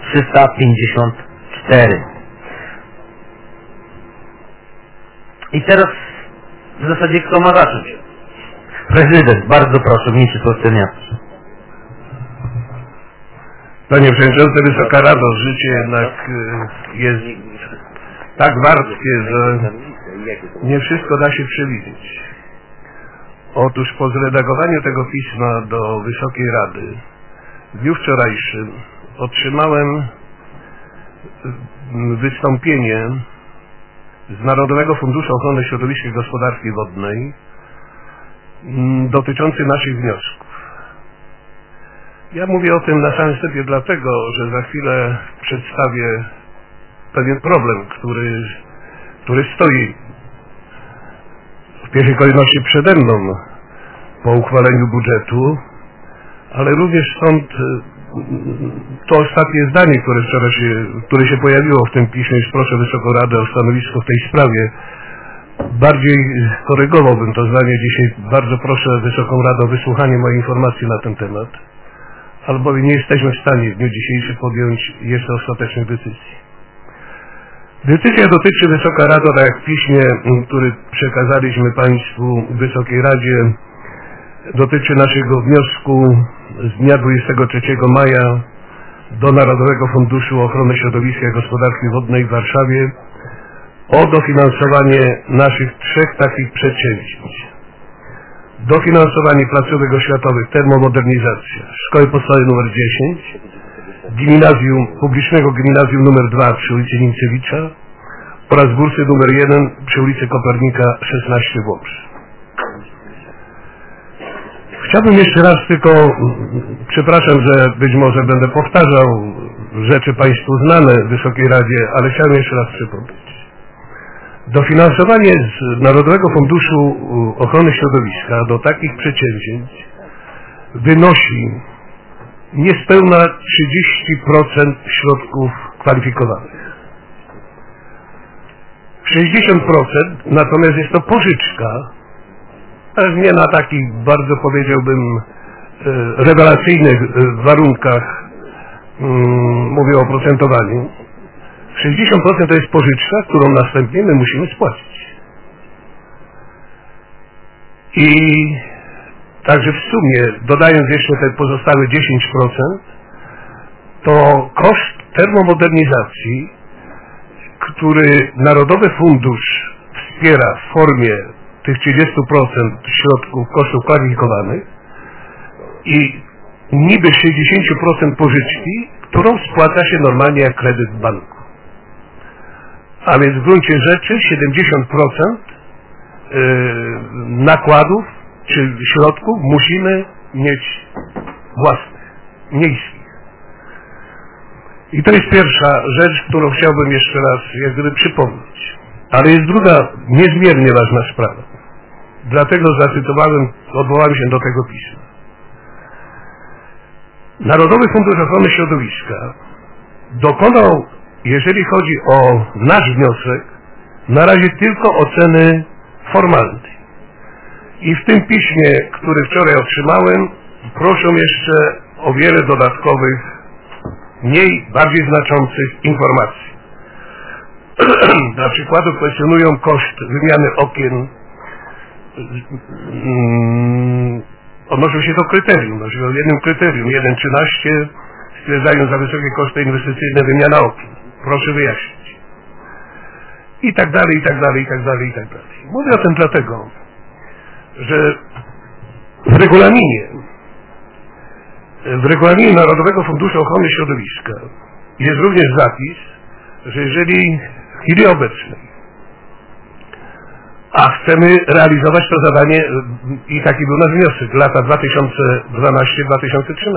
354. I teraz w zasadzie kto ma zacząć? Prezydent, bardzo proszę, mniejszy miasto. Panie Przewodniczący, Wysoka Rado, życie jednak jest tak warstkie, że nie wszystko da się przewidzieć. Otóż po zredagowaniu tego pisma do Wysokiej Rady w dniu wczorajszym otrzymałem wystąpienie z Narodowego Funduszu Ochrony Środowiska i Gospodarki Wodnej dotyczący naszych wniosków. Ja mówię o tym na samym wstępie dlatego, że za chwilę przedstawię pewien problem, który stoi w pierwszej kolejności przede mną po uchwaleniu budżetu, ale również stąd to ostatnie zdanie, które się pojawiło w tym piśmie, już proszę Wysoką Radę o stanowisko w tej sprawie. Bardziej korygowałbym to zdanie dzisiaj. Bardzo proszę Wysoką Radę o wysłuchanie mojej informacji na ten temat, albowiem nie jesteśmy w stanie w dniu dzisiejszym podjąć jeszcze ostatecznych decyzji. Decyzja dotyczy, Wysoka Rado, tak jak w piśmie, który przekazaliśmy Państwu w Wysokiej Radzie, dotyczy naszego wniosku z dnia 23 maja do Narodowego Funduszu Ochrony Środowiska i Gospodarki Wodnej w Warszawie o dofinansowanie naszych trzech takich przedsięwzięć. Dofinansowanie placówek oświatowych, termomodernizacja Szkoły Podstawowej nr 10, publicznego gimnazjum nr 2 przy ulicy Niemcewicza oraz bursy nr 1 przy ulicy Kopernika 16 w Łobrze. Chciałbym jeszcze raz tylko, przepraszam, że być może będę powtarzał rzeczy Państwu znane w Wysokiej Radzie, ale chciałbym jeszcze raz przypomnieć. Dofinansowanie z Narodowego Funduszu Ochrony Środowiska do takich przedsięwzięć wynosi niespełna 30% środków kwalifikowanych. 60% natomiast jest to pożyczka, nie na takich bardzo, powiedziałbym, rewelacyjnych warunkach, mówię o oprocentowaniu. 60% to jest pożyczka, którą następnie my musimy spłacić. I także w sumie, dodając jeszcze te pozostałe 10%, to koszt termomodernizacji, który Narodowy Fundusz wspiera w formie tych 30% środków kosztów kwalifikowanych i niby 60% pożyczki, którą spłaca się normalnie jak kredyt w banku. A więc w gruncie rzeczy 70% nakładów czy środków musimy mieć własnych, miejskich. I to jest pierwsza rzecz, którą chciałbym jeszcze raz jak gdyby przypomnieć. Ale jest druga niezmiernie ważna sprawa. Dlatego odwołałem się do tego pisma. Narodowy Fundusz Ochrony Środowiska dokonał, jeżeli chodzi o nasz wniosek, na razie tylko oceny formalnej. I w tym piśmie, które wczoraj otrzymałem, proszę jeszcze o wiele dodatkowych, bardziej znaczących informacji. Na przykład kwestionują koszt wymiany okien, odnoszą się do kryterium, do jednym kryterium, 1,13, stwierdzają za wysokie koszty inwestycyjne wymiana okien. Proszę wyjaśnić. I tak dalej, i tak dalej, i tak dalej, i tak dalej. Mówię o tym dlatego, że w regulaminie Narodowego Funduszu Ochrony Środowiska jest również zapis, że jeżeli w chwili obecnej a chcemy realizować to zadanie i taki był nasz wniosek, lata 2012-2013.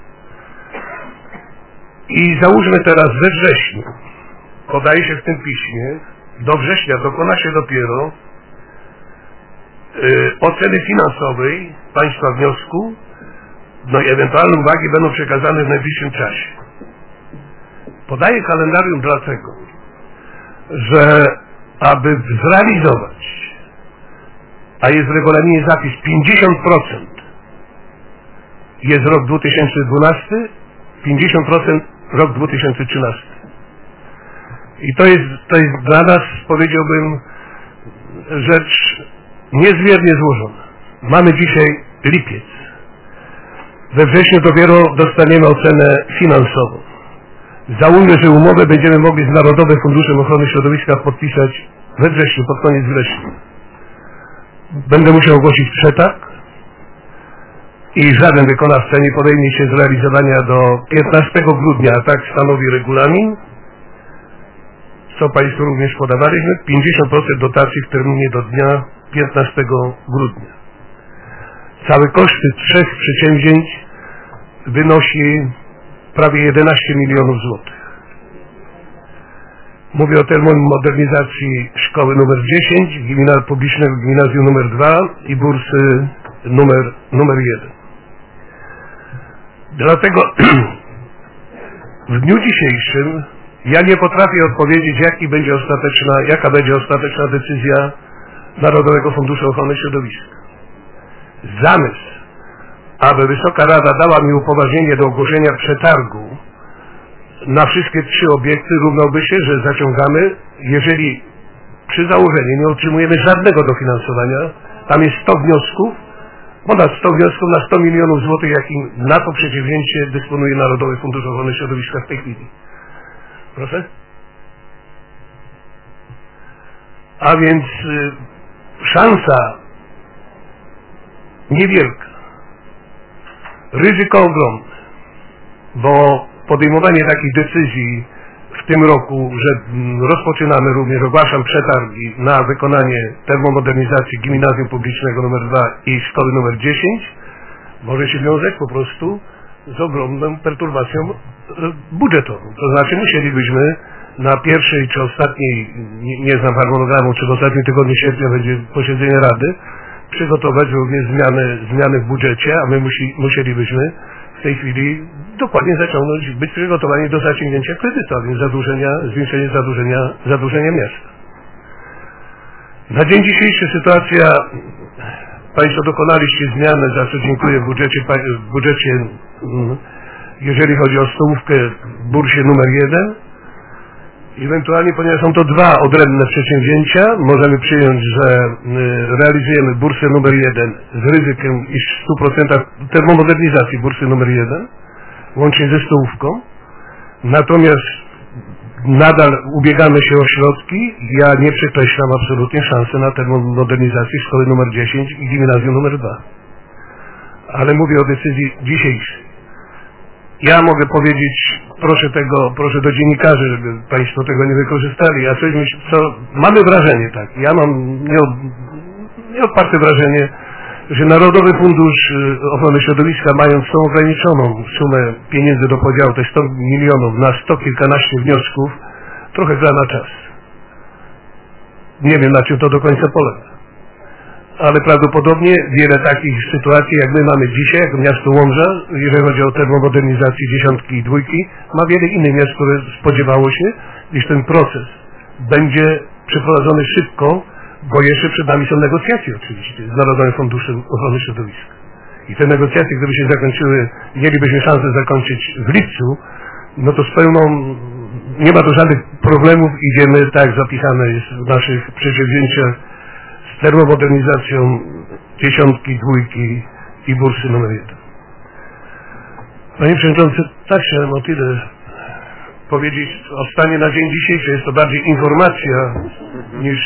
I załóżmy teraz we wrześniu, podaje się w tym piśmie, do września dokona się dopiero oceny finansowej Państwa wniosku, no i ewentualne uwagi będą przekazane w najbliższym czasie. Podaję kalendarium dlatego, że aby zrealizować, a jest w regulaminie zapis 50% jest rok 2012, 50% rok 2013. I to jest dla nas, powiedziałbym, rzecz niezmiernie złożona. Mamy dzisiaj lipiec. We wrześniu dopiero dostaniemy ocenę finansową. Załóżmy, że umowę będziemy mogli z Narodowym Funduszem Ochrony Środowiska podpisać we wrześniu, pod koniec września. Będę musiał ogłosić przetarg i żaden wykonawca nie podejmie się zrealizowania do 15 grudnia, a tak stanowi regulamin, co Państwu również podawaliśmy, 50% dotacji w terminie do dnia 15 grudnia. Cały koszty 3 przedsięwzięć wynosi prawie 11 milionów złotych. Mówię o termomodernizacji szkoły numer 10, publicznego gimnazjum numer 2 i bursy numer 1. Dlatego w dniu dzisiejszym ja nie potrafię odpowiedzieć, jaka będzie ostateczna decyzja Narodowego Funduszu Ochrony Środowiska. Zamysł, aby Wysoka Rada dała mi upoważnienie do ogłoszenia przetargu na wszystkie 3 obiekty, równałby się, że zaciągamy, jeżeli przy założeniu nie otrzymujemy żadnego dofinansowania, tam jest 100 wniosków, ponad 100 wniosków na 100 milionów złotych, jakim na to przedsięwzięcie dysponuje Narodowy Fundusz Ochrony Środowiska w tej chwili. Proszę? A więc szansa niewielka, ryzyko ogromne, bo podejmowanie takich decyzji w tym roku, że rozpoczynamy również, ogłaszam przetargi na wykonanie termomodernizacji gimnazjum publicznego nr 2 i szkoły nr 10, może się wiązać po prostu z ogromną perturbacją budżetową. To znaczy musielibyśmy na pierwszej czy ostatniej, nie znam harmonogramu, czy w ostatnim tygodniu sierpnia będzie posiedzenie Rady, przygotować również zmiany w budżecie, a my musielibyśmy w tej chwili dokładnie być przygotowani do zaciągnięcia kredytu, a więc zwiększenie zadłużenia miasta. Na dzień dzisiejszy sytuacja, Państwo dokonaliście zmiany, za co dziękuję, w budżecie, jeżeli chodzi o stołówkę w bursie numer 1. Ewentualnie, ponieważ są to 2 odrębne przedsięwzięcia, możemy przyjąć, że realizujemy bursę numer 1 z ryzykiem, iż w 100% termomodernizacji bursy numer 1, łącznie ze stołówką. Natomiast nadal ubiegamy się o środki. Ja nie przekreślam absolutnie szansy na termomodernizację szkoły numer 10 i gimnazjum numer 2. Ale mówię o decyzji dzisiejszej. Ja mogę powiedzieć, proszę do dziennikarzy, żeby Państwo tego nie wykorzystali, a co mamy wrażenie, tak, ja mam nieodparte wrażenie, że Narodowy Fundusz Ochrony Środowiska, mając tą ograniczoną sumę pieniędzy do podziału, te 100 milionów na 100 kilkanaście wniosków, trochę gra na czas. Nie wiem, na czym to do końca polega. Ale prawdopodobnie wiele takich sytuacji, jak my mamy dzisiaj, jako miasto Łomża, jeżeli chodzi o termomodernizację 10 i 2, ma wiele innych miast, które spodziewało się, iż ten proces będzie przeprowadzony szybko, bo jeszcze przed nami są negocjacje oczywiście z Narodowym Funduszem Ochrony Środowiska. I te negocjacje, gdyby się zakończyły, mielibyśmy szansę zakończyć w lipcu, no to z pełną, nie ma tu żadnych problemów, idziemy tak jak zapisane jest w naszych przedsięwzięciach z termomodernizacją 10, 2 i bursy numer 1. Panie Przewodniczący, tak chciałem o tyle powiedzieć o stanie na dzień dzisiejszy. Jest to bardziej informacja niż...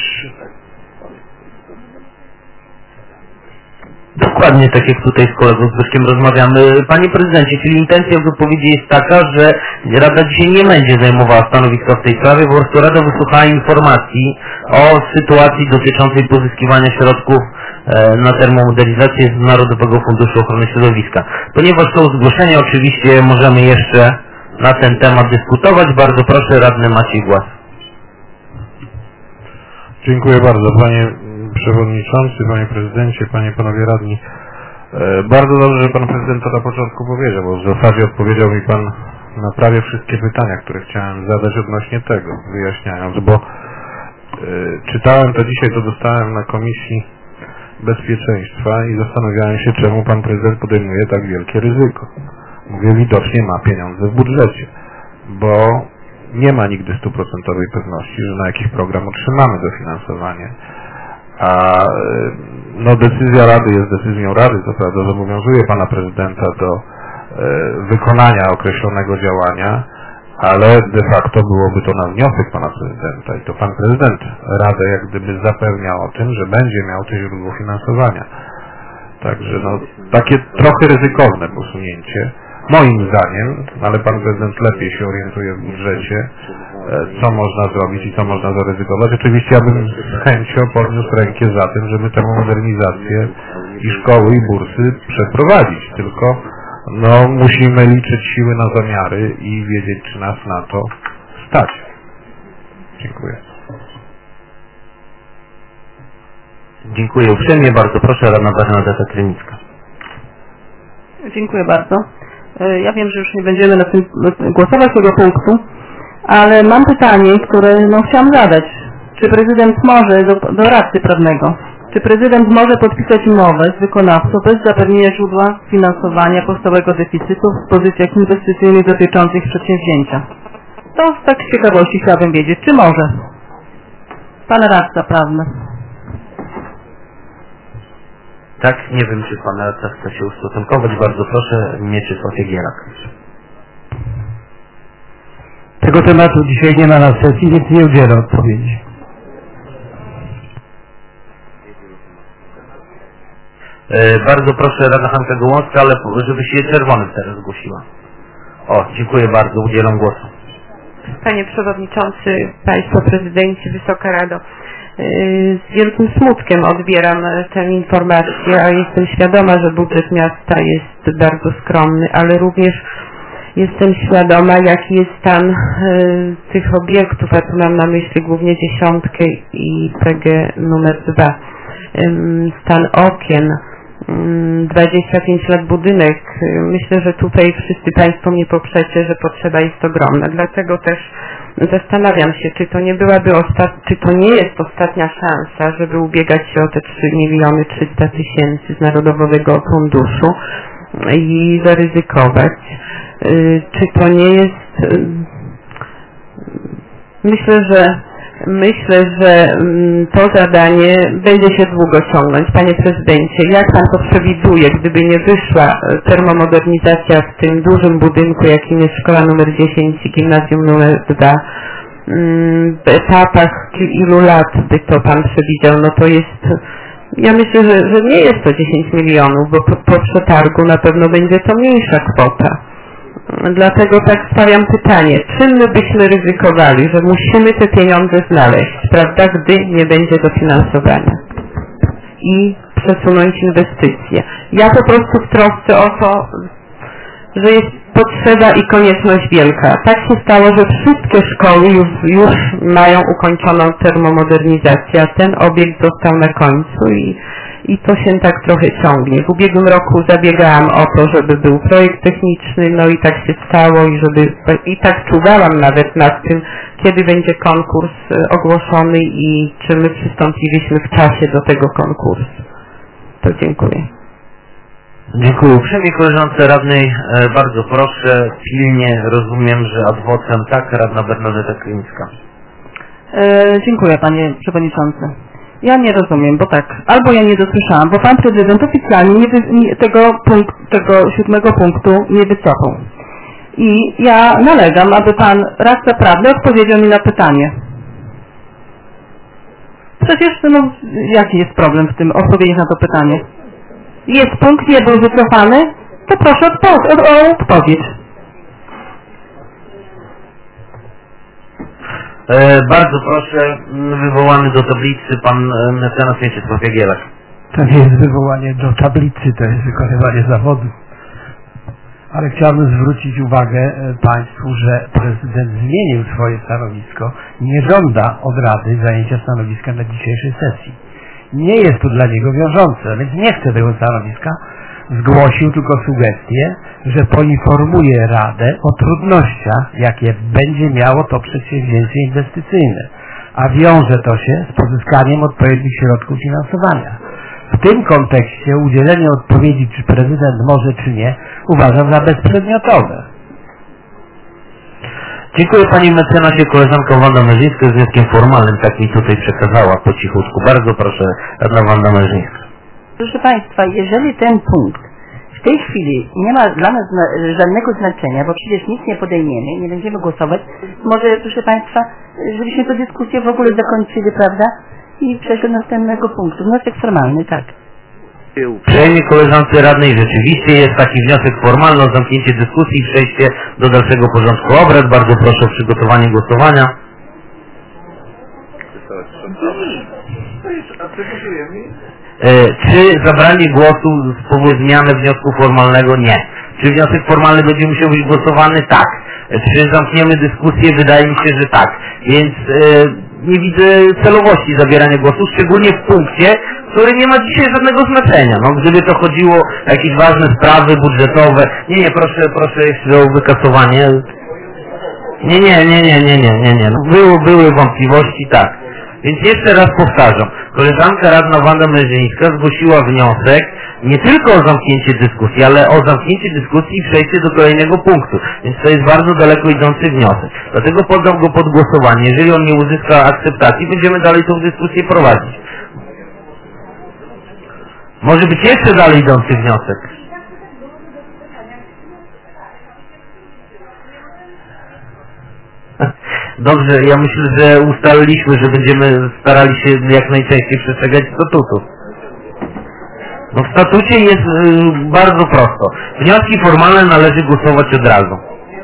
Dokładnie tak jak tutaj z kolegą Zbyszkiem rozmawiamy. Panie Prezydencie, czyli intencja wypowiedzi jest taka, że Rada dzisiaj nie będzie zajmowała stanowiska w tej sprawie, po prostu Rada wysłuchała informacji o sytuacji dotyczącej pozyskiwania środków na termomodernizację z Narodowego Funduszu Ochrony Środowiska. Ponieważ są zgłoszenia, oczywiście możemy jeszcze na ten temat dyskutować. Bardzo proszę, radny Maciej Głaz. Dziękuję bardzo, Panie Przewodniczący, Panie Prezydencie, Panie, Panowie Radni. Bardzo dobrze, że Pan Prezydent to na początku powiedział, bo w zasadzie odpowiedział mi Pan na prawie wszystkie pytania, które chciałem zadać odnośnie tego, wyjaśniając, bo czytałem to dzisiaj, to dostałem na Komisji Bezpieczeństwa i zastanawiałem się, czemu Pan Prezydent podejmuje tak wielkie ryzyko. Mówię, widocznie ma pieniądze w budżecie, bo nie ma nigdy 100% pewności, że na jakiś program otrzymamy dofinansowanie. A no, decyzja Rady jest decyzją Rady, co prawda zobowiązuje Pana Prezydenta do wykonania określonego działania, ale de facto byłoby to na wniosek Pana Prezydenta i to Pan Prezydent Radę jak gdyby zapewniał o tym, że będzie miał to źródło finansowania. Także no, takie trochę ryzykowne posunięcie, moim zdaniem, ale pan prezydent lepiej się orientuje w budżecie, co można zrobić i co można zaryzykować. Oczywiście ja bym z chęcią podniósł rękę za tym, żeby termomodernizację i szkoły i bursy przeprowadzić, tylko no, musimy liczyć siły na zamiary i wiedzieć, czy nas na to stać. Dziękuję. Dziękuję uprzejmie. Bardzo proszę, Radna Bernadeta Krynicka. Dziękuję bardzo. Ja wiem, że już nie będziemy na tym głosować tego punktu, ale mam pytanie, które chciałam zadać. Czy prezydent może, do radcy prawnego, czy prezydent może podpisać umowę z wykonawcą bez zapewnienia źródła finansowania powstałego deficytu w pozycjach inwestycyjnych dotyczących przedsięwzięcia? To tak z ciekawości chciałabym wiedzieć, czy może? Pan radca prawny. Tak, nie wiem, czy pan radca chce się ustosunkować. Bardzo proszę, Mieczysław Jagiełak. Tego tematu dzisiaj nie ma na sesji, więc nie udzielę odpowiedzi. Bardzo proszę, Radna Hanka Gołąska, ale żeby się czerwonym teraz zgłosiła. O, dziękuję bardzo, udzielam głosu. Panie Przewodniczący, Państwo Prezydenci, Wysoka Rado, z wielkim smutkiem odbieram tę informację, a jestem świadoma, że budżet miasta jest bardzo skromny, ale również jestem świadoma, jaki jest stan tych obiektów, a tu mam na myśli głównie 10 i PG numer 2. Stan okien, 25 lat budynek. Myślę, że tutaj wszyscy Państwo mnie poprzecie, że potrzeba jest ogromna. Dlatego też zastanawiam się, czy to nie byłaby czy to nie jest ostatnia szansa, żeby ubiegać się o te 3 300 000 z Narodowego Funduszu i zaryzykować. Czy to nie jest... Myślę, że to zadanie będzie się długo ciągnąć. Panie Prezydencie, jak Pan to przewiduje, gdyby nie wyszła termomodernizacja w tym dużym budynku, jakim jest szkoła numer 10 i gimnazjum numer 2, w etapach ilu lat by to Pan przewidział? No to jest, ja myślę, że nie jest to 10 milionów, bo po przetargu na pewno będzie to mniejsza kwota. Dlatego tak stawiam pytanie, czym my byśmy ryzykowali, że musimy te pieniądze znaleźć, prawda, gdy nie będzie dofinansowania i przesunąć inwestycje. Ja po prostu w trosce o to, że jest potrzeba i konieczność wielka. Tak się stało, że wszystkie szkoły już mają ukończoną termomodernizację, a ten obiekt został na końcu i to się tak trochę ciągnie. W ubiegłym roku zabiegałam o to, żeby był projekt techniczny, no i tak się stało i tak czuwałam nawet nad tym, kiedy będzie konkurs ogłoszony i czy my przystąpiliśmy w czasie do tego konkursu. To dziękuję. Dziękuję uprzejmie koleżance radnej. Bardzo proszę, pilnie rozumiem, że ad vocem tak, Radna Bernadeta Krynicka. Dziękuję Panie Przewodniczący. Ja nie rozumiem, bo tak, albo ja nie dosłyszałam, bo Pan Prezydent oficjalnie tego 7 punktu nie wycofał. I ja nalegam, aby Pan radca prawny odpowiedział mi na pytanie. Przecież, no, jaki jest problem w tym, odpowiedzieć na to pytanie? Jest punkt, nie był wycofany, to proszę o odpowiedź. Bardzo proszę, wywołany do tablicy pan mecenas Mieczysław Jagiełak. To nie jest wywołanie do tablicy, to jest wykonywanie zawodu. Ale chciałbym zwrócić uwagę Państwu, że prezydent zmienił swoje stanowisko i nie żąda od Rady zajęcia stanowiska na dzisiejszej sesji. Nie jest to dla niego wiążące, więc nie chce tego stanowiska. Zgłosił tylko sugestię, że poinformuje Radę o trudnościach, jakie będzie miało to przedsięwzięcie inwestycyjne, a wiąże to się z pozyskaniem odpowiednich środków finansowania. W tym kontekście udzielenie odpowiedzi, czy prezydent może, czy nie, uważam za bezprzedmiotowe. Dziękuję Pani mecenasie. Koleżanka Wanda Mężyńska z wnioskiem formalnym, tak mi tutaj przekazała po cichutku. Bardzo proszę, Radna Wanda Mężyńska. Proszę Państwa, jeżeli ten punkt w tej chwili nie ma dla nas żadnego znaczenia, bo przecież nic nie podejmiemy, nie będziemy głosować, może, proszę Państwa, żebyśmy tę dyskusję w ogóle zakończyli, prawda? I przeszli do następnego punktu. Wniosek formalny, tak. Uprzejmie koleżance radnej, rzeczywiście jest taki wniosek formalny o zamknięcie dyskusji i przejście do dalszego porządku obrad. Bardzo proszę o przygotowanie głosowania. Czy zabranie głosu spowoduje zmianę wniosku formalnego? Nie. Czy wniosek formalny będzie musiał być głosowany? Tak. Czy zamkniemy dyskusję? Wydaje mi się, że tak. Więc nie widzę celowości zabierania głosu, szczególnie w punkcie, który nie ma dzisiaj żadnego znaczenia. No, gdyby to chodziło o jakieś ważne sprawy budżetowe. Nie, proszę jeszcze o wykasowanie. Nie. Były wątpliwości, tak. Więc jeszcze raz powtarzam, koleżanka radna Wanda Mężeńska zgłosiła wniosek nie tylko o zamknięcie dyskusji, ale o zamknięcie dyskusji i przejście do kolejnego punktu. Więc to jest bardzo daleko idący wniosek. Dlatego poddam go pod głosowanie. Jeżeli on nie uzyska akceptacji, będziemy dalej tą dyskusję prowadzić. Może być jeszcze dalej idący wniosek. Dobrze, ja myślę, że ustaliliśmy, że będziemy starali się jak najczęściej przestrzegać statutu. No w statucie jest bardzo prosto. Wnioski formalne należy głosować od razu.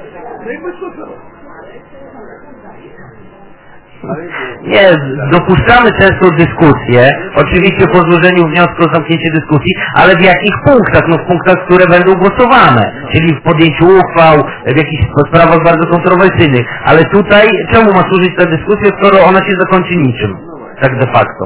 Nie, dopuszczamy często dyskusję, oczywiście po złożeniu wniosku o zamknięcie dyskusji, ale w jakich punktach? No w punktach, które będą głosowane, czyli w podjęciu uchwał, w jakichś sprawach bardzo kontrowersyjnych. Ale tutaj czemu ma służyć ta dyskusja, skoro ona się zakończy niczym, tak de facto?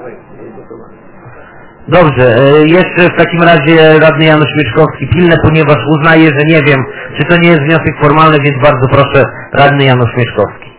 Dobrze, jeszcze w takim razie radny Janusz Mieszkowski, pilne, ponieważ uznaję, że nie wiem, czy to nie jest wniosek formalny, więc bardzo proszę, radny Janusz Mieszkowski.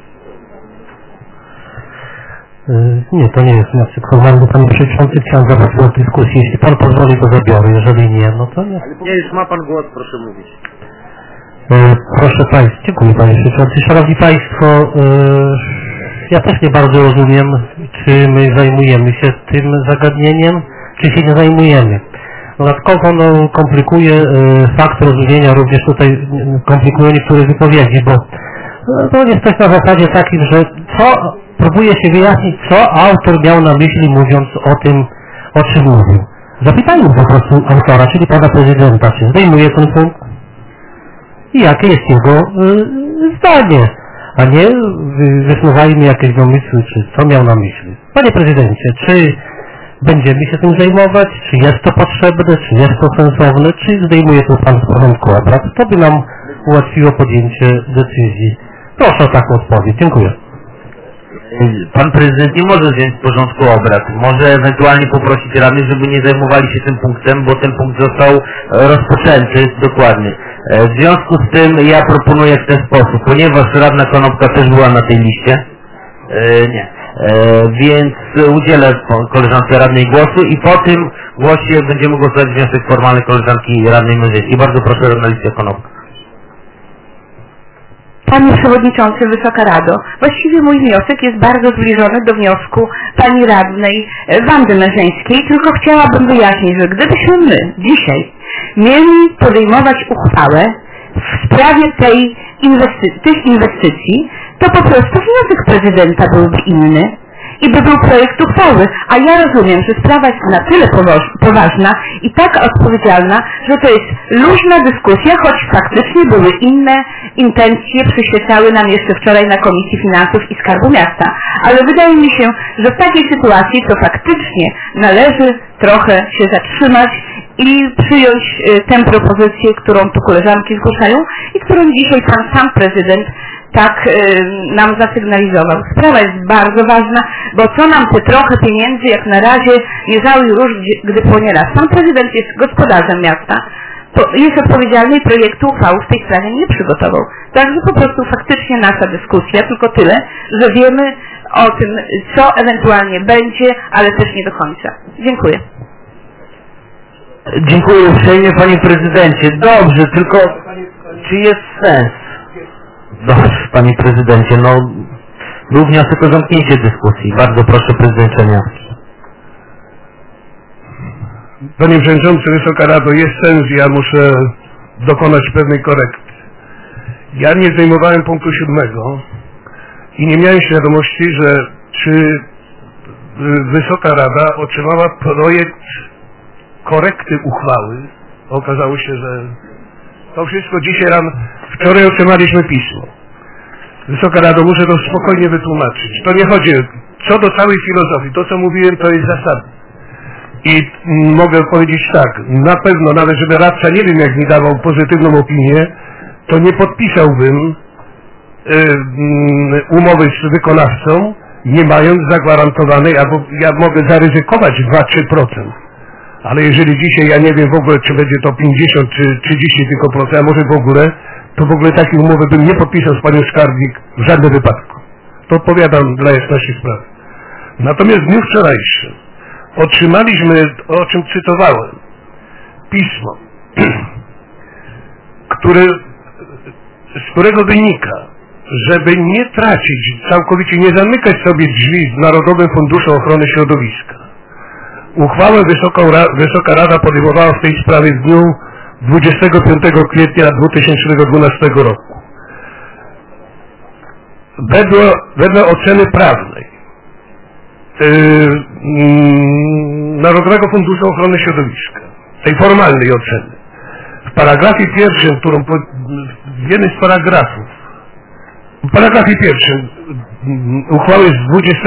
Nie, to nie jest wniosek formalny, panie przewodniczący. Chciałem zabrać głos w dyskusji. Jeśli pan pozwoli, to zabiorę. Jeżeli nie, no to nie. Nie, już ma pan głos, proszę mówić. Proszę państwa, dziękuję panie przewodniczący. Szanowni państwo, ja też nie bardzo rozumiem, czy my zajmujemy się tym zagadnieniem, czy się nie zajmujemy. Dodatkowo komplikuje fakt rozróżnienia, również tutaj komplikują niektóre wypowiedzi, bo to jest coś na zasadzie takim, że próbuje się wyjaśnić, co autor miał na myśli, mówiąc o tym, o czym mówił. Zapytajmy po prostu autora, czyli pana prezydenta, czy zdejmuje ten punkt i jakie jest jego zdanie, a nie wysnuwajmy jakieś domysły, czy co miał na myśli. Panie prezydencie, czy będziemy się tym zajmować, czy jest to potrzebne, czy jest to sensowne, czy zdejmuje to pan z porządku obrad? To by nam ułatwiło podjęcie decyzji. Proszę o taką odpowiedź. Dziękuję. Pan prezydent nie może wziąć z porządku obrad. Może ewentualnie poprosić radnych, żeby nie zajmowali się tym punktem, bo ten punkt został rozpoczęty dokładnie. W związku z tym ja proponuję w ten sposób, ponieważ radna Konopka też była na tej liście. Więc udzielę koleżance radnej głosu i po tym głosie będziemy głosować wniosek formalny koleżanki radnej Mężeńskiej. Bardzo proszę, radna Alicja Konopka. Panie Przewodniczący, Wysoka Rado, właściwie mój wniosek jest bardzo zbliżony do wniosku pani radnej Wandy Mężeńskiej, tylko chciałabym wyjaśnić, że gdybyśmy my dzisiaj mieli podejmować uchwałę w sprawie tych inwestycji, to po prostu wniosek prezydenta byłby inny i by był projekt uchwały. A ja rozumiem, że sprawa jest na tyle poważna i tak odpowiedzialna, że to jest luźna dyskusja, choć faktycznie były inne intencje, przyświecały nam jeszcze wczoraj na Komisji Finansów i Skarbu Miasta. Ale wydaje mi się, że w takiej sytuacji to faktycznie należy trochę się zatrzymać i przyjąć tę propozycję, którą tu koleżanki zgłaszają i którą dzisiaj pan sam prezydent tak nam zasygnalizował. Sprawa jest bardzo ważna, bo co nam te trochę pieniędzy, jak na razie mierzały róż, gdy płonie las. Pan prezydent jest gospodarzem miasta, jest odpowiedzialny i projektu uchwały w tej sprawie nie przygotował. Także po prostu faktycznie nasza dyskusja, tylko tyle, że wiemy o tym, co ewentualnie będzie, ale też nie do końca. Dziękuję. Dziękuję uprzejmie, panie prezydencie. Dobrze, tylko czy jest sens? Dobrze, panie prezydencie, no był wniosek o zamknięcie dyskusji. Bardzo proszę, prezydent Czerniawski. Panie Przewodniczący, Wysoka Rado, jest sens, ja muszę dokonać pewnej korekty. Ja nie zdejmowałem punktu 7 i nie miałem świadomości, czy Wysoka Rada otrzymała projekt korekty uchwały. Okazało się, że to wszystko dzisiaj wczoraj otrzymaliśmy pismo. Wysoka Rado, muszę to spokojnie wytłumaczyć. To nie chodzi, co do całej filozofii, to co mówiłem, to jest zasadne. I mogę powiedzieć tak, na pewno, nawet żeby radca nie wiem jak mi dawał pozytywną opinię, to nie podpisałbym umowy z wykonawcą, nie mając zagwarantowanej, albo ja mogę zaryzykować 2-3%. Ale jeżeli dzisiaj ja nie wiem w ogóle, czy będzie to 50 czy 30 tylko procent, a może w ogóle, to w ogóle takiej umowy bym nie podpisał z panią skarbnik w żadnym wypadku. To odpowiadam dla jasności sprawy. Natomiast w dniu wczorajszym otrzymaliśmy, o czym cytowałem, pismo, z którego wynika, żeby nie tracić, całkowicie nie zamykać sobie drzwi w Narodowym Funduszu Ochrony Środowiska. Uchwałę Wysoka Rada podejmowała w tej sprawie w dniu 25 kwietnia 2012 roku. Wedle oceny prawnej Narodowego Funduszu Ochrony Środowiska, tej formalnej oceny, w paragrafie pierwszym, w jednym z paragrafów, w paragrafie pierwszym uchwały z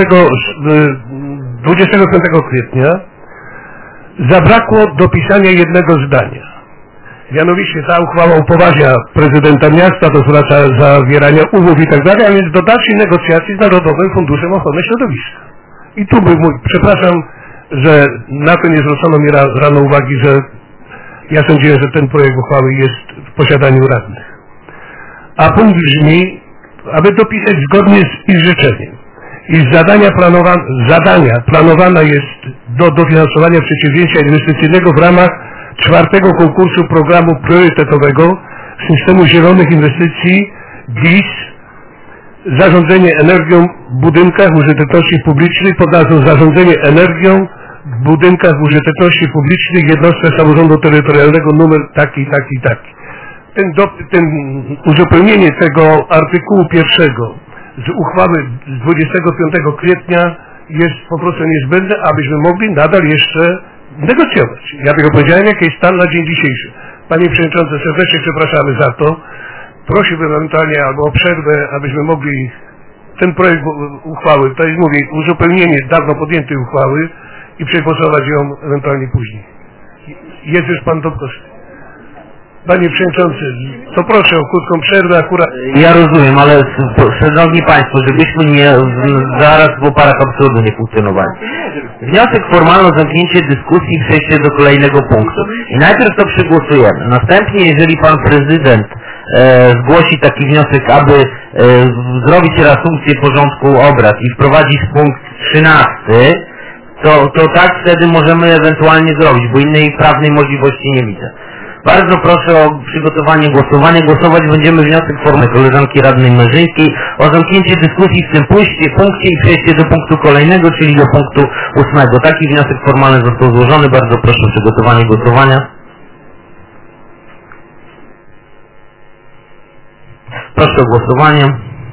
25 kwietnia zabrakło dopisania jednego zdania. Mianowicie ta uchwała upoważnia prezydenta miasta do zawierania umów i tak dalej, a więc do dalszej negocjacji z Narodowym Funduszem Ochrony Środowiska. I tu przepraszam, że na to nie zwrócono mi rano uwagi, że ja sądziłem, że ten projekt uchwały jest w posiadaniu radnych. A punkt brzmi, aby dopisać zgodnie z ich życzeniem, iż zadania planowana jest do dofinansowania przedsięwzięcia inwestycyjnego w ramach 4. konkursu programu priorytetowego Systemu Zielonych Inwestycji GIS Zarządzanie energią w budynkach użyteczności publicznej pod nazwą Zarządzanie energią w budynkach użyteczności publicznej jednostek samorządu terytorialnego numer taki. Uzupełnienie tego artykułu 1 z uchwały z 25 kwietnia jest po prostu niezbędne, abyśmy mogli nadal jeszcze negocjować. Ja tylko powiedziałem, jaki jest stan na dzień dzisiejszy. Panie Przewodniczący, serdecznie przepraszamy za to. Prosiłbym ewentualnie albo o przerwę, abyśmy mogli ten projekt uchwały, to jest mówię, uzupełnienie dawno podjętej uchwały i przegłosować ją ewentualnie później. Jest już Pan Dobkowski. Panie Przewodniczący, to proszę o krótką przerwę akurat. Ja rozumiem, ale szanowni Państwo, żebyśmy nie zaraz w oparach absurdu nie funkcjonowali. Wniosek formalny o zamknięcie dyskusji i przejście do kolejnego punktu. I najpierw to przegłosujemy. Następnie, jeżeli Pan Prezydent zgłosi taki wniosek, aby zrobić reasumpcję porządku obrad i wprowadzić punkt 13, to tak wtedy możemy ewentualnie zrobić, bo innej prawnej możliwości nie widzę. Bardzo proszę o przygotowanie głosowania. Głosować będziemy wniosek formalny koleżanki radnej Mężyńskiej o zamknięcie dyskusji w tym punkcie i przejście do punktu kolejnego, czyli do punktu 8. Taki wniosek formalny został złożony. Bardzo proszę o przygotowanie głosowania. Proszę o głosowanie.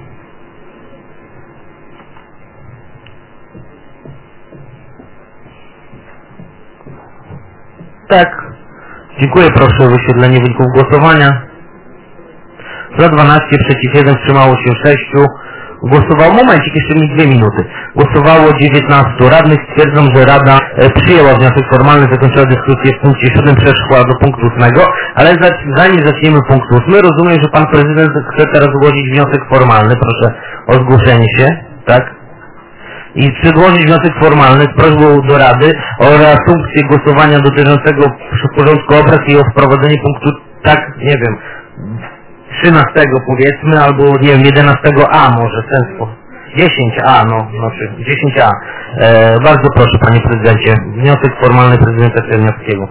Tak. Dziękuję, proszę o wyświetlenie wyników głosowania. Za 12, przeciw 1, wstrzymało się 6. Głosowało, momencik, jeszcze mi 2 minuty. Głosowało 19 radnych. Stwierdzam, że Rada przyjęła wniosek formalny, zakończyła dyskusję w punkcie 7, przeszła do punktu 8, ale zanim zaczniemy punkt 8, rozumiem, że Pan Prezydent chce teraz złożyć wniosek formalny. Proszę o zgłoszenie się, tak? I przedłożyć wniosek formalny z prośbą do Rady o reasumpcję głosowania dotyczącego porządku obrad i o wprowadzenie punktu, tak, nie wiem, 13 powiedzmy, albo nie wiem, 11a może, w ten sposób. 10a, czy 10a. Bardzo proszę, Panie Prezydencie, wniosek formalny Prezydenta Czerniowskiego.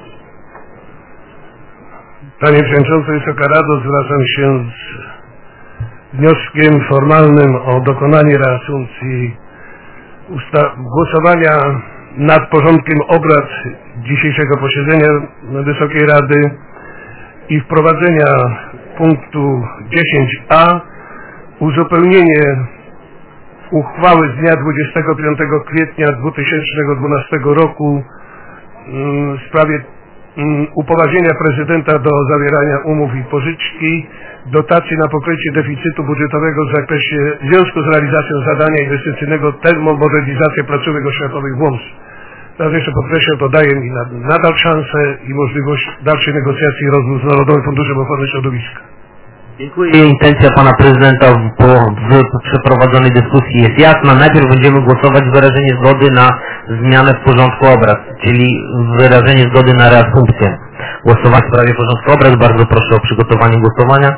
Panie Przewodniczący, Wysoka Rado, zwracam się z wnioskiem formalnym o dokonanie reasumpcji głosowania nad porządkiem obrad dzisiejszego posiedzenia Wysokiej Rady i wprowadzenia punktu 10a, uzupełnienie uchwały z dnia 25 kwietnia 2012 roku w sprawie upoważnienia prezydenta do zawierania umów i pożyczki, dotacji na pokrycie deficytu budżetowego w związku z realizacją zadania inwestycyjnego termomodernizacja placówek oświatowych w Łomży. Raz jeszcze podkreślam, to daje mi nadal szansę i możliwość dalszej negocjacji i rozmów z Narodowym Funduszem Ochrony Środowiska. Dziękuję. Intencja pana prezydenta w przeprowadzonej dyskusji jest jasna. Najpierw będziemy głosować wyrażenie zgody na zmianę w porządku obrad, czyli wyrażenie zgody na reasumpcję. Głosować w sprawie porządku obrad. Bardzo proszę o przygotowanie głosowania.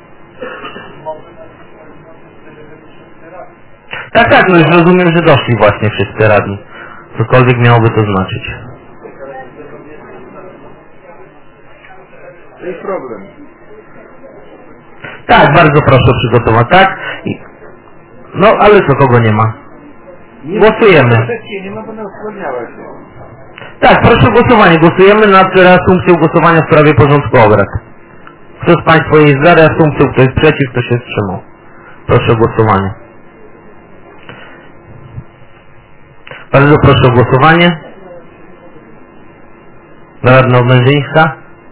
Tak, no już rozumiem, że doszli właśnie wszyscy radni. Cokolwiek miałoby to znaczyć. To jest problem. Tak, bardzo proszę przygotować, tak? No, ale co, kogo nie ma? Głosujemy. Nie ma, bo usprawiedliwiała się. Tak, proszę o głosowanie. Głosujemy nad reasumpcją głosowania w sprawie porządku obrad. Kto z Państwa jest za reasumpcją, kto jest przeciw, kto się wstrzymał? Proszę o głosowanie. Bardzo proszę o głosowanie. Radna Oblężyńska.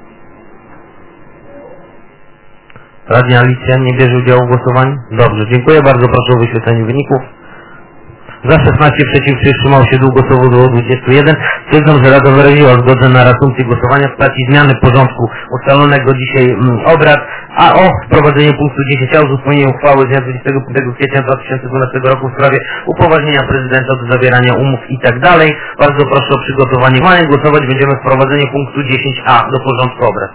Radni Alicja nie bierze udziału w głosowaniu? Dobrze, dziękuję bardzo. Proszę o wyświetlenie wyników. Za 16 przeciw, wstrzymało się dół, głosowało 21. Stwierdzam, że Rada wyraziła zgodę na reasumpcję głosowania w postaci zmiany porządku ustalonego dzisiaj obrad, a o wprowadzenie punktu 10a uzupełnienie uchwały z dnia 25 kwietnia 2012 roku w sprawie upoważnienia prezydenta do zawierania umów i tak dalej. Bardzo proszę o przygotowanie. Głosować będziemy wprowadzenie punktu 10a do porządku obrad.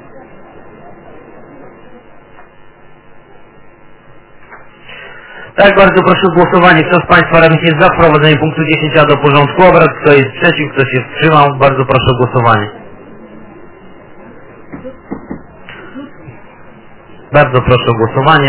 Tak, bardzo proszę o głosowanie. Kto z Państwa radnych jest za wprowadzeniem punktu 10a do porządku obrad? Kto jest przeciw? Kto się wstrzymał? Bardzo proszę o głosowanie. Bardzo proszę o głosowanie.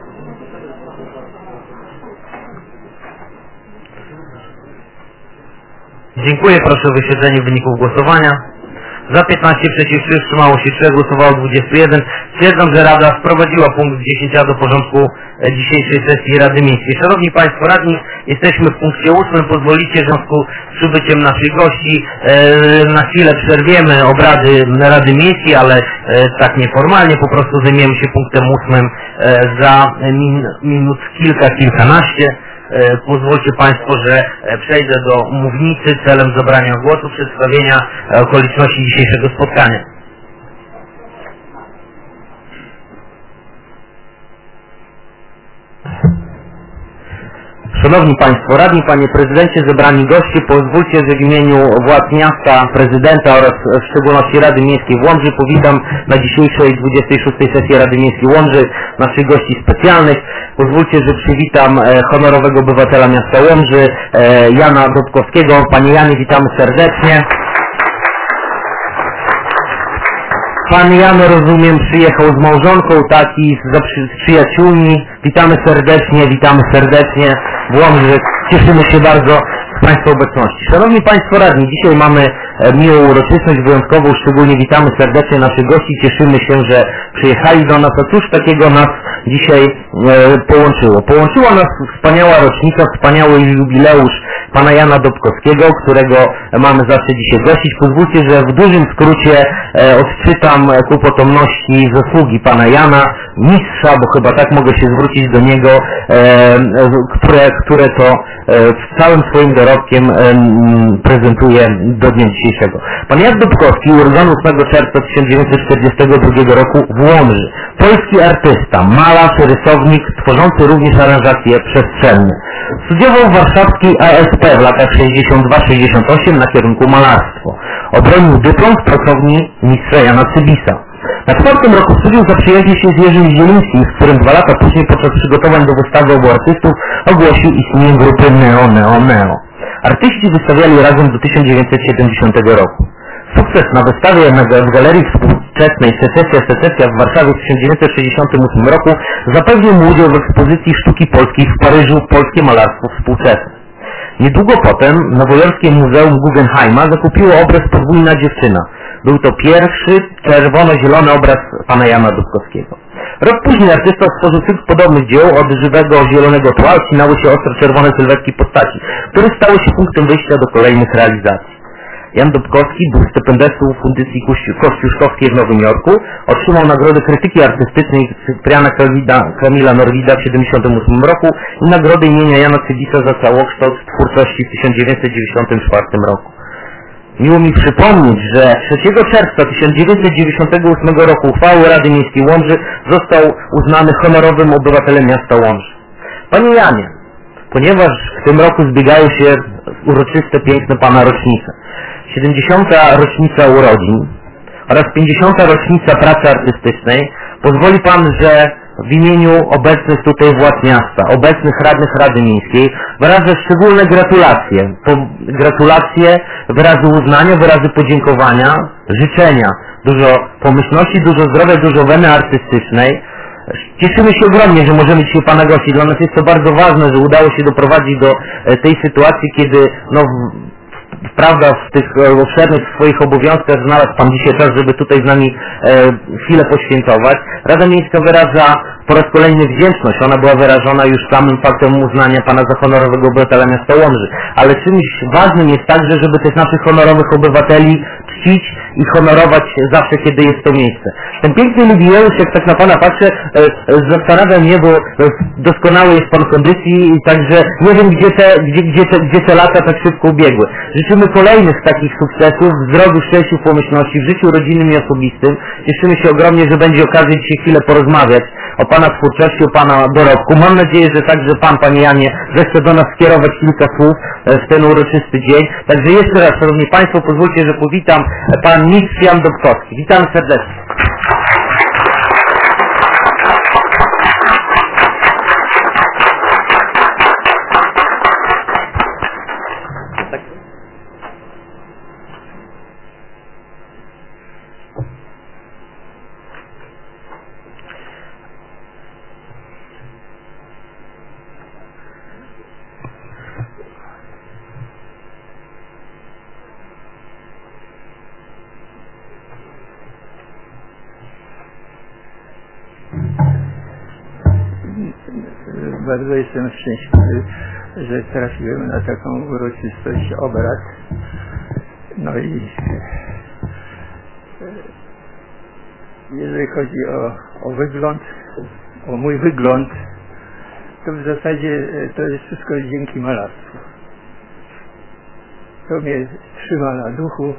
Dziękuję. Proszę o wyświetlenie wyników głosowania. Za 15 przeciw, 3 wstrzymało się 3, głosowało 21. Stwierdzam, że Rada wprowadziła punkt 10a do porządku dzisiejszej sesji Rady Miejskiej. Szanowni Państwo Radni, jesteśmy w punkcie 8. Pozwolicie, w związku z przybyciem naszych gości na chwilę przerwiemy obrady Rady Miejskiej, ale tak nieformalnie, po prostu zajmiemy się punktem 8 za minut kilkanaście. Pozwólcie Państwo, że przejdę do mównicy celem zabrania głosu, przedstawienia okoliczności dzisiejszego spotkania. Szanowni Państwo Radni, Panie Prezydencie, zebrani goście, pozwólcie, że w imieniu władz miasta, prezydenta oraz w szczególności Rady Miejskiej w Łomży powitam na dzisiejszej 26. sesji Rady Miejskiej w Łomży naszych gości specjalnych. Pozwólcie, że przywitam honorowego obywatela miasta Łomży, Jana Dobkowskiego. Panie Janie, witamy serdecznie. Pan Jan, rozumiem, przyjechał z małżonką, tak, i z przyjaciółmi. Witamy serdecznie w Łomży. Cieszymy się bardzo z Państwa obecności. Szanowni Państwo Radni, dzisiaj mamy miłą uroczystość wyjątkową, szczególnie witamy serdecznie naszych gości, cieszymy się, że przyjechali do nas, a cóż takiego nas dzisiaj połączyło. Połączyła nas wspaniała rocznica, wspaniały jubileusz pana Jana Dobkowskiego, którego mamy zawsze dzisiaj gościć. Pozwólcie, że w dużym skrócie odczytam ku potomności zasługi pana Jana, mistrza, bo chyba tak mogę się zwrócić do niego, które to w całym swoim dorobkiem prezentuje do dnia dzisiejszego. Pan Jan Dobkowski urodzony 8 czerwca 1942 roku w Łomży. Polski artysta, malarz, rysownik, tworzący również aranżacje przestrzenne. Studiował w warszawskiej ASP w latach 62-68 na kierunku malarstwo. Obronił dyplom z pracowni mistrza Jana Cybisa. Na 4. roku studiów zaprzyjaźnił się z Jerzym Zielińskim, z którym 2 lata później podczas przygotowań do wystawy obu artystów ogłosił istnienie grupy Neo. Artyści wystawiali razem do 1970 roku. Sukces na wystawie w Galerii Współczesnej Secesja w Warszawie w 1968 roku zapewnił mu udział w ekspozycji sztuki polskiej w Paryżu Polskie Malarstwo Współczesne. Niedługo potem Nowojorskie Muzeum Guggenheima zakupiło obraz Podwójna dziewczyna. Był to pierwszy czerwono-zielony obraz pana Jana Dobkowskiego. Rok później artysta stworzył cykl podobnych dzieł, od żywego zielonego tła odcinały się ostro czerwone sylwetki postaci, które stały się punktem wyjścia do kolejnych realizacji. Jan Dubkowski był stypendystą Fundacji Kościuszkowskiej w Nowym Jorku. Otrzymał Nagrodę Krytyki Artystycznej Cypriana Kamila Norwida w 1978 roku i Nagrodę imienia Jana Cybisa za całokształt twórczości w 1994 roku. Miło mi przypomnieć, że 3 czerwca 1998 roku uchwałą Rady Miejskiej Łomży został uznany honorowym obywatelem miasta Łomży. Panie Janie, ponieważ w tym roku zbiegają się uroczyste, piękne Pana rocznice, 70. rocznica urodzin oraz 50. rocznica pracy artystycznej, pozwoli Pan, że w imieniu obecnych tutaj władz miasta, obecnych radnych Rady Miejskiej wyrażę szczególne gratulacje, wyrazy uznania, wyrazy podziękowania, życzenia, dużo pomyślności, dużo zdrowia, dużo weny artystycznej. Cieszymy się ogromnie, że możemy dzisiaj Pana gościć. Dla nas jest to bardzo ważne, że udało się doprowadzić do tej sytuacji, kiedy prawda, w tych obszernych swoich obowiązkach znalazł Pan dzisiaj czas, żeby tutaj z nami chwilę poświęcować. Rada Miejska wyraża po raz kolejny wdzięczność. Ona była wyrażona już samym faktem uznania Pana za honorowego obywatela miasta Łomży. Ale czymś ważnym jest także, żeby tych naszych honorowych obywateli czcić i honorować zawsze, kiedy jest to miejsce. Ten piękny jubileusz, jak tak na Pana patrzę, zastanawia mnie, bo doskonały jest Pan kondycji i także nie wiem, gdzie te lata tak szybko ubiegły. Życzymy kolejnych takich sukcesów, w zdrowiu, szczęściu, pomyślności, w życiu rodzinnym i osobistym. Cieszymy się ogromnie, że będzie okazja dzisiaj chwilę porozmawiać o Pana twórczości, o Pana dorobku. Mam nadzieję, że także Pan, Panie Janie, zechce do nas skierować kilka słów w ten uroczysty dzień. Także jeszcze raz, Szanowni Państwo, pozwólcie, że powitam Pan Mistrz Jan Dubkowski. Witam serdecznie. Bardzo jestem szczęśliwy, że trafiłem na taką uroczystość obrad. No i jeżeli chodzi o wygląd, o mój wygląd, to w zasadzie to jest wszystko dzięki malarstwu. To mnie trzyma na duchu,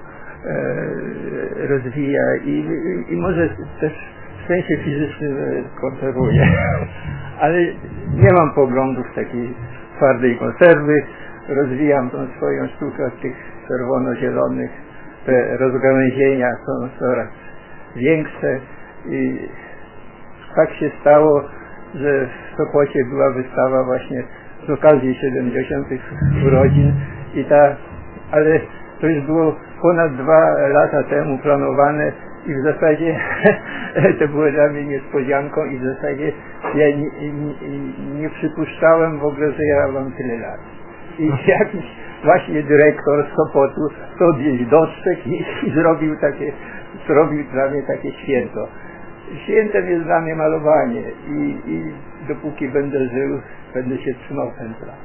rozwija i może też w sensie fizycznym konserwuje. Ale nie mam poglądów takiej twardej konserwy, rozwijam tą swoją sztukę od tych czerwono-zielonych, te rozgałęzienia są coraz większe i tak się stało, że w Sopocie była wystawa właśnie z okazji 70. urodzin ale to już było ponad 2 lata temu planowane i w zasadzie to było dla mnie niespodzianką i w zasadzie ja nie przypuszczałem w ogóle, że ja mam tyle lat. I jakiś właśnie dyrektor z Sopotu to gdzieś dostrzegł i zrobił dla mnie takie święto. Świętem jest dla mnie malowanie i dopóki będę żył, będę się trzymał ten plan.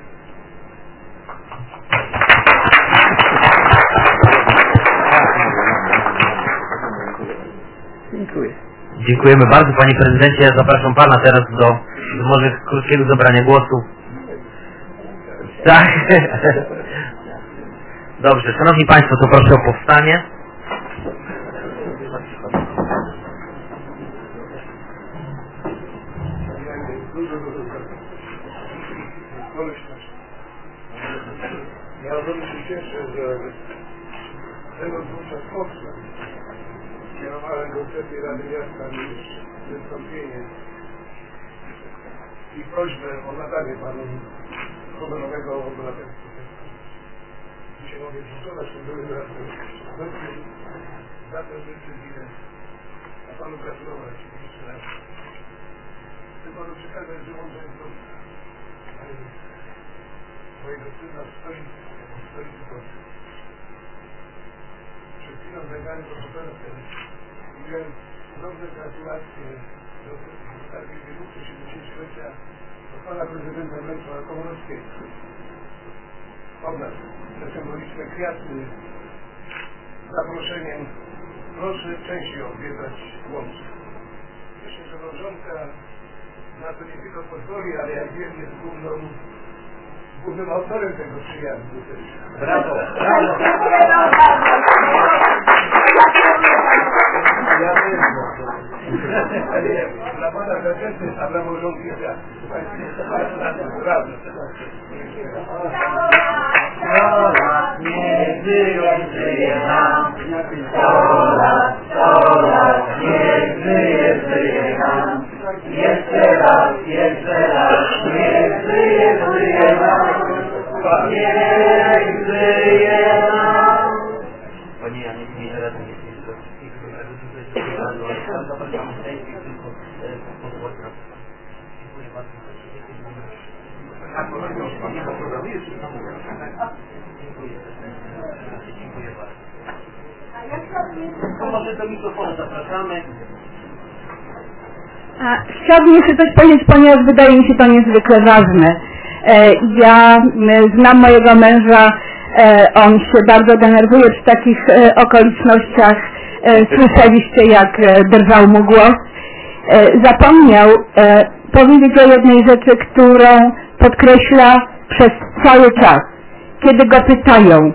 Dziękuję. Dziękujemy bardzo, Panie Prezydencie. Ja zapraszam Pana teraz do może krótkiego zabrania głosu. Tak. Dobrze, Szanowni Państwo, to proszę o powstanie. Ja bardzo się cieszę, że tego dwóch spotkał. Kierowałem go wtedy Rady Miasta niż wystąpienie i prośbę o nadanie Panu honorowego obywatelstwa. Dzisiaj mogę dziękować tym byłym razem za tę decyzję, a Panu gratulować jeszcze raz. Chcę Panu przekazać, że on jest mojego syna stoi w końcu. Przed chwilą zagrałem do Superce i miałem cudowne gratulacje do takiej wydłuższej 70-lecia od Pana Prezydenta Władysława Komorowskiego. Od nas te symboliczne kwiaty zaproszeniem proszę częściej odwiedzać Łomżę. Myślę, że małżonka na to nie tylko pozwoli, ale jak wiem, jest głównym autorem tego przyjazdu też. Brawo, brawo. Ja wiem, ale dla pana gazety, a dla małżonki ja. Brawo. Niech żyje nam, 100 lat, niech żyje nam. Jeszcze raz, niech żyje nam. Niech żyje nam. Panie Janie, nie teraz nie jest to wszystkich, może do mikrofonu zapraszamy. Chciałabym jeszcze coś powiedzieć, ponieważ wydaje mi się to niezwykle ważne. Ja znam mojego męża, on się bardzo denerwuje przy takich okolicznościach. Słyszeliście, jak drżał mu głos. Zapomniał powiedzieć o jednej rzeczy, którą podkreśla przez cały czas. Kiedy go pytają,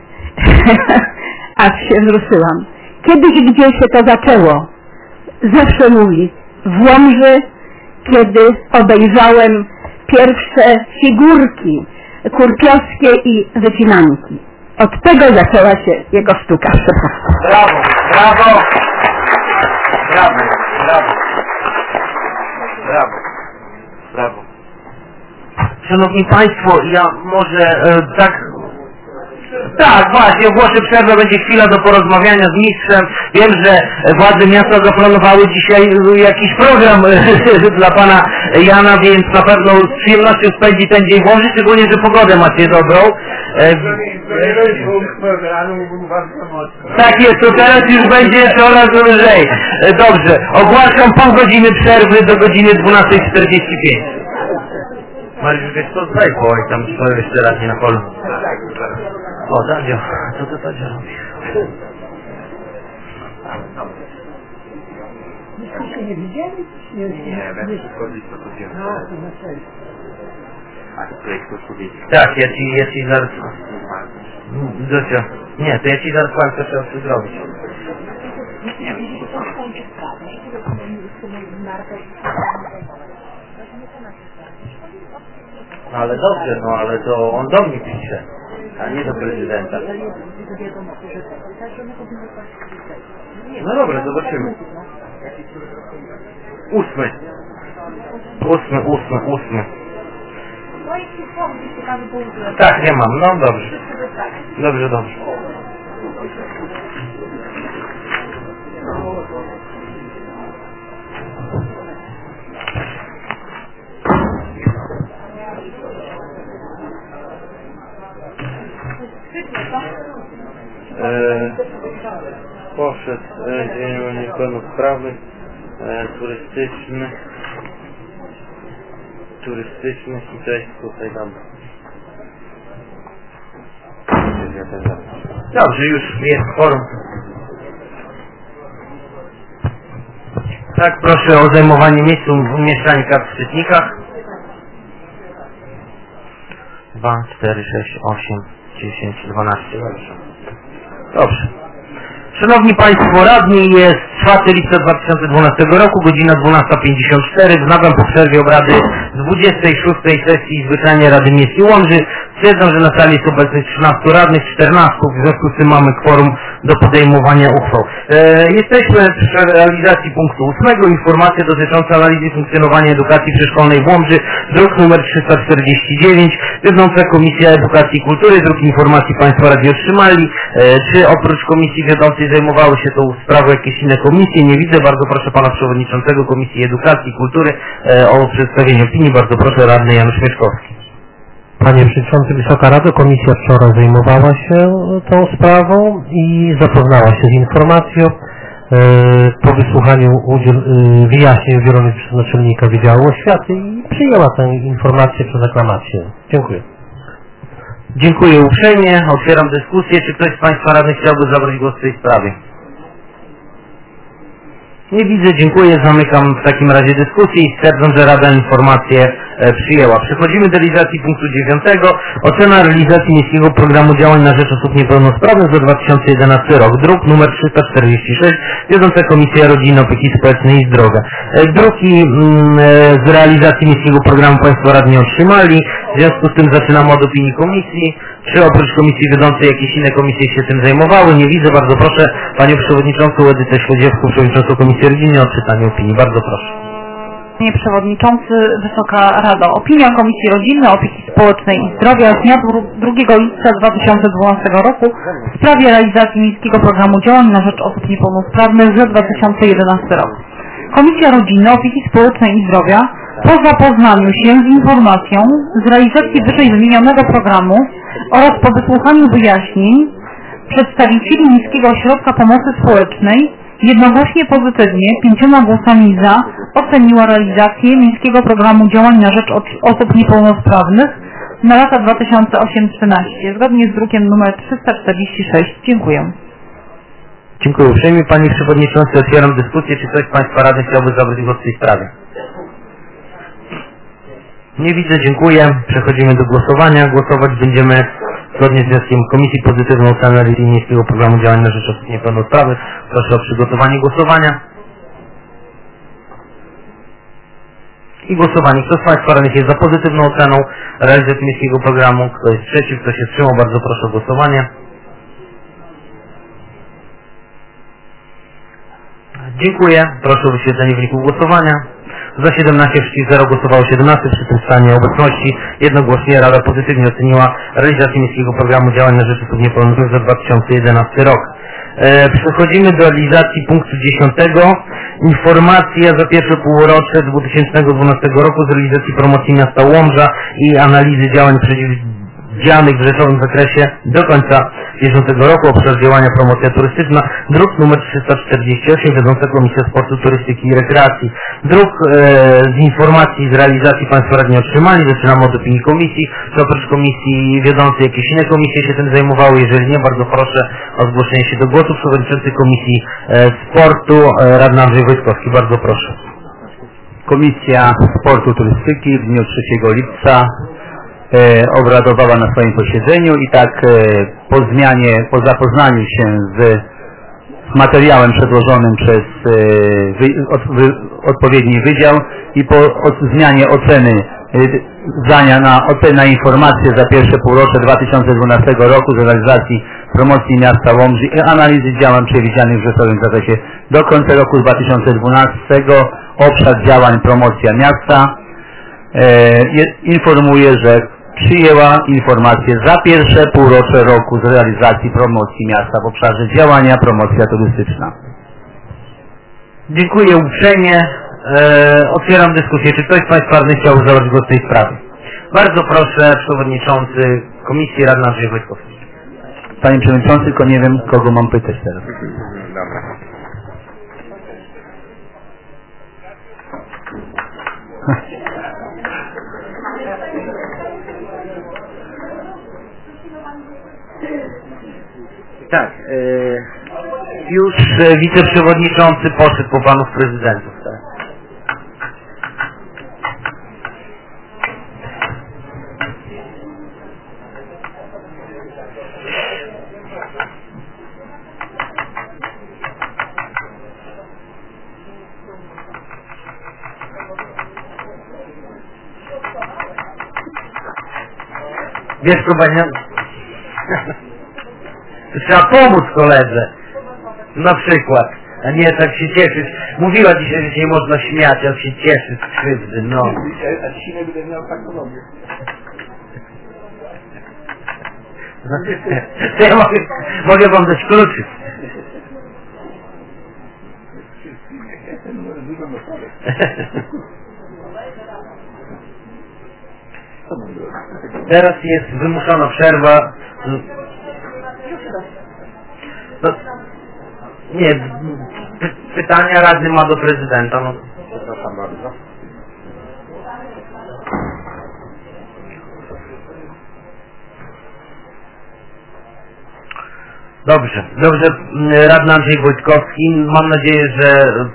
aż się wzruszyłam. Kiedy i gdzie się to zaczęło? Zawsze mówi, w Łomży, kiedy obejrzałem pierwsze figurki kurpiowskie i wycinanki. Od tego zaczęła się jego sztuka. Brawo, brawo, brawo, brawo, brawo, brawo. Szanowni Państwo, ja może tak, właśnie, ogłoszę przerwę, będzie chwila do porozmawiania z mistrzem. Wiem, że władze miasta zaplanowały dzisiaj jakiś program dla pana Jana, więc na pewno z przyjemnością spędzi ten dzień w Łomży, szczególnie, że pogodę macie dobrą. Tak jest, to teraz już będzie coraz lżej. Dobrze, ogłaszam pół godziny przerwy do godziny 12:45. Mariusz, wiesz co, zdaj, bo tam stoję jeszcze raz nie na polu. O, Dadio, co ty Dadio robisz? Nie widzieli? Nie, wiem, wszystko co tu dzieje. Tak, ja ci zaraz... Zosia, nie, to ja ci zaraz powiem, co trzeba tu zrobić. Ale dobrze, no ale to on do mnie pisze, a nie do prezydenta. No dobra, zobaczymy. 8. Tak, nie mam, no dobrze. Dobrze, dobrze. Poszedł dzień niepełnosprawnych, turystyczny tutaj dam. Dobrze, już jest forum. Tak, proszę o zajmowanie miejsca w umieszczaniu kart w czytnikach. 2, 4, 6, 8, 10, 12. Dobrze. Szanowni Państwo Radni, jest 4 lipca 2012 roku, godzina 12:54. Wznawiam po przerwie obrady 26. sesji zwyczajnej Rady Miejskiej Łomży. Stwierdzam, że na sali jest obecnych 13 radnych, 14, w związku z tym mamy kworum do podejmowania uchwał. Jesteśmy przy realizacji punktu 8. Informacja dotycząca analizy funkcjonowania edukacji przedszkolnej w Łomży, druk numer 349. Wiodąca Komisja Edukacji i Kultury, druk informacji Państwo radni otrzymali. Czy oprócz komisji wiodącej zajmowały się tą sprawą jakieś inne komisje? Nie widzę. Bardzo proszę Pana Przewodniczącego Komisji Edukacji i Kultury o przedstawienie opinii. Bardzo proszę Radny Janusz Mieszkowski. Panie Przewodniczący, Wysoka Rado, Komisja wczoraj zajmowała się tą sprawą i zapoznała się z informacją. Po wysłuchaniu wyjaśnień udzielonych przez naczelnika Wydziału Oświaty i przyjęła tę informację przez aklamację. Dziękuję. Dziękuję uprzejmie. Otwieram dyskusję. Czy ktoś z Państwa radnych chciałby zabrać głos w tej sprawie? Nie widzę, dziękuję. Zamykam w takim razie dyskusję i stwierdzam, że Rada informację przyjęła. Przechodzimy do realizacji punktu 9. Ocena realizacji Miejskiego Programu Działań na rzecz Osób Niepełnosprawnych za 2011 rok. Druk numer 346. Wiodąca Komisja Rodziny, Opieki Społecznej i Zdrowia. Druki z realizacji Miejskiego Programu Państwo radni otrzymali. W związku z tym zaczynamy od opinii komisji. Czy oprócz komisji wiodącej jakieś inne komisje się tym zajmowały? Nie widzę. Bardzo proszę Panią Przewodniczącą Edytę Śledziewską, Przewodniczącą Komisji Rodziny o odczytanie opinii. Bardzo proszę. Panie Przewodniczący, Wysoka Rado. Opinia Komisji Rodziny, Opieki Społecznej i Zdrowia z dnia 2 lipca 2012 roku w sprawie realizacji Miejskiego Programu Działań na rzecz Osób Niepełnosprawnych za 2011 rok. Komisja Rodziny, Opieki Społecznej i Zdrowia po zapoznaniu się z informacją z realizacji wyżej wymienionego programu oraz po wysłuchaniu wyjaśnień przedstawicieli Miejskiego Ośrodka Pomocy Społecznej jednogłośnie pozytywnie 5 głosami za oceniła realizację Miejskiego Programu Działań na rzecz Osób Niepełnosprawnych na lata 2008-2013 zgodnie z drukiem nr 346. Dziękuję. Dziękuję uprzejmie. Panie Przewodniczący, otwieram dyskusję. Czy ktoś z Państwa radnych chciałby zabrać głos w tej sprawie? Nie widzę, dziękuję. Przechodzimy do głosowania. Głosować będziemy zgodnie z wnioskiem Komisji pozytywną ocenę realizacji Miejskiego Programu Działań na rzecz Osób Niepełnosprawnych. Proszę o przygotowanie głosowania. I głosowanie. Kto z Państwa radnych jest za pozytywną oceną realizacji Miejskiego Programu? Kto jest przeciw? Kto się wstrzymał? Bardzo proszę o głosowanie. Dziękuję. Proszę o wyświetlenie wyników głosowania. Za 17 przeciw 0 głosowało 17. Przy tym stanie obecności jednogłośnie Rada pozytywnie oceniła realizację Miejskiego Programu Działań na rzecz Osób Niepełnosprawnych za 2011 rok. Przechodzimy do realizacji punktu 10. Informacja za pierwsze półrocze 2012 roku z realizacji promocji miasta Łomża i analizy działań przeciwdziałanych w rzeczowym zakresie do końca bieżącego roku. Obszar działania promocja turystyczna. Druk numer 348. Wiodąca Komisja Sportu, Turystyki i Rekreacji. Druk z informacji z realizacji Państwo radni otrzymali. Zaczynamy od opinii komisji. Czy oprócz komisji wiodącej jakieś inne komisje się tym zajmowały? Jeżeli nie, bardzo proszę o zgłoszenie się do głosu. Przewodniczący Komisji Sportu, radny Andrzej Wojtkowski. Bardzo proszę. Komisja Sportu i Turystyki w dniu 3 lipca obradowała na swoim posiedzeniu i tak po zapoznaniu się z materiałem przedłożonym przez odpowiedni wydział i po zmianie oceny zdania na informację za pierwsze półrocze 2012 roku z realizacji promocji miasta Łomży i analizy działań przewidzianych w rzeczowym zakresie do końca roku 2012 obszar działań promocja miasta informuje, że przyjęła informację za pierwsze półrocze roku z realizacji promocji miasta w obszarze działania promocja turystyczna. Dziękuję uprzejmie. Otwieram dyskusję. Czy ktoś z Państwa radnych chciał zabrać głos w tej sprawie? Bardzo proszę, Przewodniczący Komisji Radny Andrzej Wojtkowski. Panie Przewodniczący, tylko nie wiem, kogo mam pytać teraz. Dobra. Tak, już wiceprzewodniczący poszedł po panów prezydentów. Tak? Wiesz, Kubania, trzeba pomóc koledze, na przykład, a nie tak się cieszyć. Mówiła dzisiaj, że się nie można śmiać, a się cieszy z krzywdy, no. A dzisiaj będę miał patologię. To ja mogę wam dać kluczyk. Teraz jest wymuszona przerwa. No, nie, pytania radny ma do prezydenta. No. Przepraszam bardzo. Dobrze. Radny Andrzej Wojtkowski. Mam nadzieję, że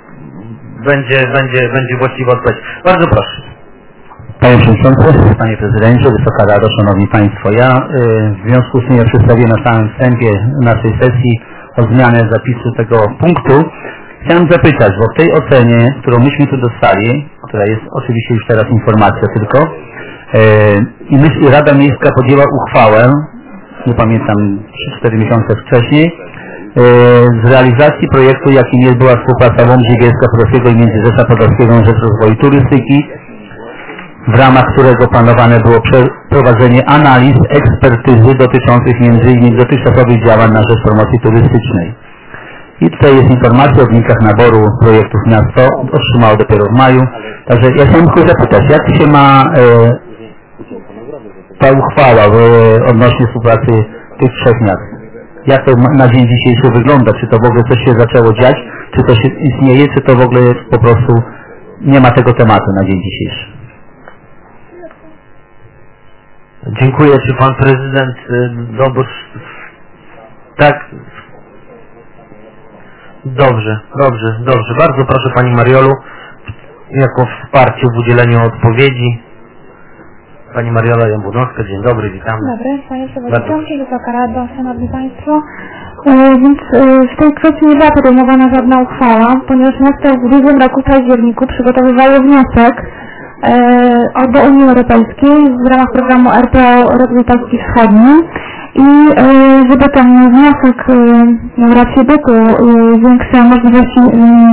będzie właściwa odpowiedź. Bardzo proszę. Panie Przewodniczący, Panie Prezydencie, Wysoka Rado, Szanowni Państwo. Ja w związku z tym, jak przedstawiłem na samym wstępie naszej sesji o zmianę zapisu tego punktu, chciałem zapytać, bo w tej ocenie, którą myśmy tu dostali, która jest oczywiście już teraz informacja tylko, i Rada Miejska podjęła uchwałę, nie pamiętam, 3-4 miesiące wcześniej, z realizacji projektu, jakim była współpraca Łomży, Bielska Podlaskiego i Międzyrzecza Podlaskiego na rzecz rozwoju turystyki, w ramach którego planowane było przeprowadzenie analiz, ekspertyzy dotyczących m.in. dotychczasowych działań na rzecz promocji turystycznej. I tutaj jest informacja o wynikach naboru projektów miasto otrzymało dopiero w maju. Także ja chciałem tylko zapytać, jak się ma ta uchwała odnośnie współpracy tych trzech miast? Jak to na dzień dzisiejszy wygląda? Czy to w ogóle coś się zaczęło dziać? Czy to się istnieje? Czy to w ogóle po prostu nie ma tego tematu na dzień dzisiejszy? Dziękuję. Czy pan prezydent Dobosz... Tak. Dobrze. Bardzo proszę pani Mariolu, jako wsparcie w udzieleniu odpowiedzi. Pani Mariola Jambunowska, dzień dobry, witamy. Dobry, Panie Przewodniczący, Wysoka Rado, Szanowni Państwo. Więc w tej kwestii nie była podejmowana żadna uchwała, ponieważ miasto w ubiegłym roku w październiku przygotowywało wniosek do Unii Europejskiej w ramach programu RPO Rozwój Polski Wschodni i żeby ten wniosek miał rację bytu, większe możliwości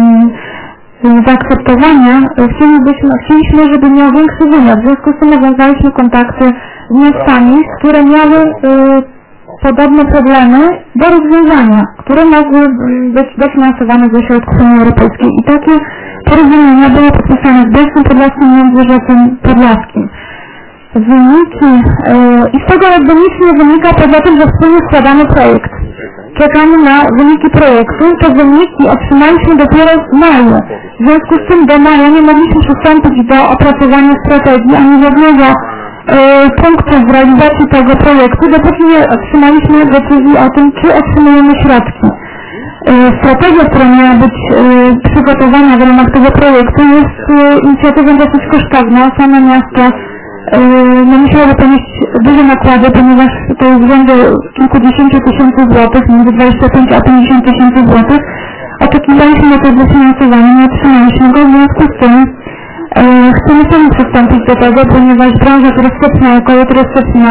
zaakceptowania, chcieliśmy, żeby miał większy wymiar. W związku z tym nawiązaliśmy kontakty z miastami, które miały podobne problemy do rozwiązania, które mogły być dofinansowane ze środków Unii Europejskiej. I takie porozumienia były podpisane z Bielskiem Podlaskim i Międzyrzecem Podlaskim. Wyniki, i z tego jakby nic nie wynika poza tym, że wspólnie składamy projekt. Czekamy na wyniki projektu, te wyniki otrzymaliśmy dopiero w maju. W związku z tym do maja nie mogliśmy przystąpić do opracowania strategii ani żadnego punktu w realizacji tego projektu, dopóki nie otrzymaliśmy decyzji o tym, czy otrzymujemy środki. Strategia, która miała być przygotowana w ramach tego projektu, jest inicjatywą dosyć kosztowną. Same miasto musiało ponieść duże nakłady, ponieważ to jest w rzędzie kilkudziesięciu tysięcy złotych, między 25 a 50 tysięcy złotych. Oczekiwaliśmy na to dofinansowanie, nie otrzymaliśmy go, w związku z tym chcemy sami przystąpić do tego, ponieważ branża turystyczna, okołoturystyczna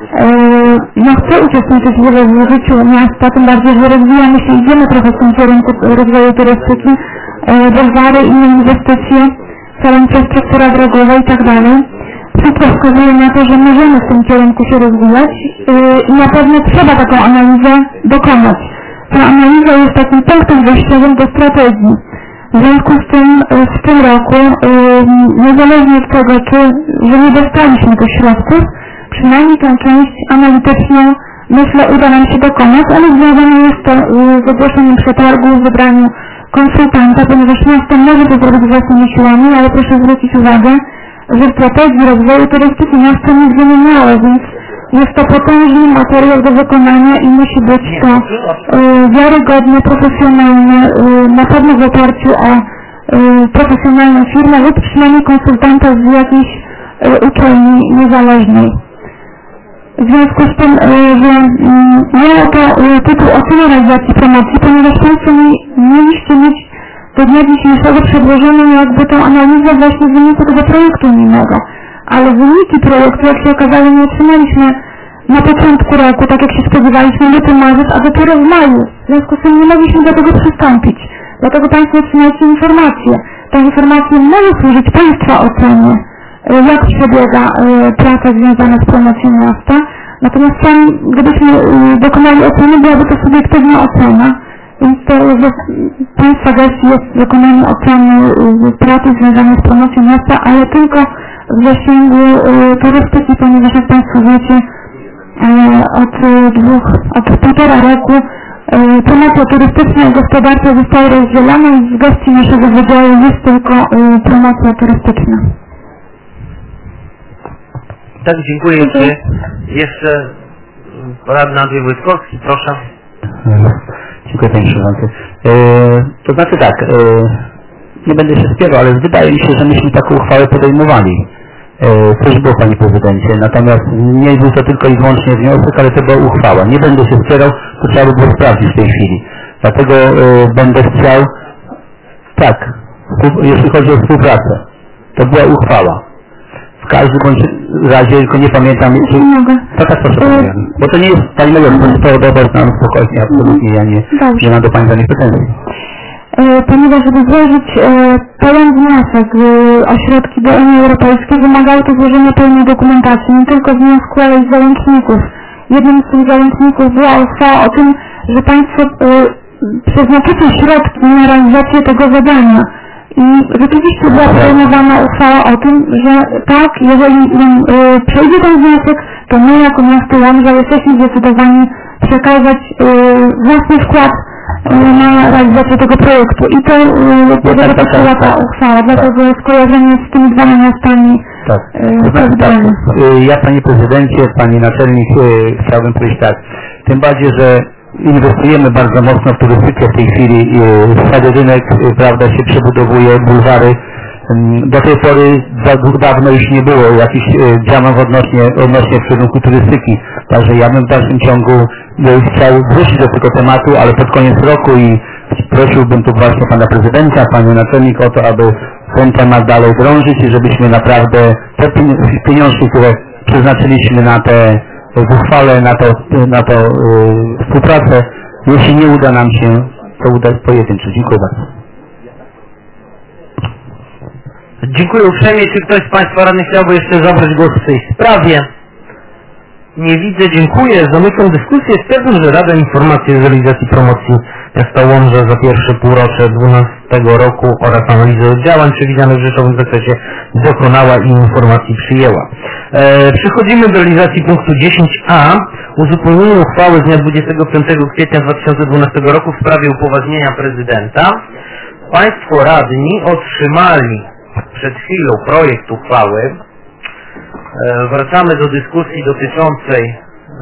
chce uczestniczyć w życiu miasta, tym bardziej, że rozwijamy się, idziemy trochę w tym kierunku rozwoju turystyki, rozwary, inne inwestycje, cała infrastruktura drogowa i tak dalej. Wszystko wskazuje na to, że możemy w tym kierunku się rozwijać i na pewno trzeba taką analizę dokonać. Ta analiza jest takim punktem wyjściowym do strategii. W związku z tym w tym roku, niezależnie od tego, że nie dostaliśmy tych środków, przynajmniej tę część analityczną, myślę, uda nam się dokonać, ale związane jest to z ogłoszeniem przetargu, z wybraniu konsultanta, ponieważ miasto może to zrobić własnymi siłami, ale proszę zwrócić uwagę, że strategii rozwoju turystyki miasto nigdy nie miało, więc jest to potężny materiał do wykonania i musi być to wiarygodny, profesjonalny, na pewno w oparciu o profesjonalną firmę lub przynajmniej konsultanta z jakiejś uczelni niezależnej. W związku z tym, że miało to tytuł oceny realizacji promocji, ponieważ Państwo mieliście mieć do dnia dzisiejszego przedłożoną jakby tę analizę właśnie wyniku tego projektu unijnego. Ale wyniki projektu, jak się okazało, nie otrzymaliśmy na początku roku, tak jak się spodziewaliśmy, luty, marzec, a dopiero w maju. W związku z tym nie mogliśmy do tego przystąpić. Dlatego Państwo otrzymaliście informację. Ta informacja może służyć Państwa ocenie, jak przebiega praca związana z promocją miasta. Natomiast gdybyśmy dokonali oceny, byłaby to subiektywna ocena. Więc to Państwa gestii jest wykonanie oceny pracy związanej z promocją miasta, ale tylko w zasięgu turystyki, ponieważ jak Państwo wiecie, od półtora roku promocja turystyczna i gospodarcza zostały rozdzielone i z gestii naszego wydziału jest tylko promocja turystyczna. Tak, dziękuję. Jeszcze radny Andrzej Wojtkowski, proszę. Dziękuję Panie Przewodniczący. To znaczy tak, nie będę się spierał, ale wydaje mi się, że myśmy taką uchwałę podejmowali. Coś było Panie Prezydencie, natomiast nie był to tylko i wyłącznie wniosek, ale to była uchwała. Nie będę się spierał, to trzeba by było sprawdzić w tej chwili. Dlatego będę chciał, tak, jeśli chodzi o współpracę, to była uchwała. W każdym bądź razie, tylko nie pamiętam, czy... Tak, proszę, bo to nie jest, Pani Major, to dobrze, znam spokojnie, absolutnie, ja nie mam do Pani żadnych pretensji. Ponieważ żeby złożyć pełen wniosek o środki do Unii Europejskiej, wymagało to złożenia pełnej dokumentacji, nie tylko wniosku, ale i załączników. Jednym z tych załączników była uchwała o tym, że Państwo przeznaczycie środki na realizację tego zadania. I rzeczywiście była podejmowana uchwała o tym, że tak, jeżeli przejdzie ten wniosek, to my jako miasto Łomża jesteśmy zdecydowani przekazać własny wkład na realizację tego projektu. I to dotyczyła ta uchwała, dlatego skojarzenie z tymi dwoma miastami Ja Panie Prezydencie, Pani Naczelnik, chciałbym powiedzieć tak, tym bardziej, że inwestujemy bardzo mocno w turystykę w tej chwili, cały rynek, prawda, się przebudowuje, bulwary. Do tej pory dawno już nie było jakichś działań odnośnie w kierunku turystyki. Także ja bym w dalszym ciągu chciał wrócić do tego tematu, ale pod koniec roku i prosiłbym tu właśnie Pana Prezydenta, Panią Naczelnik o to, aby ten temat dalej drążyć i żebyśmy naprawdę te pieniążki, które przeznaczyliśmy na te w uchwale, na to współpracę, jeśli nie uda nam się, to udać pojedynczo. Dziękuję bardzo. Dziękuję uprzejmie. Czy ktoś z Państwa radnych chciałby jeszcze zabrać głos w tej sprawie? Nie widzę. Dziękuję. Zamykam dyskusję. Stwierdzam, że Rada Informacji z realizacji promocji miasta Łomża za pierwsze półrocze 2012 roku oraz analizy działań przewidzianych w rzeczowym zakresie dokonała i informacji przyjęła. Przechodzimy do realizacji punktu 10a. Uzupełnienie uchwały z dnia 25 kwietnia 2012 roku w sprawie upoważnienia prezydenta. Państwo radni otrzymali przed chwilą projekt uchwały. Wracamy do dyskusji dotyczącej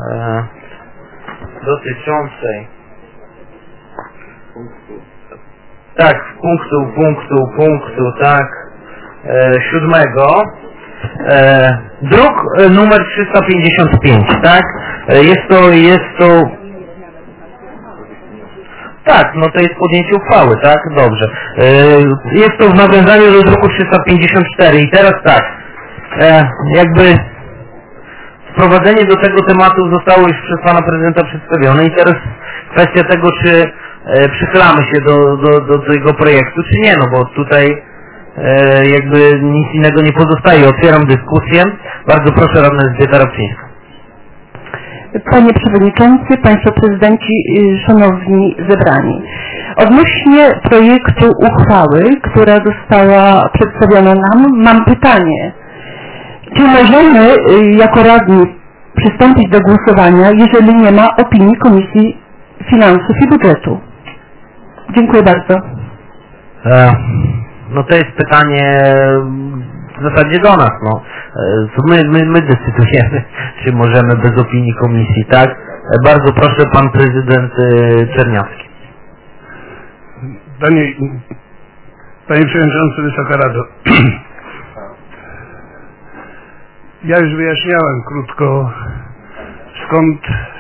tak, punktu, tak, 7. Druk numer 355, tak? Jest to tak, no to jest podjęcie uchwały, tak? Dobrze. Jest to w nawiązaniu do druku 354 i teraz tak, jakby wprowadzenie do tego tematu zostało już przez Pana Prezydenta przedstawione i teraz kwestia tego, czy przychylamy się do tego projektu, czy nie, no bo tutaj jakby nic innego nie pozostaje. Otwieram dyskusję. Bardzo proszę, radna Elżbieta Rabczyńska. Panie Przewodniczący, Państwo Prezydenci, Szanowni Zebrani. Odnośnie projektu uchwały, która została przedstawiona nam, mam pytanie. Czy możemy jako radni przystąpić do głosowania, jeżeli nie ma opinii Komisji Finansów i Budżetu? Dziękuję bardzo. No to jest pytanie w zasadzie do nas, no. My decydujemy, czy możemy bez opinii komisji, tak? Bardzo proszę, Pan Prezydent Czerniawski. Panie Przewodniczący, Wysoka Rado. Ja już wyjaśniałem krótko, skąd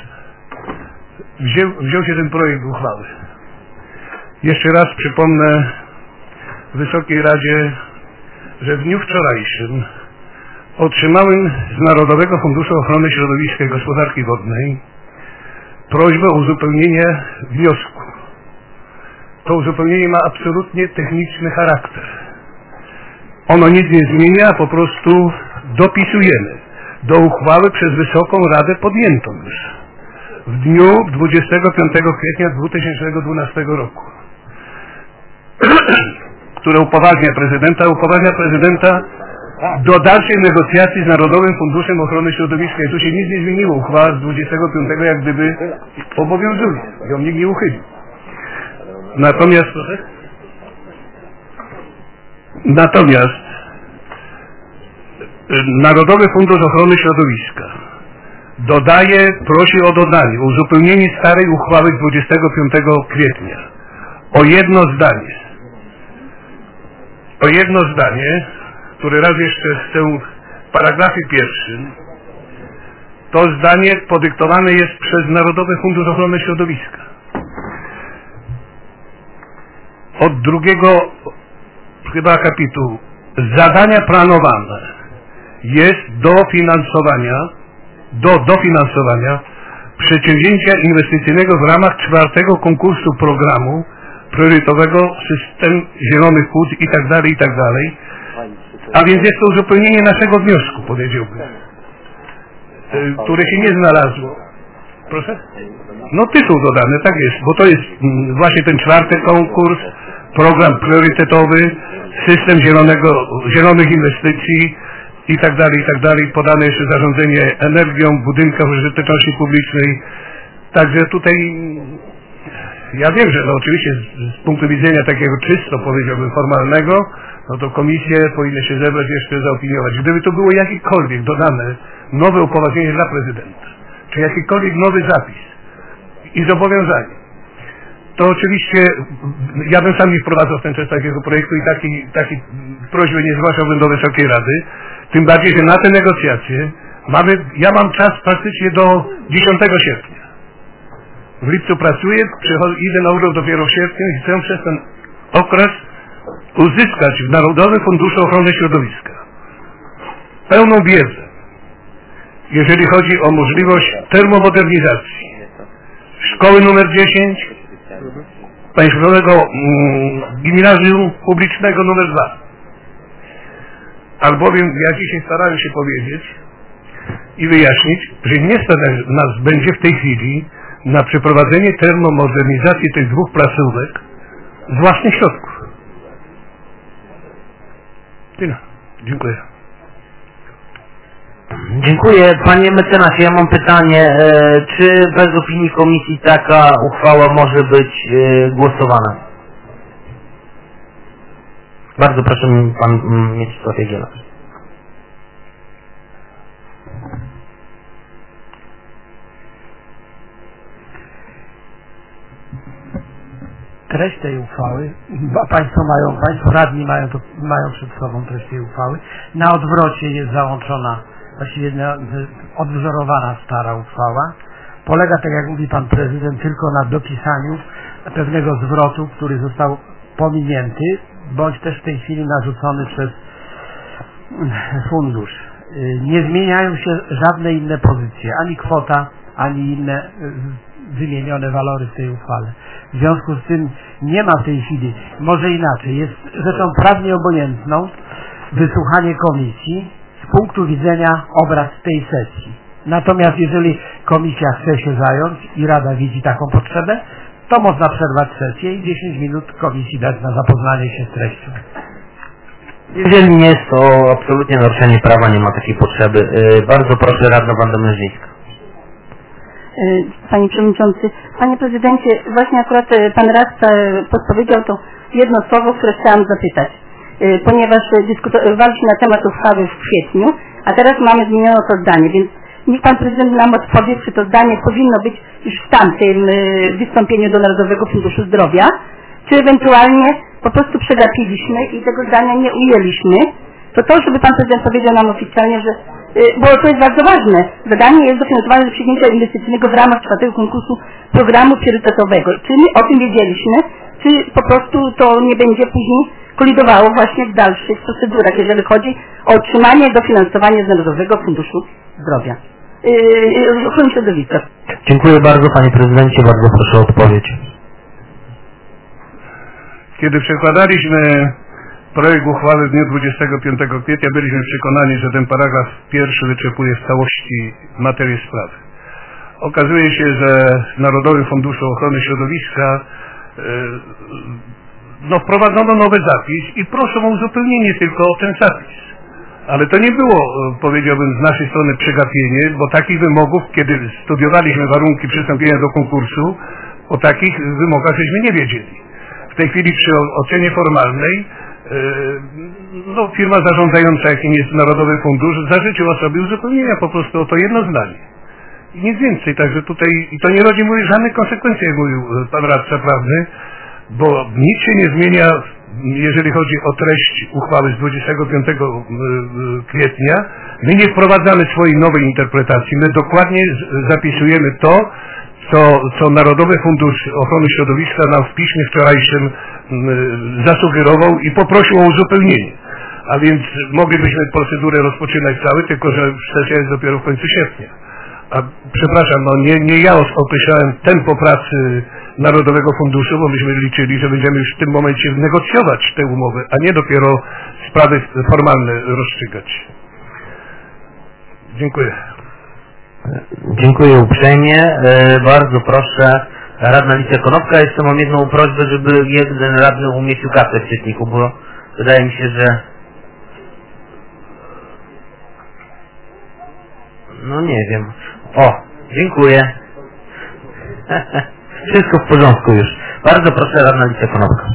wziął się ten projekt uchwały. Jeszcze raz przypomnę Wysokiej Radzie, że w dniu wczorajszym otrzymałem z Narodowego Funduszu Ochrony Środowiska i Gospodarki Wodnej prośbę o uzupełnienie wniosku. To uzupełnienie ma absolutnie techniczny charakter. Ono nic nie zmienia, a po prostu dopisujemy do uchwały przez Wysoką Radę podjętą już w dniu 25 kwietnia 2012 roku, które upoważnia prezydenta do dalszej negocjacji z Narodowym Funduszem Ochrony Środowiska. I tu się nic nie zmieniło. Uchwała z 25 jak gdyby obowiązuje. Ją nikt nie uchylił. Natomiast Narodowy Fundusz Ochrony Środowiska prosi o dodanie, o uzupełnienie starej uchwały 25 kwietnia o jedno zdanie, które raz jeszcze chcę w paragrafie pierwszym. To zdanie podyktowane jest przez Narodowy Fundusz Ochrony Środowiska. Od drugiego chyba akapitu. Zadania planowane jest do dofinansowania przedsięwzięcia inwestycyjnego w ramach 4. konkursu programu priorytetowego System Zielonych Płuc i tak dalej. A więc jest to uzupełnienie naszego wniosku, powiedziałbym, które się nie znalazło. Proszę? No tytuł dodany, tak jest, bo to jest właśnie ten 4. konkurs, program priorytetowy, system zielonych inwestycji i tak dalej, podane jeszcze zarządzanie energią, budynkach użyteczności publicznej. Także tutaj ja wiem, że no oczywiście z punktu widzenia takiego czysto, powiedziałbym, formalnego, no to komisje powinny się zebrać jeszcze zaopiniować. Gdyby to było jakiekolwiek dodane nowe upoważnienie dla prezydenta, czy jakikolwiek nowy zapis i zobowiązanie, to oczywiście ja bym sam nie wprowadzał w ten czas takiego projektu i takiej prośby nie zgłaszałbym do Wysokiej Rady, tym bardziej, że na te negocjacje ja mam czas praktycznie do 10 sierpnia. W lipcu pracuję, idę na urlop dopiero w sierpniu i chcę przez ten okres uzyskać w Narodowym Funduszu Ochrony Środowiska pełną wiedzę, jeżeli chodzi o możliwość termomodernizacji szkoły numer 10, państwowego gimnazjum publicznego numer 2. Albowiem ja dzisiaj starałem się powiedzieć i wyjaśnić, że nie stać nas będzie w tej chwili na przeprowadzenie termomodernizacji tych 2 placówek z własnych środków. Tyle. Dziękuję. Dziękuję. Panie mecenasie, ja mam pytanie, czy bez opinii komisji taka uchwała może być głosowana? Bardzo proszę, pan Mieczysław Jagiełło. Treść tej uchwały, Państwo radni mają przed sobą treść tej uchwały. Na odwrocie jest załączona, właściwie odwzorowana stara uchwała. Polega, tak jak mówi Pan Prezydent, tylko na dopisaniu pewnego zwrotu, który został pominięty, bądź też w tej chwili narzucony przez fundusz. Nie zmieniają się żadne inne pozycje, ani kwota, ani inne wymienione walory w tej uchwale. W związku z tym nie ma w tej chwili, może inaczej, jest rzeczą prawnie obojętną wysłuchanie komisji z punktu widzenia obrad tej sesji. Natomiast jeżeli komisja chce się zająć i Rada widzi taką potrzebę, to można przerwać sesję i 10 minut komisji dać na zapoznanie się z treścią. Jeżeli nie jest to absolutnie naruszenie prawa, nie ma takiej potrzeby. Bardzo proszę, radna Wanda Mężyńska. Panie Przewodniczący, Panie Prezydencie, właśnie akurat Pan Radca podpowiedział to jedno słowo, które chciałam zapytać, ponieważ dyskutowaliśmy na temat uchwały w kwietniu, a teraz mamy zmienione to zdanie, więc niech Pan Prezydent nam odpowie, czy to zdanie powinno być już w tamtym wystąpieniu do Narodowego Funduszu Zdrowia, czy ewentualnie po prostu przegapiliśmy i tego zdania nie ujęliśmy, to żeby Pan Prezydent powiedział nam oficjalnie, że bo to jest bardzo ważne. Zadanie jest dofinansowane do przyjęcia inwestycyjnego w ramach 4. konkursu programu priorytetowego. Czy my o tym wiedzieliśmy, czy po prostu to nie będzie później kolidowało właśnie w dalszych procedurach, jeżeli chodzi o otrzymanie dofinansowania z Narodowego Funduszu Zdrowia. Ochrony Środowiska. Dziękuję bardzo, Panie Prezydencie, bardzo proszę o odpowiedź. Kiedy przekładaliśmy projekt uchwały w dniu 25 kwietnia, byliśmy przekonani, że ten paragraf pierwszy wyczerpuje w całości materię sprawy. Okazuje się, że w Narodowym Funduszu Ochrony Środowiska wprowadzono nowy zapis i proszę o uzupełnienie tylko o ten zapis. Ale to nie było, powiedziałbym, z naszej strony przegapienie, bo takich wymogów, kiedy studiowaliśmy warunki przystąpienia do konkursu, o takich wymogach żeśmy nie wiedzieli. W tej chwili przy ocenie formalnej firma zarządzająca, jakim jest Narodowy Fundusz, zażyczyła sobie uzupełnienia po prostu o to jedno zdanie. i nic więcej. Także tutaj to nie rodzi, mówię, żadnych konsekwencji, jak mówił pan radca prawny, bo nic się nie zmienia, jeżeli chodzi o treść uchwały z 25 kwietnia. My nie wprowadzamy swojej nowej interpretacji, my dokładnie zapisujemy to, co Narodowy Fundusz Ochrony Środowiska nam w piśmie wczorajszym zasugerował i poprosił o uzupełnienie. A więc moglibyśmy procedurę rozpoczynać cały, tylko że sesja jest dopiero w końcu sierpnia. A przepraszam, no nie ja określałem tempo pracy Narodowego Funduszu, bo myśmy liczyli, że będziemy już w tym momencie negocjować tę umowę, a nie dopiero sprawy formalne rozstrzygać. Dziękuję. Dziękuję uprzejmie. Bardzo proszę, radna Alicja Konopka. Jeszcze mam jedną prośbę, żeby jeden radny umieścił kartę w czytniku, bo wydaje mi się, że no nie wiem. O, dziękuję. Wszystko w porządku już. Bardzo proszę, radna Alicja Konopka.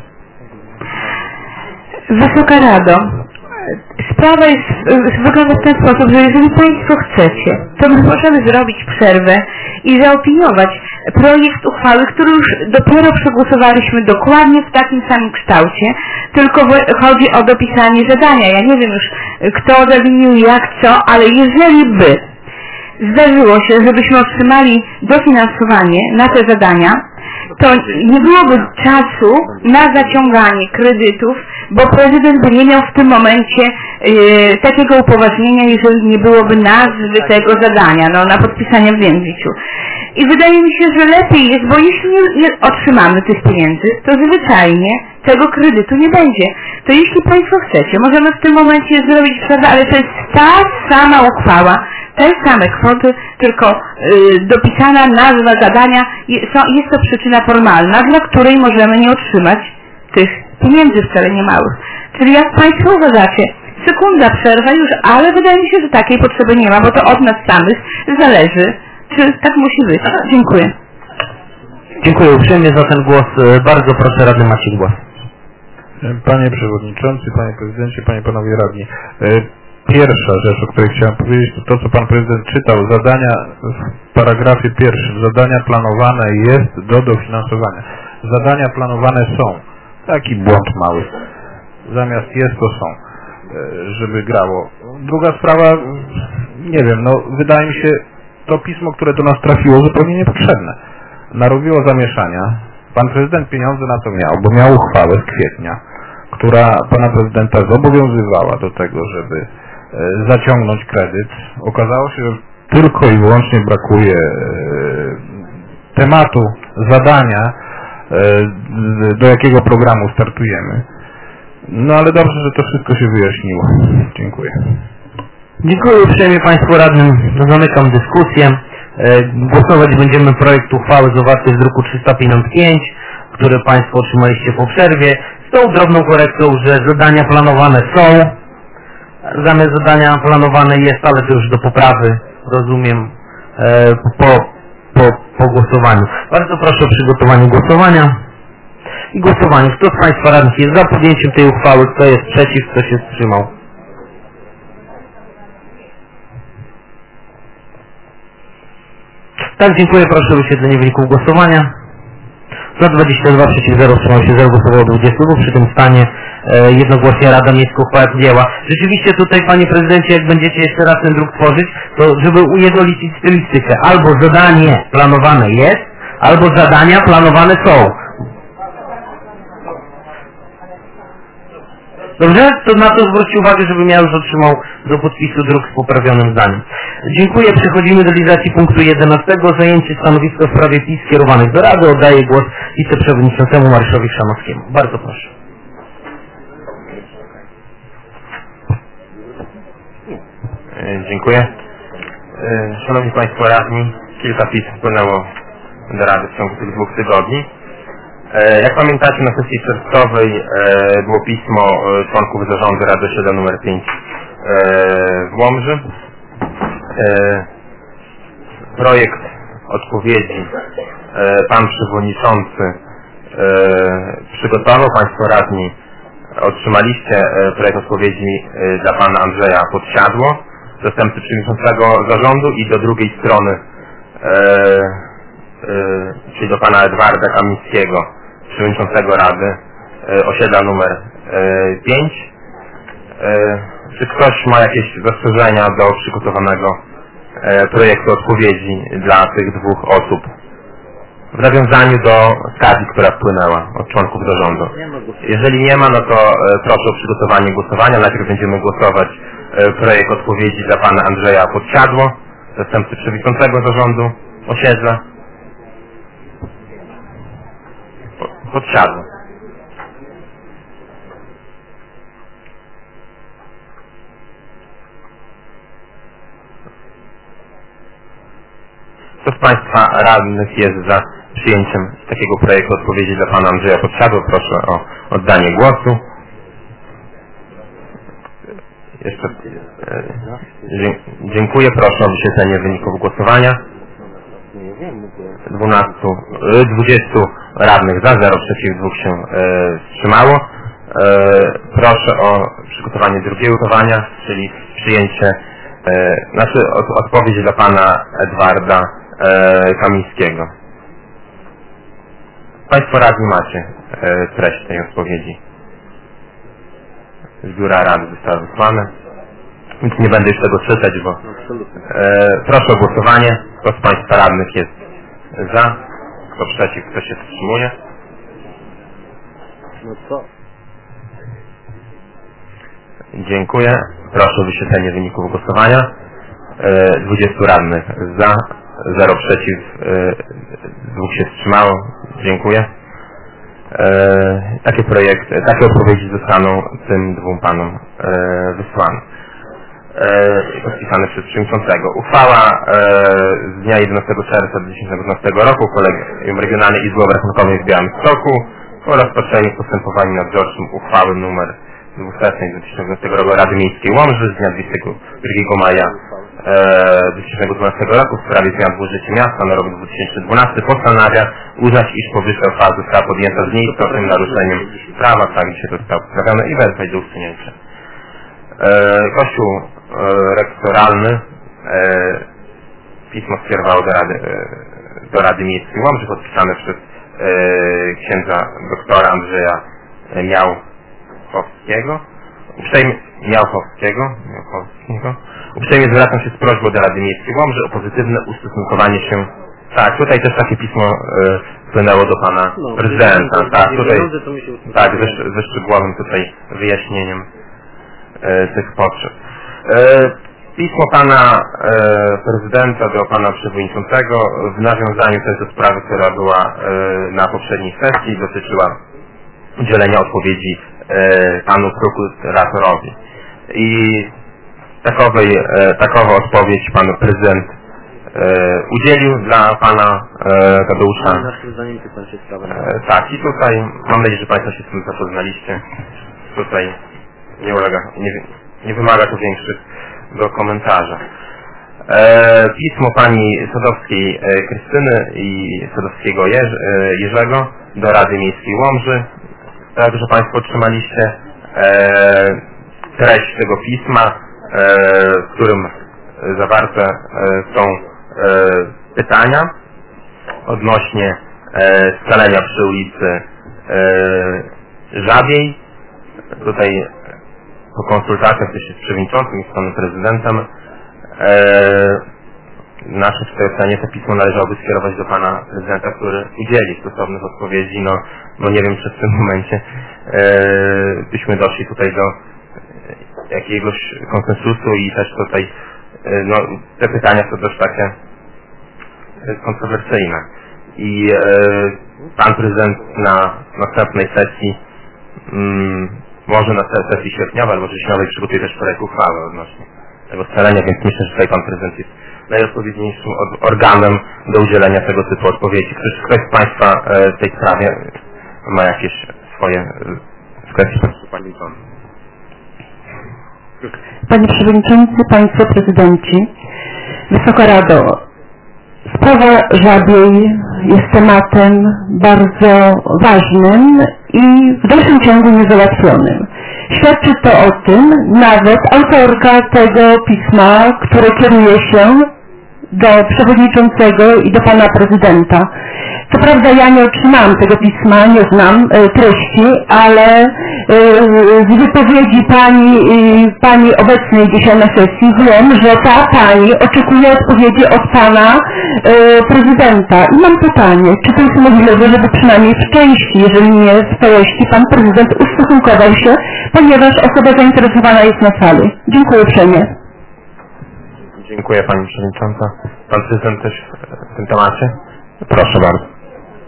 Wysoka Rado, sprawa wygląda w ten sposób, że jeżeli Państwo chcecie, to my możemy zrobić przerwę i zaopiniować projekt uchwały, który już dopiero przegłosowaliśmy dokładnie w takim samym kształcie, tylko chodzi o dopisanie zadania. Ja nie wiem już, kto zawinił jak co, ale jeżeli by zdarzyło się, żebyśmy otrzymali dofinansowanie na te zadania, to nie byłoby czasu na zaciąganie kredytów, bo prezydent by nie miał w tym momencie takiego upoważnienia, jeżeli nie byłoby nazwy tego zadania, no, na podpisanie w Więdziciu. I wydaje mi się, że lepiej jest, bo jeśli nie otrzymamy tych pieniędzy, to zwyczajnie tego kredytu nie będzie. To jeśli Państwo chcecie, możemy w tym momencie zrobić przerwę, ale to jest ta sama uchwała, te same kwoty, tylko dopisana nazwa zadania, jest to przyczyna formalna, dla której możemy nie otrzymać tych pieniędzy wcale nie małych. Czyli jak Państwo uważacie, sekunda przerwa już, ale wydaje mi się, że takiej potrzeby nie ma, bo to od nas samych zależy, czy tak musi być. Dziękuję. Dziękuję uprzejmie za ten głos. Bardzo proszę, radny Maciej, głos. Panie Przewodniczący, Panie Prezydencie, Panie Panowie Radni. Pierwsza rzecz, o której chciałem powiedzieć, to co Pan Prezydent czytał. Zadania w paragrafie pierwszym. Zadania planowane jest do dofinansowania. Zadania planowane są. Taki błąd mały. Zamiast jest, to są. Żeby grało. Druga sprawa, nie wiem, no wydaje mi się, to pismo, które do nas trafiło, zupełnie niepotrzebne. Narobiło zamieszania. Pan Prezydent pieniądze na to miał, bo miał uchwałę z kwietnia, która Pana Prezydenta zobowiązywała do tego, żeby zaciągnąć kredyt. Okazało się, że tylko i wyłącznie brakuje tematu, zadania, do jakiego programu startujemy. No ale dobrze, że to wszystko się wyjaśniło. Dziękuję. Dziękuję uprzejmie Państwu radnym. Zamykam dyskusję. Głosować będziemy projekt uchwały zawarty w druku 355, który Państwo otrzymaliście po przerwie. Z tą drobną korektą, że zadania planowane są. Zamiast zadania planowane jest, ale to już do poprawy, rozumiem, po głosowaniu. Bardzo proszę o przygotowanie głosowania. I głosowanie. Kto z Państwa radnych jest za podjęciem tej uchwały? Kto jest przeciw? Kto się wstrzymał? Tak, dziękuję. Proszę o wyświetlenie wyników głosowania. Za 22 przeciw 0 wstrzymało się 0, głosowało 22. Przy tym stanie jednogłośnie Rada Miejska uchwałę podjęła. Rzeczywiście tutaj, Panie Prezydencie, jak będziecie jeszcze raz ten druk tworzyć, to żeby ujednolicić stylistykę. Albo zadanie planowane jest, albo zadania planowane są. Dobrze? To na to zwróćcie uwagę, żebym ja już otrzymał do podpisu druk z poprawionym zdaniem. Dziękuję. Przechodzimy do realizacji punktu 11. Zajęcie stanowiska w sprawie PiS skierowanych do Rady. Oddaję głos wiceprzewodniczącemu Mariuszowi Chrzanowskiemu. Bardzo proszę. Dziękuję. Szanowni Państwo radni, kilka PiS wpłynęło do Rady w ciągu tych 2 tygodni. Jak pamiętacie, na sesji czerwcowej było pismo członków zarządu Rady Osiedla nr 5 w Łomży. Projekt odpowiedzi Pan Przewodniczący przygotował, Państwo radni otrzymaliście projekt odpowiedzi dla Pana Andrzeja Podsiadło, zastępcy przewodniczącego zarządu, i do drugiej strony czyli do pana Edwarda Kamińskiego, przewodniczącego Rady osiedla numer 5. Czy ktoś ma jakieś zastrzeżenia do przygotowanego projektu odpowiedzi dla tych dwóch osób w nawiązaniu do skargi, która wpłynęła od członków zarządu? Jeżeli nie ma, no to proszę o przygotowanie głosowania. Najpierw będziemy głosować projekt odpowiedzi dla pana Andrzeja Podsiadło, zastępcy przewodniczącego zarządu osiedla. Podsiadło. Kto z państwa radnych jest za przyjęciem takiego projektu odpowiedzi dla pana Andrzeja Podsiadło? Proszę o oddanie głosu. Jeszcze dziękuję. Proszę o wyświetlenie wyników głosowania. 20 radnych za, 0 przeciw, 2 się wstrzymało. Proszę o przygotowanie drugiego głosowania, czyli przyjęcie, odpowiedź dla pana Edwarda Kamińskiego. Państwo radni macie treść tej odpowiedzi. Z biura rady zostały wysłane, więc nie będę już tego czytać, bo proszę o głosowanie. Kto z państwa radnych jest za? Kto przeciw? Kto się wstrzymuje? No co? Dziękuję. Proszę o wyświetlenie wyników głosowania. 20 radnych za, 0 przeciw, 2 się wstrzymało. Dziękuję. Takie odpowiedzi zostaną tym dwóm panom wysłane. Podpisane przez przewodniczącego. Uchwała z dnia 11 czerwca 2012 roku Kolegium Regionalnej Izby Obrachunkowej w Białymstoku o rozpoczęciu w postępowaniu nadzorczym uchwały nr 200/2012 roku Rady Miejskiej Łomży z dnia 22 maja 2012 roku w sprawie zmian w budżecie miasta na rok 2012 postanawia uznać, iż powyższa uchwała została podjęta z nieistotnym naruszeniem prawa, tak dzisiaj zostało poprawione i wezwać do usunięcia. Kościół rektoralny pismo skierowało do Rady Miejskiej Łomży podpisane przez księdza doktora Andrzeja Miałchowskiego. Uprzejmie zwracam się z prośbą do Rady Miejskiej Łomży o pozytywne ustosunkowanie się. Tak, tutaj też takie pismo wpłynęło do pana prezydenta. Tak, tutaj, tak, ze szczegółowym tutaj wyjaśnieniem tych potrzeb. Pismo pana prezydenta do pana przewodniczącego w nawiązaniu też do sprawy, która była na poprzedniej sesji, dotyczyła udzielenia odpowiedzi panu prokuratorowi. I takową odpowiedź pan prezydent udzielił dla pana Tadeusza. Tak, i tutaj mam nadzieję, że państwo się z tym zapoznaliście. Tutaj nie wymaga to większych do komentarza. Pismo pani Sadowskiej Krystyny i Sadowskiego Jerzego do Rady Miejskiej Łomży. Tak, że państwo otrzymaliście treść tego pisma, w którym zawarte są pytania odnośnie scalenia przy ulicy Żabiej. Tutaj po konsultacjach też z przewodniczącym i z panem prezydentem nasze przeczytanie to pismo należałoby skierować do pana prezydenta, który udzieli stosownych odpowiedzi, bo nie wiem, czy w tym momencie byśmy doszli tutaj do jakiegoś konsensusu i też tutaj te pytania są dość takie kontrowersyjne. I pan prezydent na następnej sesji może na sesji sierpniowej albo wrześniowej przygotuje też projekt uchwały odnośnie tego scalenia, więc myślę, że tutaj pan prezydent jest najodpowiedniejszym organem do udzielenia tego typu odpowiedzi. Ktoś z państwa w tej sprawie ma jakieś swoje kwestie? Panie Przewodniczący, Państwo Prezydenci, Wysoka Rado, sprawa Żabiej jest tematem bardzo ważnym i w dalszym ciągu niezałatwionym. Świadczy to o tym nawet autorka tego pisma, które kieruje się do przewodniczącego i do pana prezydenta. Co prawda ja nie otrzymałam tego pisma, nie znam treści, ale z wypowiedzi pani obecnej dzisiaj na sesji wiem, że ta pani oczekuje odpowiedzi od pana prezydenta. I mam pytanie, czy to jest możliwe, żeby przynajmniej w części, jeżeli nie w całości, pan prezydent ustosunkował się, ponieważ osoba zainteresowana jest na sali. Dziękuję uprzejmie. Dziękuję pani przewodnicząca. Pan prezydent też w tym temacie? Proszę bardzo.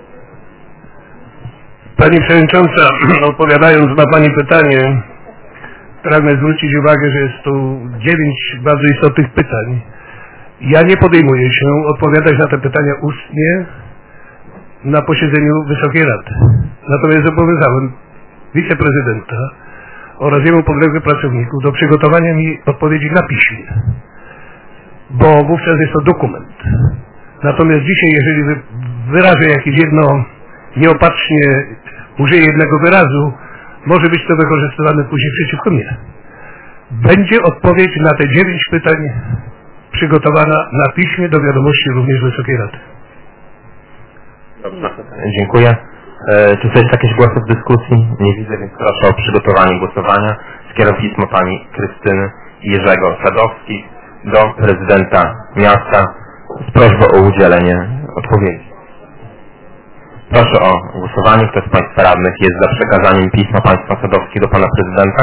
Pani przewodnicząca, odpowiadając na pani pytanie, pragnę zwrócić uwagę, że jest tu 9 bardzo istotnych pytań. Ja nie podejmuję się odpowiadać na te pytania ustnie na posiedzeniu Wysokiej Rady. Natomiast zobowiązałem wiceprezydenta oraz jemu podległych pracowników do przygotowania mi odpowiedzi na piśmie, bo wówczas jest to dokument. Natomiast dzisiaj, jeżeli wyrażę jakieś jedno nieopatrznie, użyję jednego wyrazu, może być to wykorzystywane później przeciwko mnie. Będzie odpowiedź na te 9 pytań przygotowana na piśmie do wiadomości również Wysokiej Rady. Dobrze, dziękuję. Czy są jeszcze jakieś głosy w dyskusji? Nie widzę, więc proszę o przygotowanie głosowania. Skieruję pismo pani Krystyny i Jerzego Sadowskich do prezydenta miasta z prośbą o udzielenie odpowiedzi. Proszę o głosowanie. Kto z państwa radnych jest za przekazaniem pisma państwa Sadowskich do pana prezydenta?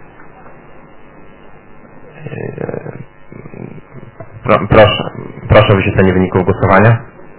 Proszę o wyświetlenie wyników głosowania.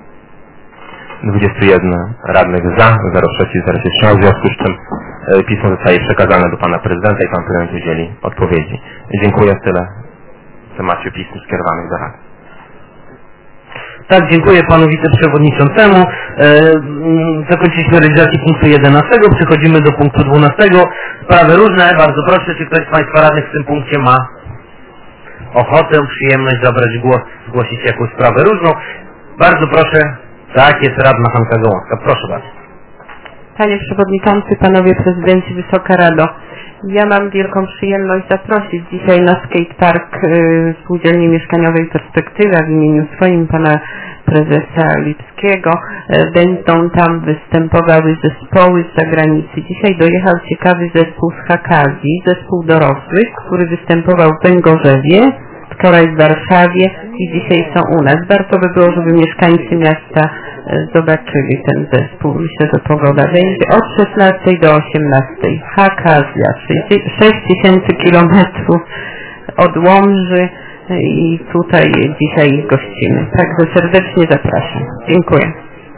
21 radnych za, 0 przeciw, 0 się wstrzymał, w związku z czym pismo zostaje przekazane do pana prezydenta i pan prezydent udzieli odpowiedzi. Dziękuję, tyle w temacie pism skierowanych do rady. Tak, dziękuję panu wiceprzewodniczącemu. Zakończyliśmy realizację punktu 11. Przechodzimy do punktu 12. Sprawy różne. Bardzo proszę, czy ktoś z państwa radnych w tym punkcie ma ochotę, przyjemność zabrać głos, zgłosić jakąś sprawę różną. Bardzo proszę. Tak, jest radna Hanka Gołąska. Proszę bardzo. Panie Przewodniczący, Panowie Prezydenci, Wysoka Rado. Ja mam wielką przyjemność zaprosić dzisiaj na skatepark Spółdzielni Mieszkaniowej Perspektywa w imieniu swoim Pana Prezesa Lipskiego. Będą tam występowały zespoły z zagranicy. Dzisiaj dojechał ciekawy zespół z Hakazji, zespół dorosłych, który występował w Węgorzewie, wczoraj w Warszawie i dzisiaj są u nas. Warto by było, żeby mieszkańcy miasta zobaczyli ten zespół. Myślę, że pogoda będzie od 16 do 18. Hakazja, 6000 kilometrów od Łomży i tutaj dzisiaj ich gościmy. Także serdecznie zapraszam. Dziękuję.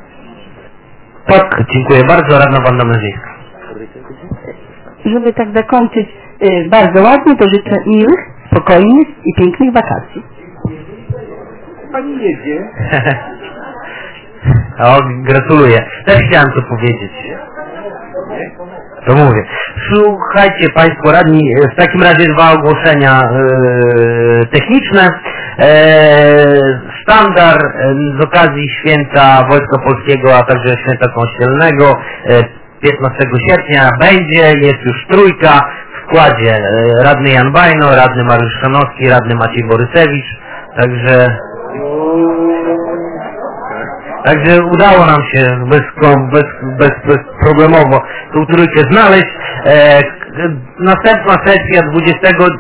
Tak, dziękuję bardzo. Radna Wanda Mężyńska. Żeby tak zakończyć bardzo ładnie, to życzę miłych, spokojnych i pięknych wakacji. Pani jedzie. O, gratuluję. Też chciałem to powiedzieć. To mówię. Słuchajcie państwo radni, w takim razie 2 ogłoszenia techniczne. Sztandar z okazji święta Wojska Polskiego, a także święta Kościelnego 15 sierpnia będzie, jest już trójka w składzie. Radny Jan Bajno, radny Mariusz Szanowski, radny Maciej Borysewicz. Także udało nam się bezproblemowo tą trójkę znaleźć. Następna sesja 20...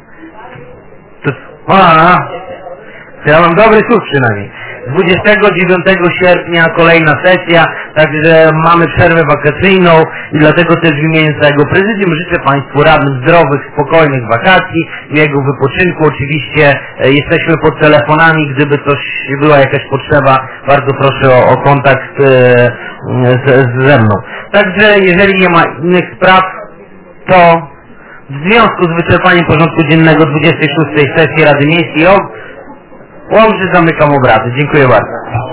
Ja mam dobry słuch przynajmniej. 29 sierpnia kolejna sesja, także mamy przerwę wakacyjną i dlatego też w imieniu całego prezydium życzę Państwu radnym zdrowych, spokojnych wakacji, miłego wypoczynku. Oczywiście jesteśmy pod telefonami, gdyby była jakaś potrzeba, bardzo proszę o kontakt ze mną. Także jeżeli nie ma innych spraw, to w związku z wyczerpaniem porządku dziennego 26 sesji Rady Miejskiej Łomży zamykam obrady. Dziękuję bardzo.